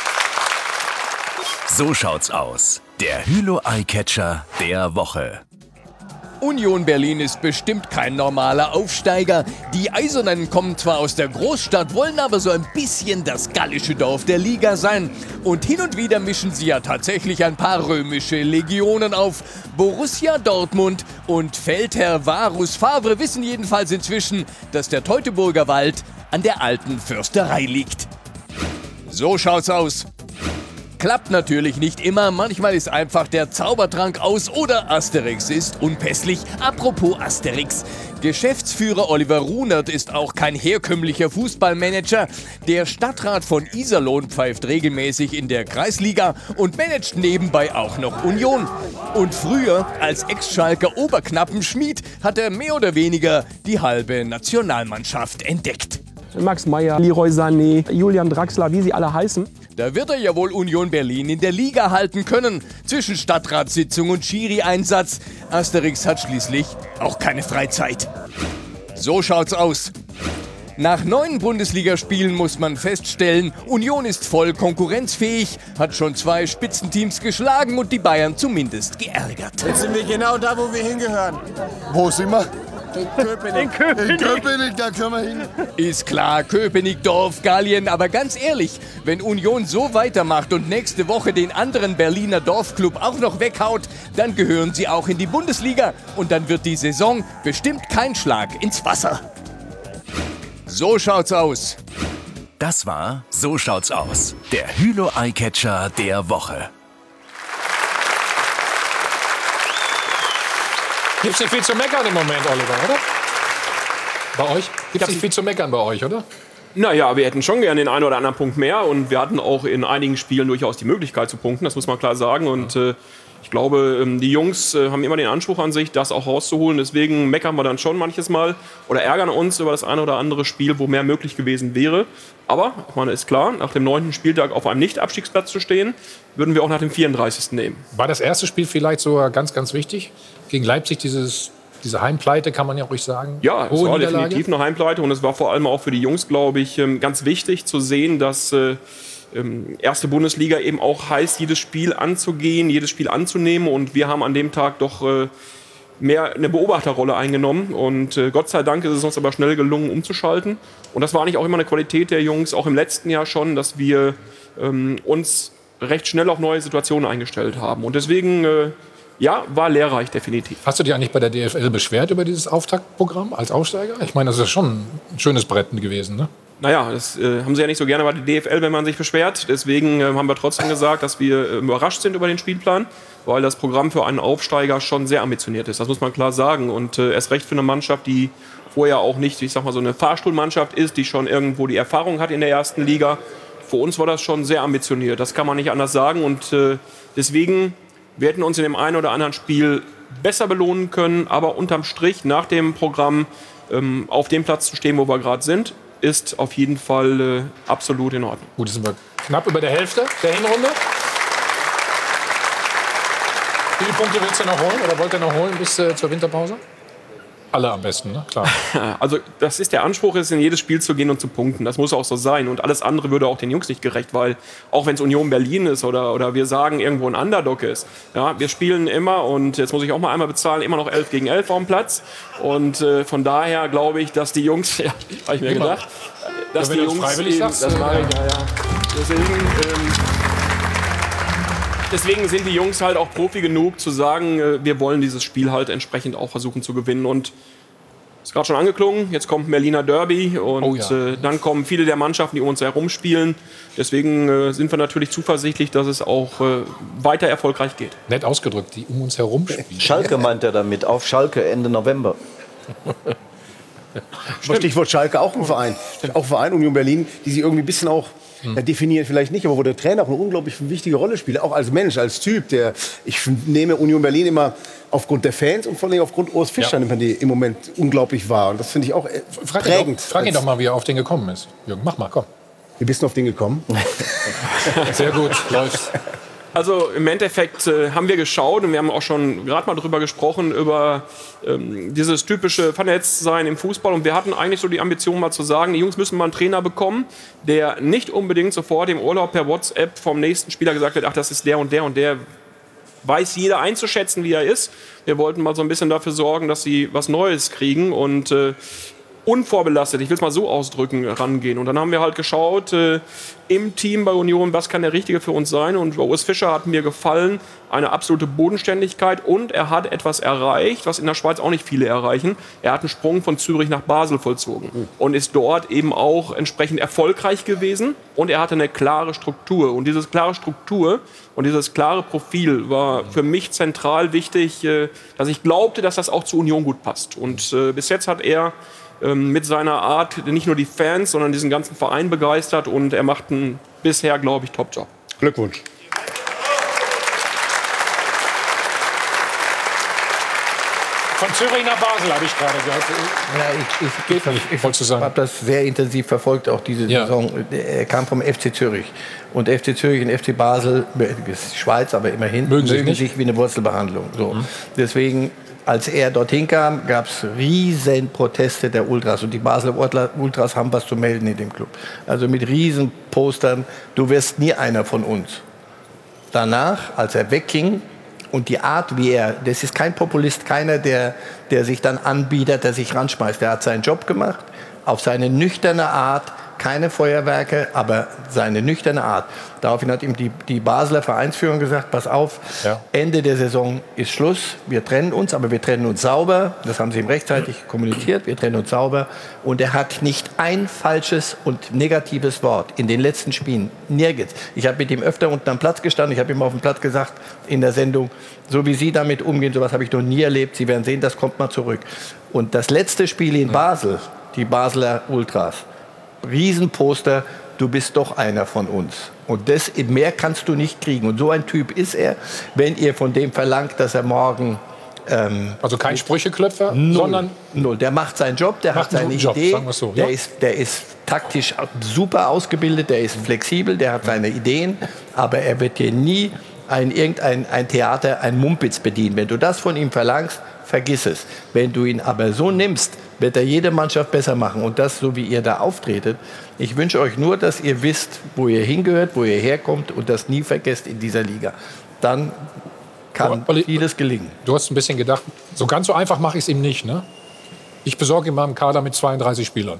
So schaut's aus. Der Hülo-Eyecatcher der Woche. Union Berlin ist bestimmt kein normaler Aufsteiger. Die Eisernen kommen zwar aus der Großstadt, wollen aber so ein bisschen das gallische Dorf der Liga sein. Und hin und wieder mischen sie ja tatsächlich ein paar römische Legionen auf. Borussia Dortmund und Feldherr Varus Favre wissen jedenfalls inzwischen, dass der Teutoburger Wald an der alten Försterei liegt. So schaut's aus. Klappt natürlich nicht immer, manchmal ist einfach der Zaubertrank aus oder Asterix ist unpässlich. Apropos Asterix, Geschäftsführer Oliver Runert ist auch kein herkömmlicher Fußballmanager. Der Stadtrat von Iserlohn pfeift regelmäßig in der Kreisliga und managt nebenbei auch noch Union. Und früher, als Ex-Schalker Oberknappenschmied, hat er mehr oder weniger die halbe Nationalmannschaft entdeckt. Max Meyer, Leroy Sané, Julian Draxler, wie sie alle heißen. Da wird er ja wohl Union Berlin in der Liga halten können. Zwischen Stadtratssitzung und Schiri-Einsatz. Asterix hat schließlich auch keine Freizeit. So schaut's aus. Nach neun Bundesligaspielen muss man feststellen, Union ist voll konkurrenzfähig, hat schon zwei Spitzenteams geschlagen und die Bayern zumindest geärgert. Jetzt sind wir genau da, wo wir hingehören. Wo sind wir? In Köpenick. In Köpenick. In Köpenick, da können wir hin. Ist klar, Köpenick, Dorf, Gallien, aber ganz ehrlich, wenn Union so weitermacht und nächste Woche den anderen Berliner Dorfclub auch noch weghaut, dann gehören sie auch in die Bundesliga und dann wird die Saison bestimmt kein Schlag ins Wasser. So schaut's aus. Das war So schaut's aus. Der Hülo-Eyecatcher der Woche. Gibt's nicht viel zu meckern im Moment, Oliver, oder? Bei euch? Gibt's nicht viel zu meckern bei euch, oder? Naja, wir hätten schon gerne den einen oder anderen Punkt mehr und wir hatten auch in einigen Spielen durchaus die Möglichkeit zu punkten, das muss man klar sagen. Und äh, ich glaube, ähm, die Jungs äh, haben immer den Anspruch an sich, das auch rauszuholen. Deswegen meckern wir dann schon manches Mal oder ärgern uns über das eine oder andere Spiel, wo mehr möglich gewesen wäre. Aber, ich meine, ist klar, nach dem neunten Spieltag auf einem Nicht-Abstiegsplatz zu stehen, würden wir auch nach dem vierunddreißigsten nehmen. War das erste Spiel vielleicht sogar ganz, ganz wichtig? Gegen Leipzig dieses, diese Heimpleite, kann man ja ruhig sagen. Ja, es Hohe war Niederlage. definitiv eine Heimpleite und es war vor allem auch für die Jungs, glaube ich, ganz wichtig zu sehen, dass äh, ähm, erste Bundesliga eben auch heißt, jedes Spiel anzugehen, jedes Spiel anzunehmen. Und wir haben an dem Tag doch äh, mehr eine Beobachterrolle eingenommen. Und äh, Gott sei Dank ist es uns aber schnell gelungen, umzuschalten. Und das war eigentlich auch immer eine Qualität der Jungs, auch im letzten Jahr schon, dass wir ähm, uns recht schnell auf neue Situationen eingestellt haben. Und deswegen... Äh, Ja, war lehrreich, definitiv. Hast du dich eigentlich bei der D F L beschwert über dieses Auftaktprogramm als Aufsteiger? Ich meine, das ist schon ein schönes Brett gewesen, ne? Naja, das äh, haben sie ja nicht so gerne bei der D F L, wenn man sich beschwert. Deswegen äh, haben wir trotzdem gesagt, dass wir äh, überrascht sind über den Spielplan, weil das Programm für einen Aufsteiger schon sehr ambitioniert ist. Das muss man klar sagen. Und äh, erst recht für eine Mannschaft, die vorher auch nicht, ich sag mal, so eine Fahrstuhlmannschaft ist, die schon irgendwo die Erfahrung hat in der ersten Liga. Für uns war das schon sehr ambitioniert. Das kann man nicht anders sagen. Und äh, deswegen... Wir hätten uns in dem einen oder anderen Spiel besser belohnen können, aber unterm Strich nach dem Programm ähm, auf dem Platz zu stehen, wo wir gerade sind, ist auf jeden Fall äh, absolut in Ordnung. Gut, jetzt sind wir knapp über der Hälfte der Hinrunde. Wie viele Punkte willst du noch holen oder wollt ihr noch holen bis äh, zur Winterpause? Alle am besten, ne? Klar. Also das ist der Anspruch, ist in jedes Spiel zu gehen und zu punkten. Das muss auch so sein. Und alles andere würde auch den Jungs nicht gerecht, weil auch wenn es Union Berlin ist oder, oder wir sagen, irgendwo ein Underdog ist, ja, wir spielen immer, und jetzt muss ich auch mal einmal bezahlen, immer noch elf gegen elf auf dem Platz. Und äh, von daher glaube ich, dass die Jungs, ja, habe ich mir Immer. gedacht, dass ja, wenn die du Jungs, freiwillig eben, sagst, das äh, mache ich, ja, ja. Deswegen, ähm, deswegen sind die Jungs halt auch Profi genug zu sagen, äh, wir wollen dieses Spiel halt entsprechend auch versuchen zu gewinnen. Und ist gerade schon angeklungen, jetzt kommt ein Berliner Derby und Oh ja. äh, dann kommen viele der Mannschaften, die um uns herum spielen. Deswegen äh, sind wir natürlich zuversichtlich, dass es auch äh, weiter erfolgreich geht. Nett ausgedrückt, die um uns herum spielen. Schalke meint er damit, auf Schalke Ende November. Stichwort Schalke, auch ein Verein. Auch ein Verein, Union Berlin, die sich irgendwie ein bisschen auch mhm. definieren vielleicht nicht, aber wo der Trainer auch eine unglaublich wichtige Rolle spielt, auch als Mensch, als Typ, der, ich nehme Union Berlin immer aufgrund der Fans und vor allem aufgrund Urs Fischer, ja. nimmt man die im Moment unglaublich wahr. Und das finde ich auch frag prägend. Ihn doch, frag ihn doch mal, wie er auf den gekommen ist. Jürgen, mach mal, komm. Wie bist du auf den gekommen? Sehr gut, läuft. Also im Endeffekt äh, haben wir geschaut und wir haben auch schon gerade mal drüber gesprochen, über ähm, dieses typische Vernetztsein im Fußball. Und wir hatten eigentlich so die Ambition mal zu sagen, die Jungs müssen mal einen Trainer bekommen, der nicht unbedingt sofort im Urlaub per WhatsApp vom nächsten Spieler gesagt wird, ach, das ist der und der und der. Weiß jeder einzuschätzen, wie er ist. Wir wollten mal so ein bisschen dafür sorgen, dass sie was Neues kriegen und äh, unvorbelastet, ich will es mal so ausdrücken, rangehen. Und dann haben wir halt geschaut äh, im Team bei Union, was kann der Richtige für uns sein. Und bei Urs Fischer hat mir gefallen, eine absolute Bodenständigkeit. Und er hat etwas erreicht, was in der Schweiz auch nicht viele erreichen. Er hat einen Sprung von Zürich nach Basel vollzogen und ist dort eben auch entsprechend erfolgreich gewesen. Und er hatte eine klare Struktur. Und diese klare Struktur und dieses klare Profil war für mich zentral wichtig, äh, dass ich glaubte, dass das auch zu Union gut passt. Und äh, bis jetzt hat er mit seiner Art nicht nur die Fans, sondern diesen ganzen Verein begeistert und er macht einen bisher, glaube ich, Top-Job. Glückwunsch. Von Zürich nach Basel habe ich gerade gehört. Ja, ich, ich, Geht nicht, ich, ich habe das sehr intensiv verfolgt, auch diese Ja. Saison. Er kam vom F C Zürich. Und F C Zürich und F C Basel, ist Schweiz, aber immerhin, Mögen mögen, sich sich, nicht? wie eine Wurzelbehandlung. So. Mhm. Deswegen, als er dorthin kam, gab es riesen Proteste der Ultras. Und die Basler Ultras haben was zu melden in dem Club. Also mit riesen Postern, du wirst nie einer von uns. Danach, als er wegging, und die Art, wie er, das ist kein Populist, keiner, der, der sich dann anbietet, der sich ranschmeißt. Der hat seinen Job gemacht, auf seine nüchterne Art, keine Feuerwerke, aber seine nüchterne Art. Daraufhin hat ihm die, die Basler Vereinsführung gesagt, pass auf, Ja. Ende der Saison ist Schluss, wir trennen uns, aber wir trennen uns sauber. Das haben sie ihm rechtzeitig kommuniziert, wir trennen uns sauber. Und er hat nicht ein falsches und negatives Wort in den letzten Spielen, nirgends. Ich habe mit ihm öfter unten am Platz gestanden, ich habe ihm auf dem Platz gesagt in der Sendung, so wie Sie damit umgehen, sowas habe ich noch nie erlebt, Sie werden sehen, das kommt mal zurück. Und das letzte Spiel in Basel, die Basler Ultras, Riesenposter, du bist doch einer von uns. Und das, mehr kannst du nicht kriegen. Und so ein Typ ist er, wenn ihr von dem verlangt, dass er morgen... Ähm, also kein Sprücheklöpfer, null, sondern... Null. Der macht seinen Job, der Macht hat seine einen guten Job, Idee, sagen wir es so, der, ja. ist, der ist taktisch super ausgebildet, der ist flexibel, der hat seine Ideen, aber er wird dir nie ein, irgendein ein Theater, ein Mumpitz bedienen. Wenn du das von ihm verlangst, vergiss es. Wenn du ihn aber so nimmst, wird er jede Mannschaft besser machen. Und das, so wie ihr da auftretet. Ich wünsche euch nur, dass ihr wisst, wo ihr hingehört, wo ihr herkommt und das nie vergesst in dieser Liga. Dann kann Olli, vieles gelingen. Du hast ein bisschen gedacht, so ganz so einfach mache ich es ihm nicht, ne? Ich besorge ihm mal einen Kader mit zweiunddreißig Spielern.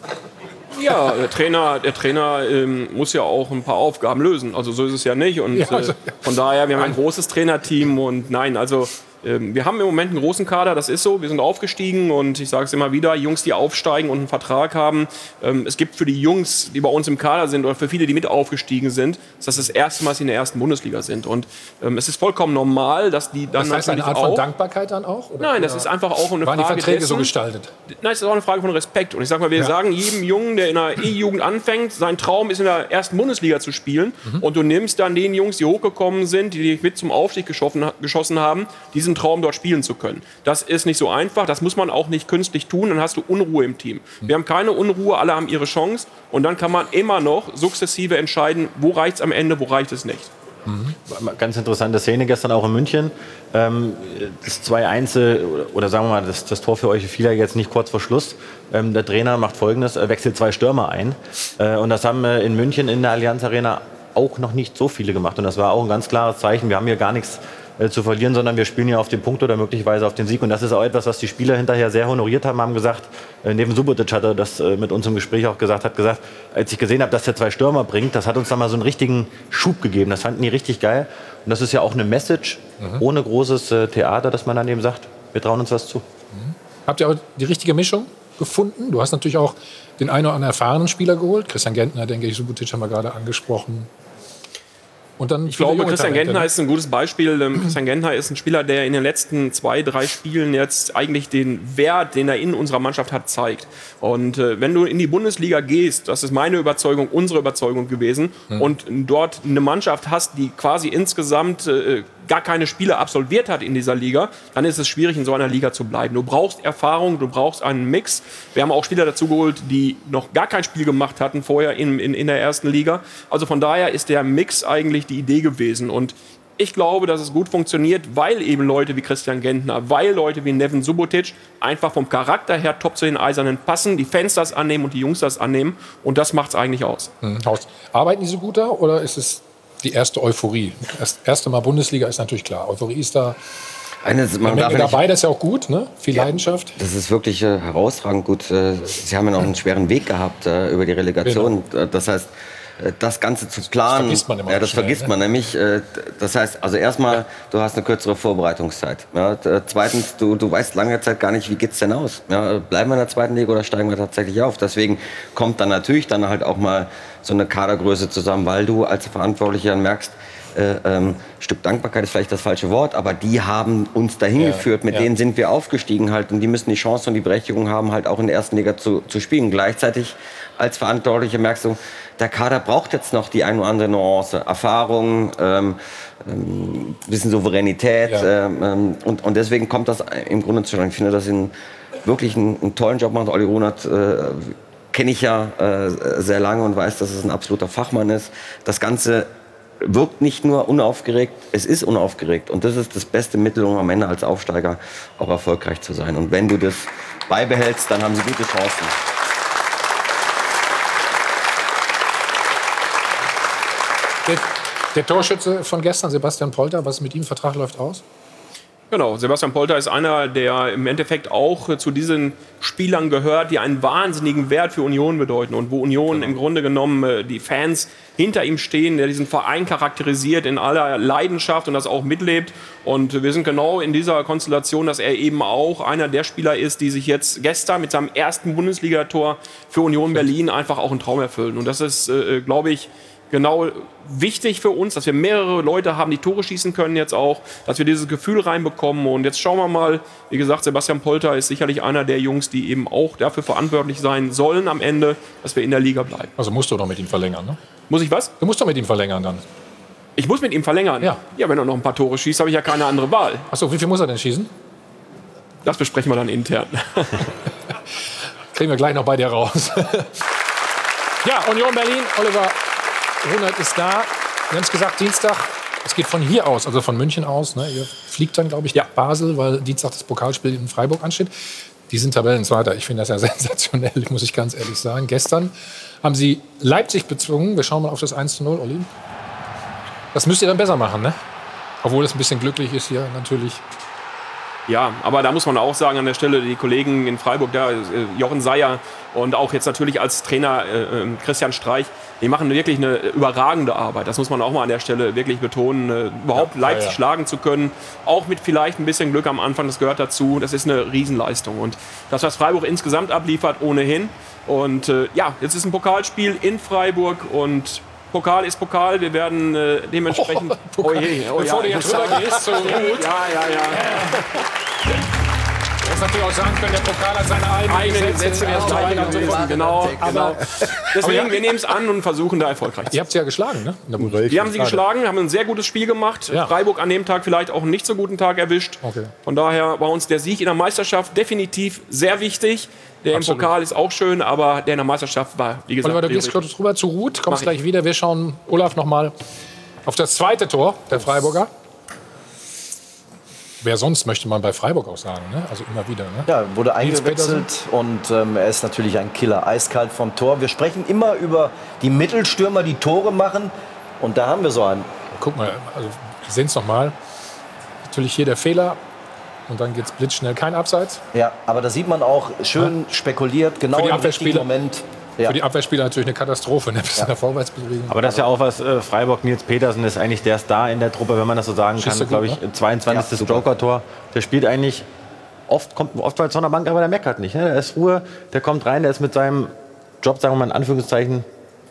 Ja, der Trainer, der Trainer ähm, muss ja auch ein paar Aufgaben lösen. Also so ist es ja nicht. Und Ja, also- äh, von daher, wir haben ein großes Trainerteam und nein, also ähm, wir haben im Moment einen großen Kader, das ist so. Wir sind aufgestiegen und ich sage es immer wieder, Jungs, die aufsteigen und einen Vertrag haben. Ähm, es gibt für die Jungs, die bei uns im Kader sind oder für viele, die mit aufgestiegen sind, ist das das erste Mal, dass sie in der ersten Bundesliga sind. Und ähm, es ist vollkommen normal, dass die dann Das heißt eine natürlich Art von auch... Dankbarkeit dann auch? Oder? Nein, das ist einfach auch eine Waren Frage die Verträge dessen, so gestaltet? Nein, es ist auch eine Frage von Respekt. Und ich sage mal, wir Ja. sagen jedem Jungen, der in der E-Jugend anfängt, sein Traum ist in der ersten Bundesliga zu spielen. Mhm. Und du nimmst dann den Jungs, die hochgekommen sind, die dich mit zum Aufstieg geschossen, geschossen haben, diesen Traum dort spielen zu können. Das ist nicht so einfach, das muss man auch nicht künstlich tun, dann hast du Unruhe im Team. Wir haben keine Unruhe, alle haben ihre Chance. Und dann kann man immer noch sukzessive entscheiden, wo reicht es am Ende, wo reicht es nicht. Mhm. Ganz interessante Szene gestern auch in München. Ähm, das zwei eins äh, oder sagen wir mal, das, das Tor für euch fiel ja jetzt nicht kurz vor Schluss. Ähm, der Trainer macht Folgendes, er wechselt zwei Stürmer ein. Äh, und das haben äh, in München in der Allianz Arena auch noch nicht so viele gemacht. Und das war auch ein ganz klares Zeichen. Wir haben hier gar nichts äh, zu verlieren, sondern wir spielen hier auf den Punkt oder möglicherweise auf den Sieg. Und das ist auch etwas, was die Spieler hinterher sehr honoriert haben, haben gesagt, äh, neben Subotic hat er das äh, mit uns im Gespräch auch gesagt, hat gesagt, als ich gesehen habe, dass der zwei Stürmer bringt, das hat uns dann mal so einen richtigen Schub gegeben. Das fanden die richtig geil. Und das ist ja auch eine Message, mhm. ohne großes äh, Theater, dass man dann eben sagt, wir trauen uns was zu. Mhm. Habt ihr auch die richtige Mischung gefunden? Du hast natürlich auch den einen oder anderen erfahrenen Spieler geholt. Christian Gentner, denke ich, Subotic haben wir gerade angesprochen. Und dann ich glaube, Christian Talente, Gentner ne? ist ein gutes Beispiel. Ähm, Christian Gentner ist ein Spieler, der in den letzten zwei, drei Spielen jetzt eigentlich den Wert, den er in unserer Mannschaft hat, zeigt. Und äh, wenn du in die Bundesliga gehst, das ist meine Überzeugung, unsere Überzeugung gewesen, Hm. und dort eine Mannschaft hast, die quasi insgesamt äh, gar keine Spiele absolviert hat in dieser Liga, dann ist es schwierig, in so einer Liga zu bleiben. Du brauchst Erfahrung, du brauchst einen Mix. Wir haben auch Spieler dazu geholt, die noch gar kein Spiel gemacht hatten vorher in, in, in der ersten Liga. Also von daher ist der Mix eigentlich die Idee gewesen. Und ich glaube, dass es gut funktioniert, weil eben Leute wie Christian Gentner, weil Leute wie Neven Subotic einfach vom Charakter her top zu den Eisernen passen, die Fans das annehmen und die Jungs das annehmen. Und das macht es eigentlich aus. Hm. Arbeiten die so gut da oder ist es die erste Euphorie? Das erste Mal Bundesliga ist natürlich klar. Euphorie ist da. Eine, man Eine darf Menge nicht, dabei, das ist ja auch gut, ne? Viel Ja. Leidenschaft. Das ist wirklich äh, herausragend gut. Äh, Sie haben ja noch einen schweren Weg gehabt äh, über die Relegation. Äh, Das heißt, äh, das Ganze zu planen, vergisst man immer ja, das schnell, vergisst ne? man nämlich. Äh, das heißt, also erstmal, du hast eine kürzere Vorbereitungszeit. Ja, d- äh, zweitens, du, du weißt lange Zeit gar nicht, wie geht's denn aus? Ja, bleiben wir in der zweiten Liga oder steigen wir tatsächlich auf? Deswegen kommt dann natürlich dann halt auch mal so eine Kadergröße zusammen, weil du als Verantwortlicher merkst, Äh, ähm, Stück Dankbarkeit ist vielleicht das falsche Wort, aber die haben uns dahin Ja, geführt, mit ja. denen sind wir aufgestiegen halt und die müssen die Chance und die Berechtigung haben, halt auch in der ersten Liga zu, zu spielen. Gleichzeitig als Verantwortlicher merkst du, der Kader braucht jetzt noch die ein oder andere Nuance, Erfahrung, ähm, ähm, bisschen Souveränität Ja. ähm, ähm, und, und deswegen kommt das im Grunde zustande. Ich finde, dass sie einen, wirklich einen, einen tollen Job macht. Olli Runert äh, kenne ich ja äh, sehr lange und weiß, dass es ein absoluter Fachmann ist. Das Ganze wirkt nicht nur unaufgeregt, es ist unaufgeregt. Und das ist das beste Mittel, um am Ende als Aufsteiger auch erfolgreich zu sein. Und wenn du das beibehältst, dann haben sie gute Chancen. Der, der Torschütze von gestern, Sebastian Polter, was mit ihm? Vertrag läuft aus? Genau, Sebastian Polter ist einer, der im Endeffekt auch zu diesen Spielern gehört, die einen wahnsinnigen Wert für Union bedeuten und wo Union im Grunde genommen äh, die Fans hinter ihm stehen, der diesen Verein charakterisiert in aller Leidenschaft und das auch mitlebt. Und wir sind genau in dieser Konstellation, dass er eben auch einer der Spieler ist, die sich jetzt gestern mit seinem ersten Bundesligator für Union Berlin einfach auch einen Traum erfüllen. Und das ist, äh, glaube ich, genau wichtig für uns, dass wir mehrere Leute haben, die Tore schießen können jetzt auch, dass wir dieses Gefühl reinbekommen. Und jetzt schauen wir mal, wie gesagt, Sebastian Polter ist sicherlich einer der Jungs, die eben auch dafür verantwortlich sein sollen am Ende, dass wir in der Liga bleiben. Also musst du doch mit ihm verlängern, ne? Muss ich was? Du musst doch mit ihm verlängern dann. Ich muss mit ihm verlängern? Ja. Ja, wenn er noch ein paar Tore schießt, habe ich ja keine andere Wahl. Achso, wie viel muss er denn schießen? Das besprechen wir dann intern. Kriegen wir gleich noch bei dir raus. Ja, Union Berlin, Oliver Runert ist da. Wir haben es gesagt, Dienstag. Es geht von hier aus, also von München aus. Ne? Ihr fliegt dann, glaube ich, nach Basel, weil Dienstag das Pokalspiel in Freiburg ansteht. Die sind Tabellenzweiter. Ich finde das ja sensationell, muss ich ganz ehrlich sagen. Gestern haben sie Leipzig bezwungen. Wir schauen mal auf das eins zu null, Olli. Das müsst ihr dann besser machen, ne? Obwohl es ein bisschen glücklich ist hier natürlich. Ja, aber da muss man auch sagen, an der Stelle, die Kollegen in Freiburg, da, äh, Jochen Seyer und auch jetzt natürlich als Trainer äh, Christian Streich, die machen wirklich eine überragende Arbeit. Das muss man auch mal an der Stelle wirklich betonen, äh, überhaupt Ja, Leipzig ja, ja. schlagen zu können. Auch mit vielleicht ein bisschen Glück am Anfang, das gehört dazu. Das ist eine Riesenleistung. Und das, was Freiburg insgesamt abliefert, ohnehin. Und äh, ja, jetzt ist ein Pokalspiel in Freiburg und Pokal ist Pokal. Wir werden äh, dementsprechend... Oh, Pokal. Bevor du jetzt rüber gehst, so gut. Ja, ja, ja. Du hättest natürlich auch sagen können, der Pokal hat seine eigenen Eigene Gesetze, Ja, das gleiche ja, gewesen. ja. Genau, Aber- genau. aber Deswegen, ihr- wir nehmen es an und versuchen da erfolgreich zu sein. Ihr habt sie ja geschlagen, ne? In der Bundesliga. Wir haben sie geschlagen, haben ein sehr gutes Spiel gemacht. Ja. Freiburg an dem Tag vielleicht auch einen nicht so guten Tag erwischt. Okay. Von daher war uns der Sieg in der Meisterschaft definitiv sehr wichtig. Der Absolut. im Pokal ist auch schön, aber der in der Meisterschaft war, wie gesagt, Oliver, du gehst priorisiert. kurz rüber zu Ruth, kommst Mach ich. gleich wieder. Wir schauen, Olaf, noch mal auf das zweite Tor der Freiburger. Wer sonst, möchte man bei Freiburg auch sagen, ne? Also immer wieder. Ne? Ja, wurde Nils eingewechselt und ähm, er ist natürlich ein Killer, eiskalt vom Tor. Wir sprechen immer über die Mittelstürmer, die Tore machen und da haben wir so einen. Guck mal, also wir sehen es noch mal. Natürlich hier der Fehler und dann geht es blitzschnell, kein Abseits. Ja, aber da sieht man auch schön spekuliert, genau Für die im richtigen Abwehrspieler- Moment. Ja. Für die Abwehrspieler natürlich eine Katastrophe, ne? Bis in der Vorwärtsbewegung. Aber das ist ja auch was, äh, Freiburg, Nils Petersen ist eigentlich der Star in der Truppe, wenn man das so sagen Schießt er kann. gut, Glaube ich, ne? zweiundzwanzigstes Ja, super. Joker-Tor. Der spielt eigentlich oft, kommt oft als von der Bank, aber der meckert nicht. Ne? Der ist Ruhe, der kommt rein, der ist mit seinem Job, sagen wir mal in Anführungszeichen,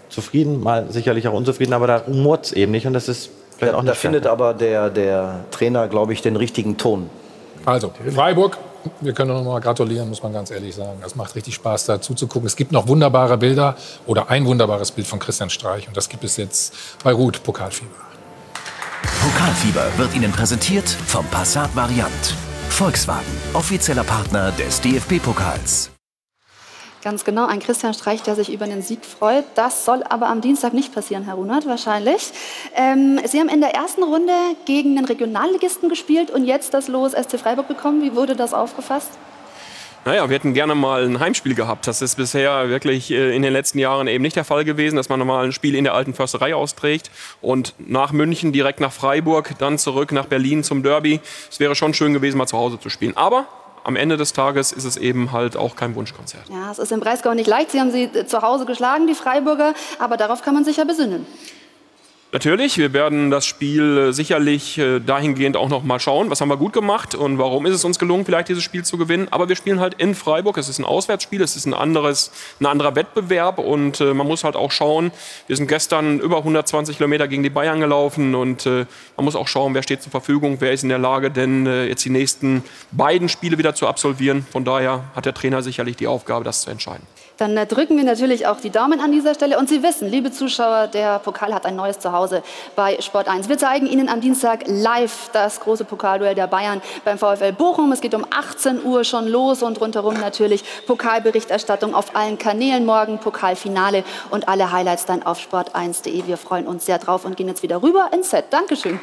zufrieden, mal sicherlich auch unzufrieden, aber da rumort es eben nicht und das ist vielleicht Da, auch da nicht findet aber der, der Trainer, glaube ich, den richtigen Ton. Also, Freiburg, wir können noch mal gratulieren, muss man ganz ehrlich sagen. Es macht richtig Spaß, da zuzugucken. Es gibt noch wunderbare Bilder oder ein wunderbares Bild von Christian Streich. Und das gibt es jetzt bei Ruth Pokalfieber. Pokalfieber wird Ihnen präsentiert vom Passat Variant. Volkswagen, offizieller Partner des D F B-Pokals. Ganz genau, ein Christian Streich, der sich über den Sieg freut. Das soll aber am Dienstag nicht passieren, Herr Runert, wahrscheinlich. Ähm, Sie haben in der ersten Runde gegen den Regionalligisten gespielt und jetzt das Los S C Freiburg bekommen. Wie wurde das aufgefasst? Naja, wir hätten gerne mal ein Heimspiel gehabt. Das ist bisher wirklich äh, in den letzten Jahren eben nicht der Fall gewesen, dass man normal ein Spiel in der alten Försterei austrägt und nach München direkt nach Freiburg, dann zurück nach Berlin zum Derby. Es wäre schon schön gewesen, mal zu Hause zu spielen. Aber am Ende des Tages ist es eben halt auch kein Wunschkonzert. Ja, es ist im Breisgau nicht leicht. Sie haben sie zu Hause geschlagen, die Freiburger, aber darauf kann man sich ja besinnen. Natürlich, wir werden das Spiel sicherlich dahingehend auch noch mal schauen, was haben wir gut gemacht und warum ist es uns gelungen, vielleicht dieses Spiel zu gewinnen. Aber wir spielen halt in Freiburg, es ist ein Auswärtsspiel, es ist ein, anderes, ein anderer Wettbewerb und äh, man muss halt auch schauen, wir sind gestern über hundertzwanzig Kilometer gegen die Bayern gelaufen und äh, man muss auch schauen, wer steht zur Verfügung, wer ist in der Lage, denn äh, jetzt die nächsten beiden Spiele wieder zu absolvieren. Von daher hat der Trainer sicherlich die Aufgabe, das zu entscheiden. Dann äh, drücken wir natürlich auch die Daumen an dieser Stelle. Und Sie wissen, liebe Zuschauer, der Pokal hat ein neues Zuhause bei Sport eins. Wir zeigen Ihnen am Dienstag live das große Pokalduell der Bayern beim VfL Bochum. Es geht um achtzehn Uhr schon los und rundherum natürlich Pokalberichterstattung auf allen Kanälen. Morgen Pokalfinale und alle Highlights dann auf sport eins punkt de. Wir freuen uns sehr drauf und gehen jetzt wieder rüber ins Set. Dankeschön.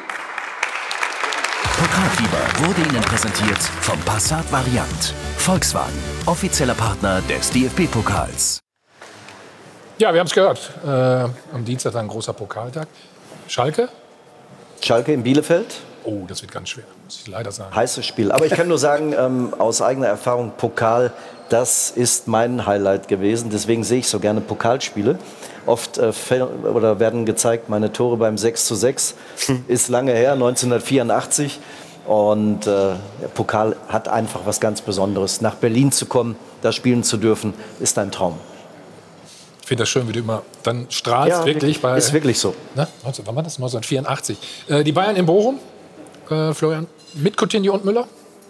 Pokalfieber wurde Ihnen präsentiert vom Passat Variant. Volkswagen, offizieller Partner des D F B-Pokals. Ja, wir haben es gehört. Äh, am Dienstag ein großer Pokaltag. Schalke? Schalke in Bielefeld. Oh, das wird ganz schwer, muss ich leider sagen. Heißes Spiel. Aber ich kann nur sagen, ähm, aus eigener Erfahrung, Pokal, das ist mein Highlight gewesen. Deswegen sehe ich so gerne Pokalspiele. Oft äh, oder werden gezeigt, meine Tore beim sechs zu sechs. Ist lange her, neunzehnhundertvierundachtzig. Und äh, der Pokal hat einfach was ganz Besonderes. Nach Berlin zu kommen, da spielen zu dürfen, ist ein Traum. Ich finde das schön, wie du immer dann strahlst, Ja, wirklich. Bei, ist wirklich so. Ne? Wann war das? neunzehnhundertvierundachtzig. Äh, die Bayern in Bochum, äh, Florian, mit Coutinho und Müller?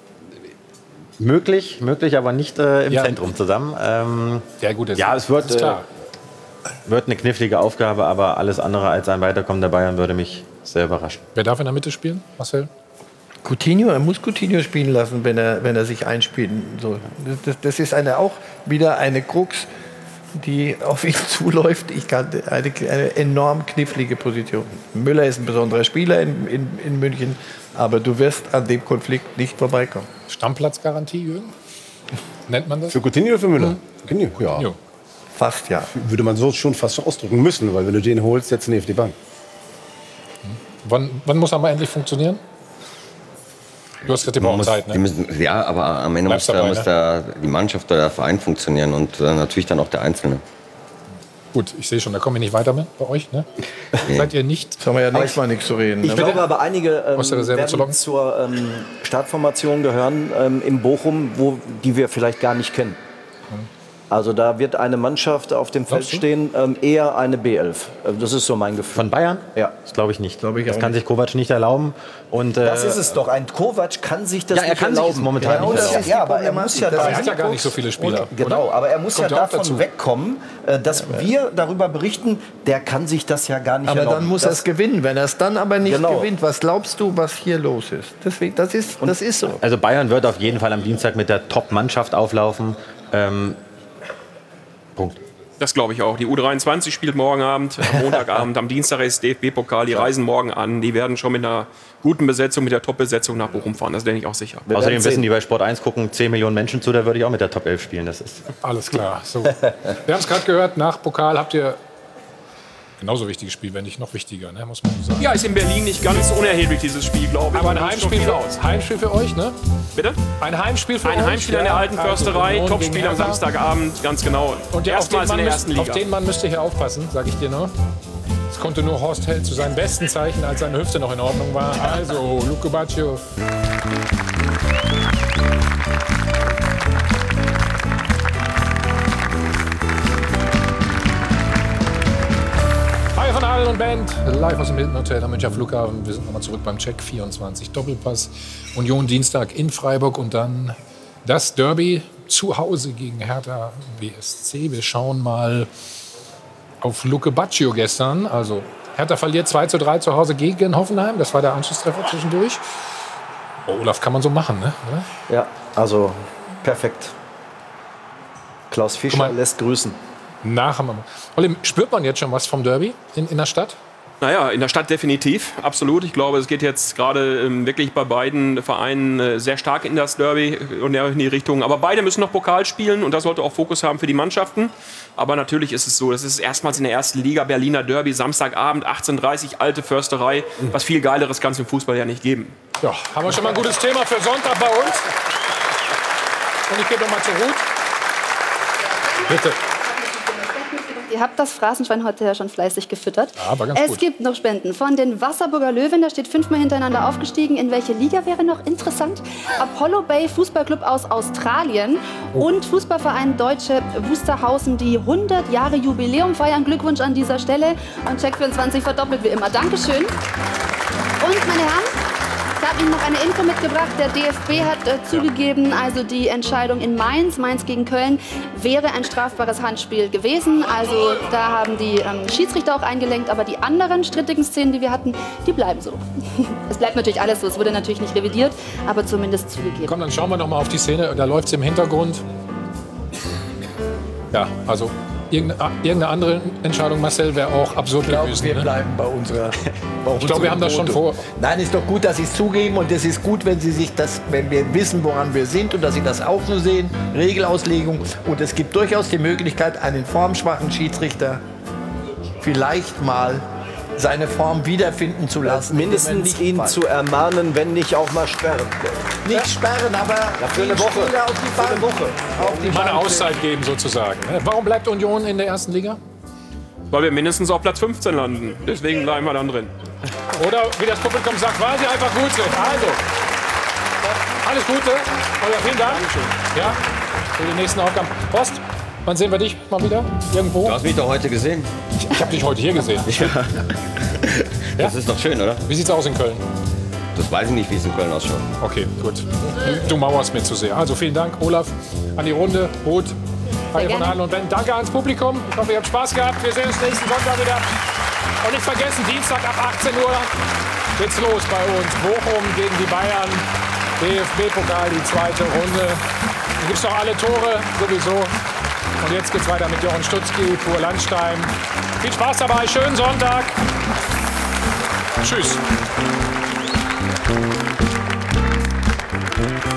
Möglich, möglich, aber nicht äh, im Ja. Zentrum zusammen. Ähm, ja, gut, das ja, es wird, ist klar. äh, wird eine knifflige Aufgabe, aber alles andere als ein Weiterkommen der Bayern würde mich sehr überraschen. Wer darf in der Mitte spielen, Marcel? Coutinho, er muss Coutinho spielen lassen, wenn er, wenn er sich einspielt. So, das, das ist eine, auch wieder eine Krux, die auf ihn zuläuft. Ich kann eine, eine enorm knifflige Position. Müller ist ein besonderer Spieler in, in, in München, aber du wirst an dem Konflikt nicht vorbeikommen. Stammplatzgarantie, Jürgen? Nennt man das? Für Coutinho oder für Müller? Mhm. Coutinho, ja. Coutinho. Fast ja. Würde man so schon fast ausdrücken müssen, weil wenn du den holst, setzt du ihn auf die Bank. Wann, wann muss er mal endlich funktionieren? Du hast gesagt, die brauchen muss, Zeit, ne? die müssen, ja, aber am Ende muss, Bleibst dabei, da, muss ne? da die Mannschaft oder der Verein funktionieren und äh, natürlich dann auch der Einzelne. Gut, ich sehe schon, da kommen wir nicht weiter mit bei euch, ne? Nee. Seid ihr nicht? Jetzt haben wir ja nächstes Mal nichts zu reden. Ich Ne? glaube aber, einige ähm, Aus der Reserve zu werden locken? zur ähm, Startformation gehören ähm, in Bochum, wo, die wir vielleicht gar nicht kennen. Also da wird eine Mannschaft auf dem Feld stehen, ähm, eher eine B elf. Das ist so mein Gefühl. Von Bayern? Ja. Das glaube ich nicht. Glaub ich das auch kann nicht. sich Kovac nicht erlauben. Und, äh, Das ist es doch. Ein Kovac kann sich das Ja, er nicht kann sich erlauben. es momentan genau, nicht das erlauben. ist Ja, aber er muss ja, Das da Er hat ja gar nicht so viele Spieler. Und, genau, oder? aber er muss Kommt ja ja auch davon dazu. wegkommen, äh, dass wir darüber berichten, der kann sich das ja gar nicht Aber erlauben. dann muss er Das- es gewinnen. Wenn er es dann aber nicht Genau. gewinnt, was glaubst du, was hier los ist? Deswegen, das ist, das ist so. Also Bayern wird auf jeden Fall am Dienstag mit der Top-Mannschaft auflaufen. Ähm, Punkt. Das glaube ich auch. Die U dreiundzwanzig spielt morgen Abend, am Montagabend, am Dienstag ist D F B-Pokal. Die reisen morgen an. Die werden schon mit einer guten Besetzung, mit der Top-Besetzung nach Bochum fahren. Das denke ich auch sicher. Wir Außerdem werden sehen. wissen die bei Sport eins gucken zehn Millionen Menschen zu, da würde ich auch mit der Top elf spielen. Das ist Alles klar. So. Wir haben es gerade gehört, nach Pokal habt ihr genauso wichtiges Spiel, wenn nicht noch wichtiger, ne? Muss man so sagen. Ja, ist in Berlin nicht ganz unerheblich, dieses Spiel, glaube ich. Aber ein Da Heimspiel steht für schon uns. Heimspiel für euch, ne? Bitte? Ein Heimspiel für Ein euch. Heimspiel an der alten Försterei, Also, Topspiel am gegen Hertha. Samstagabend, ganz genau. Und der, auf, den Erstmals in Mann der müsst, ersten auf Liga. den Mann müsst ihr hier aufpassen, sage ich dir nur. Es konnte nur Horst Held zu seinen besten Zeichen, als seine Hüfte noch in Ordnung war. Also, Luke Baccio. Allen und Band, live aus dem Hilton Hotel am Münchner Flughafen. Wir sind nochmal zurück beim Check vierundzwanzig Doppelpass. Union Dienstag in Freiburg und dann das Derby zu Hause gegen Hertha B S C. Wir schauen mal auf Luke Baccio gestern. Also Hertha verliert zwei zu drei zu Hause gegen Hoffenheim. Das war der Anschlusstreffer zwischendurch. Oh, Olaf, kann man so machen, ne? Oder? Ja, also perfekt. Klaus Fischer lässt grüßen. Nach Olli, spürt man jetzt schon was vom Derby in, in der Stadt? Naja, in der Stadt definitiv, absolut. Ich glaube, es geht jetzt gerade ähm, wirklich bei beiden Vereinen äh, sehr stark in das Derby und in die Richtung. Aber beide müssen noch Pokal spielen und das sollte auch Fokus haben für die Mannschaften. Aber natürlich ist es so, das ist erstmals in der ersten Liga Berliner Derby, Samstagabend, achtzehn Uhr dreißig, alte Försterei. Was viel Geileres kann es im Fußball ja nicht geben. Ja, haben wir schon mal ein gutes Thema für Sonntag bei uns. Und ich gehe noch mal zu Ruth. Bitte. Ihr habt das Phrasenschwein heute ja schon fleißig gefüttert. Ja, aber ganz es gut. gibt noch Spenden von den Wasserburger Löwen. Da steht fünfmal hintereinander aufgestiegen. In welche Liga wäre noch interessant? Apollo Bay Fußballclub aus Australien Oh. und Fußballverein Deutsche Wusterhausen, die hundert Jahre Jubiläum feiern. Glückwunsch an dieser Stelle. Und Check vierundzwanzig verdoppelt wie immer. Dankeschön. Und meine Herren, ich habe Ihnen noch eine Info mitgebracht. Der D F B hat äh, zugegeben, also die Entscheidung in Mainz, Mainz gegen Köln, wäre ein strafbares Handspiel gewesen. Also da haben die ähm, Schiedsrichter auch eingelenkt. Aber die anderen strittigen Szenen, die wir hatten, die bleiben so. Es bleibt natürlich alles so. Es wurde natürlich nicht revidiert, aber zumindest zugegeben. Komm, dann schauen wir noch mal auf die Szene. Da läuft es im Hintergrund. Ja, also irgendeine, irgendeine andere Entscheidung, Marcel, wäre auch absurd gewesen. Wir ne? bleiben bei unserer. Bei Ich glaube, wir haben das schon vor. Nein, ist doch gut, dass Sie es zugeben und es ist gut, wenn Sie sich das, wenn wir wissen, woran wir sind und dass Sie das auch so sehen. Regelauslegung und es gibt durchaus die Möglichkeit, einen formschwachen Schiedsrichter vielleicht mal seine Form wiederfinden zu lassen. Mindestens ihn falsch. zu ermahnen, wenn nicht auch mal sperren. Nicht sperren, aber Ja, für eine den Woche. Spieler auf die Für eine Bank. Woche. Auf die Mal eine Bank. Auszeit geben sozusagen. ne? Warum bleibt Union in der ersten Liga? Weil wir mindestens auf Platz fünfzehn landen. Deswegen bleiben wir dann drin. Oder wie das Publikum sagt, weil sie einfach gut sind. Also, alles Gute. Olaf, vielen Dank. Ja, für die nächsten Aufgaben. Horst, wann sehen wir dich mal wieder? Irgendwo? Du hast mich doch heute gesehen. Ich, ich habe dich heute hier gesehen. Ja. Das ist doch schön, oder? Wie sieht's aus in Köln? Das weiß ich nicht, wie es in Köln ausschaut. Okay, gut. Du mauerst mir zu sehr. Also vielen Dank, Olaf, an die Runde. Ruth, Heide von Allen und Ben. Danke ans Publikum. Ich hoffe, ihr habt Spaß gehabt. Wir sehen uns nächsten Sonntag wieder. Und nicht vergessen, Dienstag ab achtzehn Uhr geht's los bei uns. Bochum gegen die Bayern. D F B-Pokal, die zweite Runde. Dann gibt's noch alle Tore sowieso. Und jetzt geht's weiter mit Jochen Stutzki, Pur Landstein. Viel Spaß dabei, schönen Sonntag. Tschüss.